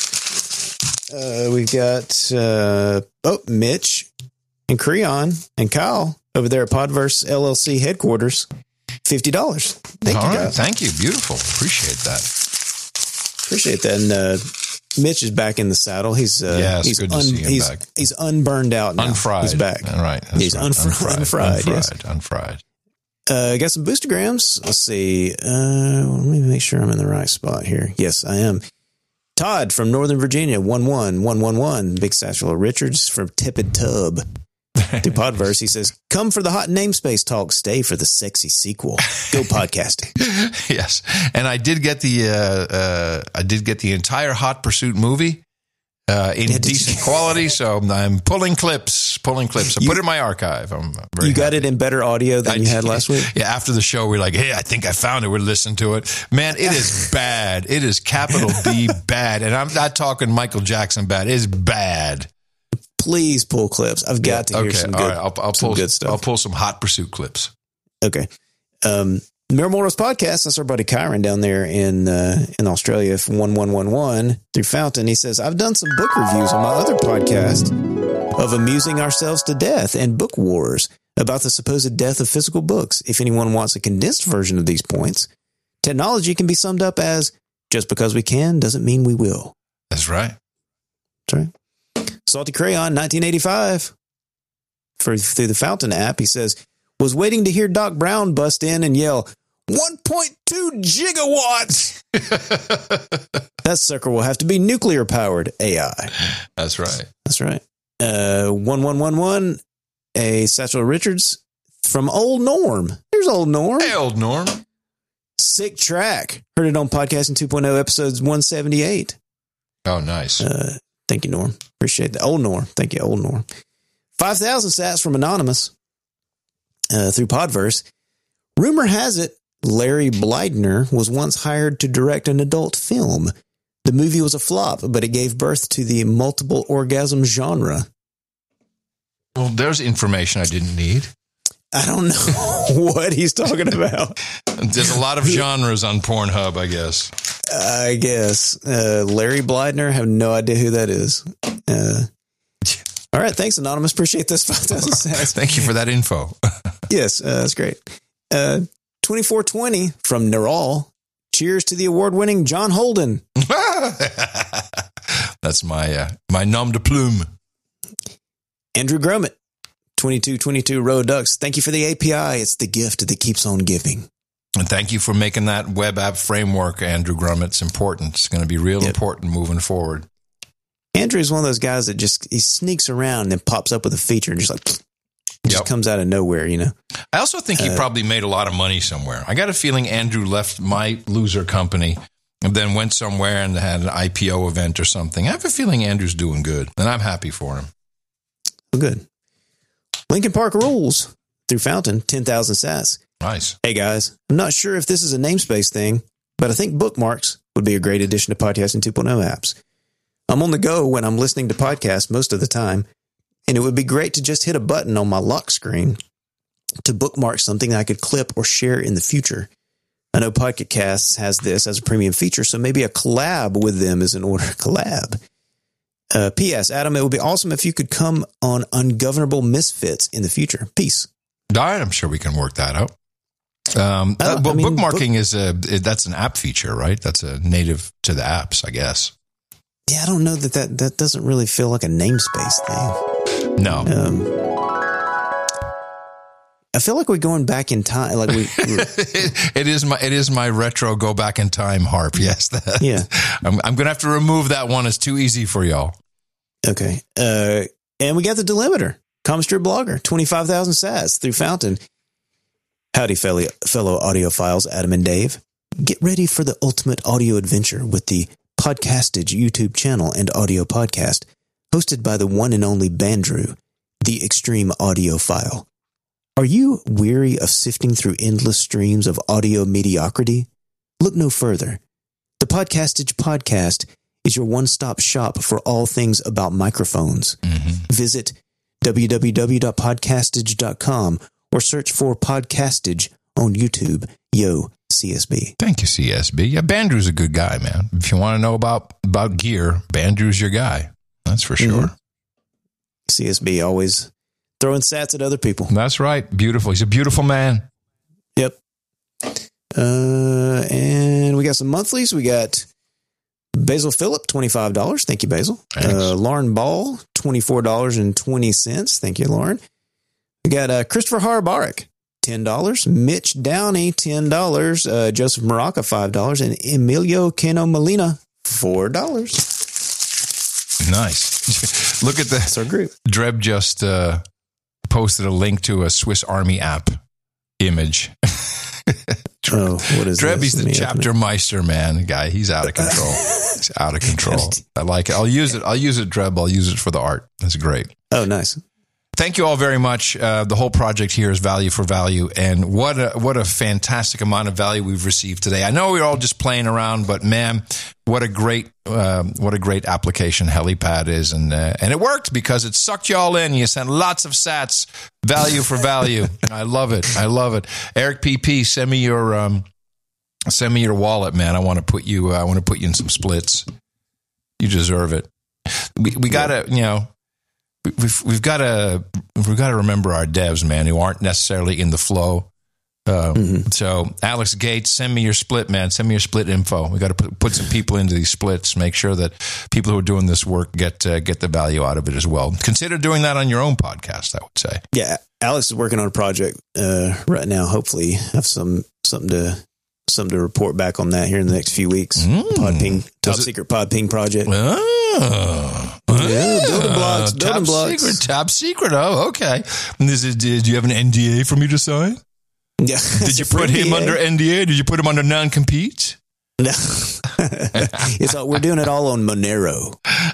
Uh, we've got, uh, oh, Mitch and Creon and Kyle over there at Podverse L L C headquarters. fifty dollars. Thank All you, right. guys. Thank you. Beautiful. Appreciate that. Appreciate that. And uh, Mitch is back in the saddle. He's uh, Yeah, it's he's good to see him he's, back. he's unburned out now. Unfried. He's back. All right. That's He's right. unfried. Unfried, yes. Unfried. Unfried. Uh, got some boostergrams. Let's see. Uh, let me make sure I'm in the right spot here. Yes, I am. Todd from Northern Virginia, one one one one one. Big Satchel Richards from Tepid Tub. Through Podverse, he says, come for the hot namespace talk, stay for the sexy sequel. Go podcasting. Yes. And I did get the, uh, uh, I did get the entire Hot Pursuit movie, uh, in Yeah, did decent you- quality. So I'm pulling clips, pulling clips. I You- put it in my archive. I'm very You got happy. it in better audio than I you had did. last week? Yeah, after the show, we're like, hey, I think I found it. We're listening to it. Man, it is bad. It is capital B bad. And I'm not talking Michael Jackson bad. It is bad. Please pull clips. I've got to hear Okay, some all good, right. I'll, I'll some pull good stuff. I'll pull some Hot Pursuit clips. Okay. Um, Mirror Mortals Podcast, that's our buddy Kyron down there in uh, in Australia from one one one one through Fountain. He says, I've done some book reviews on my other podcast of Amusing Ourselves to Death and Book Wars about the supposed death of physical books. If anyone wants a condensed version of these points, technology can be summed up as just because we can doesn't mean we will. That's right. That's right. Salty Crayon, nineteen eighty-five, for through the Fountain app, he says, was waiting to hear Doc Brown bust in and yell, one point two gigawatts. That sucker will have to be nuclear powered A I. That's right. That's right. Uh, one one one one, a Satchel Richards from Old Norm. There's Old Norm. Hey, old Norm. Sick track. Heard it on Podcasting two point oh, episodes one seventy-eight. Oh, nice. Uh, thank you, Norm. Appreciate that. Old Norm. Thank you, Old Norm. five thousand sats from Anonymous uh, through Podverse. Rumor has it Larry Blydner was once hired to direct an adult film. The movie was a flop, but it gave birth to the multiple orgasm genre. Well, there's information I didn't need. I don't know what he's talking about. There's a lot of genres on Pornhub, I guess. I guess. Uh, Larry Blydner, have no idea who that is. Uh, all right. Thanks, Anonymous. Appreciate this. five thousand sats. Thank you for that info. Yes, uh, that's great. Uh, twenty-four twenty from Neural. Cheers to the award-winning John Holden. That's my uh, my nom de plume. Andrew Grummett, twenty-two twenty-two Road Ducks. Thank you for the A P I. It's the gift that keeps on giving. And thank you for making that web app framework, Andrew Grummett. It's important. It's going to be real Yep. important moving forward. Andrew is one of those guys that just he sneaks around and then pops up with a feature and just like just Yep. comes out of nowhere, you know. I also think he Uh, probably made a lot of money somewhere. I got a feeling Andrew left my loser company and then went somewhere and had an I P O event or something. I have a feeling Andrew's doing good, and I'm happy for him. Well, good. Lincoln Park Rules through Fountain, ten thousand sats. Nice. Hey guys, I'm not sure if this is a namespace thing, but I think bookmarks would be a great addition to Podcasting two point oh apps. I'm on the go when I'm listening to podcasts most of the time, and it would be great to just hit a button on my lock screen to bookmark something I could clip or share in the future. I know Podcast Casts has this as a premium feature, so maybe a collab with them is in order. Collab. Uh, P S. Adam, it would be awesome if you could come on Ungovernable Misfits in the future. Peace. All right, I'm sure we can work that out. Um, Uh, uh, but I mean, bookmarking is a that's an app feature, right? That's a native to the apps, I guess. Yeah, I don't know that that, that doesn't really feel like a namespace thing. No, Um, I feel like we're going back in time. Like we, we it is my it is my retro go back in time harp. Yes, that, Yeah. I'm I'm gonna have to remove that one. It's too easy for y'all. okay. Uh, and we got the Delimiter, Common Strip Blogger, twenty-five thousand sats through Fountain. Howdy, fellow, fellow audiophiles, Adam and Dave. Get ready for the ultimate audio adventure with the Podcastage YouTube channel and audio podcast, hosted by the one and only Bandrew, the extreme audiophile. Are you weary of sifting through endless streams of audio mediocrity? Look no further. The Podcastage podcast is your one-stop shop for all things about microphones. Mm-hmm. Visit w w w dot podcastage dot com or search for Podcastage on YouTube. Yo, C S B. Thank you, C S B. Yeah, Bandrew's a good guy, man. If you want to know about about gear, Bandrew's your guy. That's for sure. Mhm. C S B always throwing sats at other people. That's right. Beautiful. He's a beautiful man. Yep. Uh, and we got some monthlies. We got Basil Phillip, twenty-five dollars. Thank you, Basil. Thanks. Uh, Lauren Ball, twenty-four dollars and twenty cents. Thank you, Lauren. We got uh, Christopher Harbaric, ten dollars. Mitch Downey, ten dollars. Uh, Joseph Maraca, five dollars. And Emilio Cano Molina, four dollars. Nice. Look at the That's our group. Dreb just uh, posted a link to a Swiss Army app image. Oh, what is Dreb, this? he's Let the me open chapter meister, man. The guy, he's out of control. He's out of control. I like it. I'll use it. I'll use it, Dreb. I'll use it for the art. That's great. it. Oh, nice. Thank you all very much. Uh, the whole project here is value for value, and what a what a fantastic amount of value we've received today. I know we're all just playing around, but man, what a great uh, what a great application Helipad is, and uh, and it worked because it sucked you all in. You sent lots of sats, value for value. I love it. I love it. Eric P P, send me your um, send me your wallet, man. I want to put you. Uh, I want to put you in some splits. You deserve it. We we gotta you know. We've we've got to we've got to remember our devs, man, who aren't necessarily in the flow. Uh, Mm-hmm. So, Alex Gates, send me your split, man. Send me your split info. We got to put, put some people into these splits. Make sure that people who are doing this work get uh, get the value out of it as well. Consider doing that on your own podcast. I would say. Yeah, Alex is working on a project uh, right now. Hopefully, have some something to something to report back on that here in the next few weeks. Mm. Podping, top Does it- secret Podping project. Oh, Yeah, building blocks, building top blocks. secret, top secret. Oh, okay. And this is, did you have an N D A for me to sign? Yeah, Did you put him under N D A? Did you put him under non-compete? No, it's all, we're doing it all on Monero.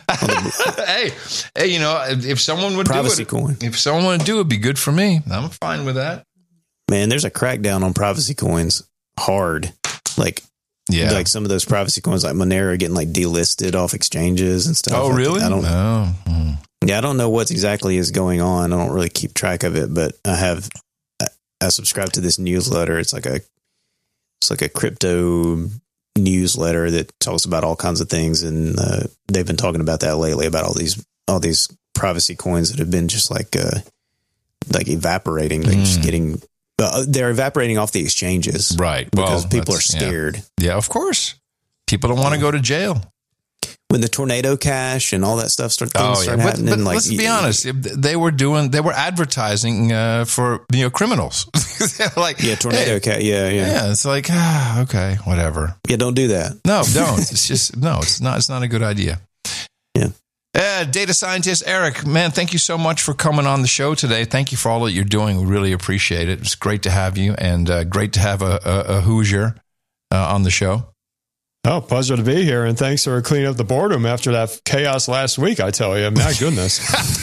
hey, hey, you know, if, if someone would Privacy do it, coin. if someone would do it, it'd be good for me. I'm fine with that. Man, there's a crackdown on privacy coins. Hard, like Yeah. like some of those privacy coins, like Monero, are getting like delisted off exchanges and stuff. oh, Like, really? I don't. Oh, hmm. Yeah, I don't know what exactly is going on. I don't really keep track of it, but I have. I, I subscribe to this newsletter. It's like a, it's like a crypto newsletter that talks about all kinds of things, and uh, they've been talking about that lately about all these all these privacy coins that have been just like uh, like evaporating. They're just Mm. getting. Uh, they're evaporating off the exchanges, Right. Because well, people are that's- yeah. scared. Yeah, of course. People don't want to go to jail. when the tornado cache and all that stuff start, things Oh, yeah. start But, happening. but like, let's be honest. They were doing, they were advertising uh, for, you know, criminals. like, yeah, tornado hey, cache. Yeah, yeah, yeah. It's like, ah, okay, whatever. Yeah, don't do that. No, don't. It's just, no, it's not, it's not a good idea. Yeah. Uh, data scientist Eric, man, thank you so much for coming on the show today. Thank you for all that you're doing. We really appreciate it. It's great to have you, and uh, great to have a, a, a Hoosier uh, on the show. Oh, pleasure to be here, and thanks for cleaning up the boardroom after that chaos last week. I tell you, my goodness.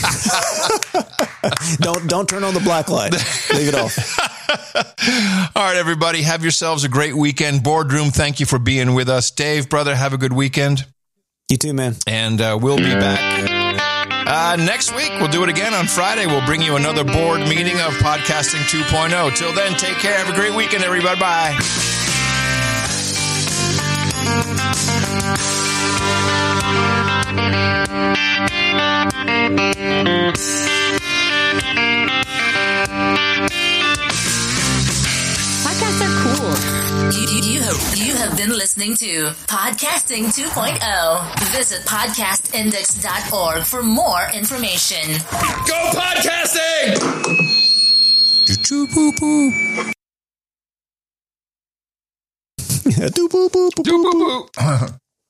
don't don't turn on the black light. Leave it off. All right, everybody, have yourselves a great weekend. Boardroom, thank you for being with us. Dave, brother, have a good weekend. You too, man. And uh, we'll be back uh, next week. We'll do it again on Friday. We'll bring you another board meeting of Podcasting two point oh. Till then, take care. Have a great weekend, everybody. Bye. Podcasts are cool. You, you, you, have, you have been listening to Podcasting two point oh. Visit podcast index dot org for more information. Go podcasting! Choo-choo-boo-boo. Do boo boo boo boo boo.